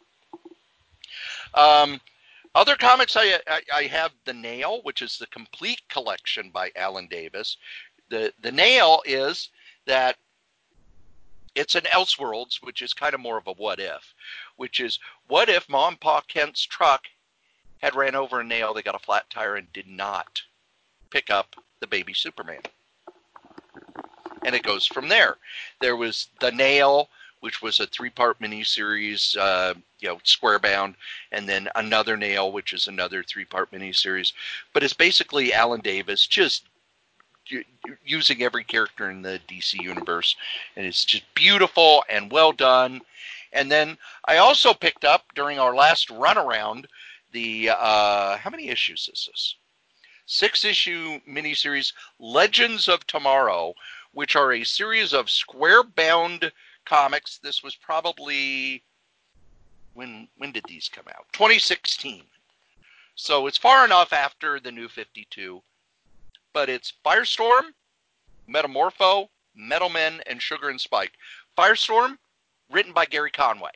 Other comics, I have The Nail, which is the complete collection by Alan Davis. The Nail is that it's an Elseworlds, which is kind of more of a what if, which is what if Mom and Pa Kent's truck had ran over a nail, they got a flat tire, and did not pick up the baby Superman. And it goes from there. There was The Nail, which was a 3-part miniseries, square bound, and then Another Nail, which is another 3-part miniseries. But it's basically Alan Davis just using every character in the DC universe, and it's just beautiful and well done. And then I also picked up during our last runaround the how many issues is this? 6-issue miniseries Legends of Tomorrow, which are a series of square-bound comics. This was probably when did these come out? 2016. So it's far enough after the New 52. But it's Firestorm, Metamorpho, Metal Men, and Sugar and Spike. Firestorm, written by Gary Conway.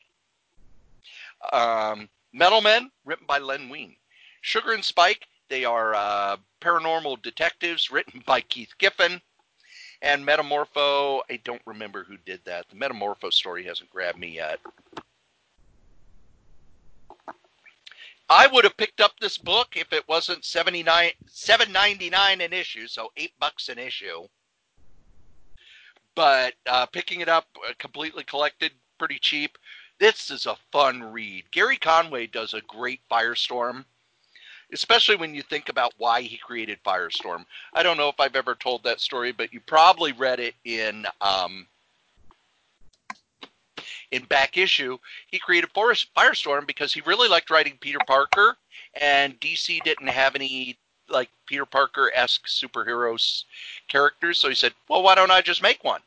Metal Men, written by Len Wein. Sugar and Spike, they are paranormal detectives, written by Keith Giffen. And Metamorpho, I don't remember who did that. The Metamorpho story hasn't grabbed me yet. I would have picked up this book if it wasn't $7.99 an issue, so $8 an issue. But picking it up completely collected, pretty cheap. This is a fun read. Gary Conway does a great Firestorm, especially when you think about why he created Firestorm. I don't know if I've ever told that story, but you probably read it in in back issue, he created Firestorm because he really liked writing Peter Parker, and DC didn't have any like Peter Parker-esque superheroes characters, so he said, well, why don't I just make one?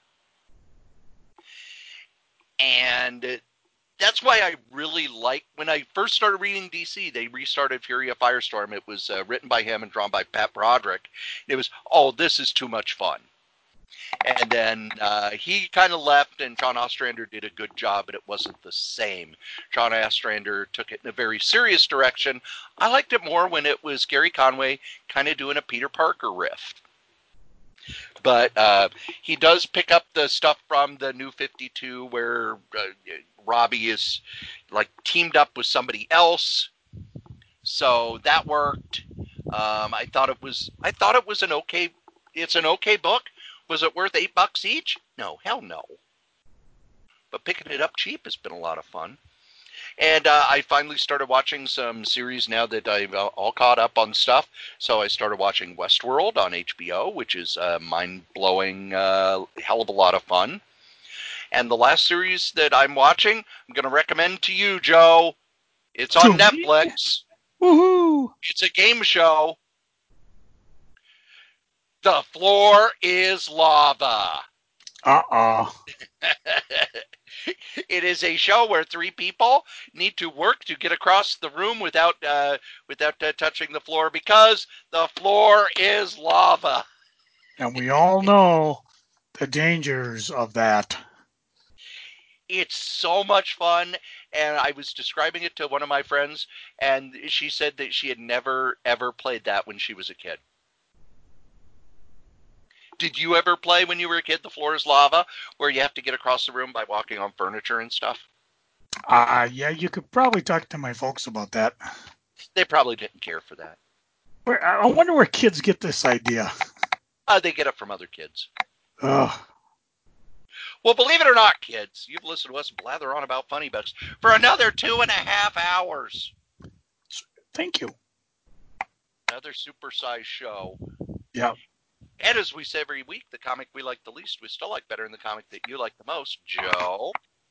And that's why I really like, when I first started reading DC, they restarted Fury of Firestorm. It was written by him and drawn by Pat Broderick. It was, oh, this is too much fun. And then he kind of left, and John Ostrander did a good job, but it wasn't the same. John Ostrander took it in a very serious direction. I liked it more when it was Gary Conway kind of doing a Peter Parker riff. But he does pick up the stuff from the New 52 where Robbie is like teamed up with somebody else. So that worked. I thought it was an okay. It's an okay book. Was it worth $8 each? No, hell no. But picking it up cheap has been a lot of fun. And I finally started watching some series now that I've all caught up on stuff. So I started watching Westworld on HBO, which is a mind-blowing hell of a lot of fun. And the last series that I'm watching, I'm going to recommend to you, Joe. It's on Netflix. Woohoo! It's a game show. The Floor is Lava. It is a show where 3 people need to work to get across the room without touching the floor because the floor is lava. And we all know the dangers of that. It's so much fun, and I was describing it to one of my friends, and she said that she had never, ever played that when she was a kid. Did you ever play when you were a kid, The Floor is Lava, where you have to get across the room by walking on furniture and stuff? Yeah, you could probably talk to my folks about that. They probably didn't care for that. I wonder where kids get this idea. They get it from other kids. Ugh. Well, believe it or not, kids, you've listened to us blather on about funny books for another 2.5 hours. Thank you. Another supersized show. Yeah. And as we say every week, the comic we like the least, we still like better than the comic that you like the most. Joe?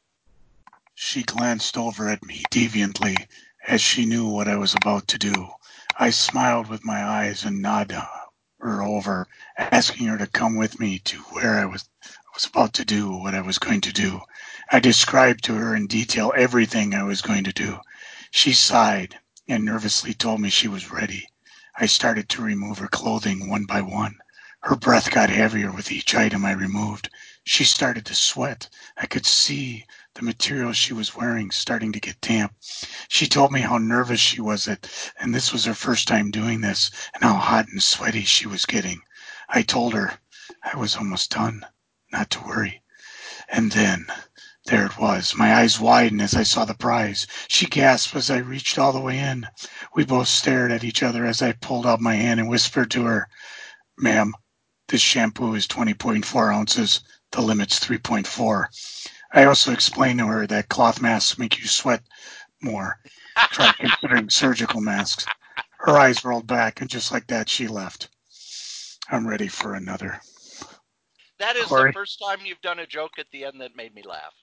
She glanced over at me deviantly as she knew what I was about to do. I smiled with my eyes and nodded her over, asking her to come with me to where I was about to do what I was going to do. I described to her in detail everything I was going to do. She sighed and nervously told me she was ready. I started to remove her clothing one by one. Her breath got heavier with each item I removed. She started to sweat. I could see the material she was wearing starting to get damp. She told me how nervous she was and this was her first time doing this, and how hot and sweaty she was getting. I told her I was almost done, not to worry. And then, there it was. My eyes widened as I saw the prize. She gasped as I reached all the way in. We both stared at each other as I pulled out my hand and whispered to her, "Ma'am, this shampoo is 20.4 ounces. The limit's 3.4. I also explained to her that cloth masks make you sweat more. Try considering surgical masks." Her eyes rolled back, and just like that, she left. I'm ready for another. That is Corey? The first time you've done a joke at the end that made me laugh.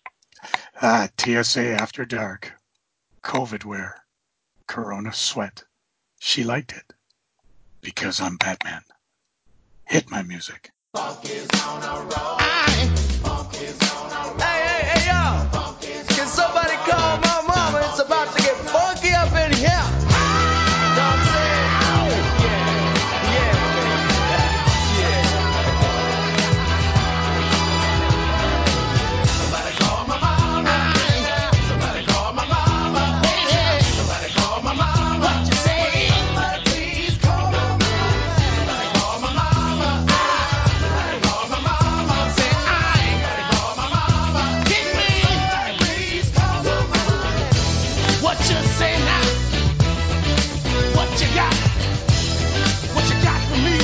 TSA After Dark. COVID wear. Corona sweat. She liked it. Because I'm Batman. Hit my music. Funk is on a roll. Funk is on a roll. Hey, y'all. Can somebody call my mama? It's about to get funky up in here. Know what I'm saying? Yeah, Somebody call my mama. Somebody call my mama. Somebody call my mama. What you say? Somebody please call my mama. Somebody call my mama. Somebody call my mama. Say somebody call my mama. Somebody please call my mama. What you say now? What you got? What you got for me?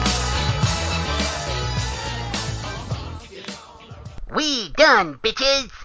We done, bitches!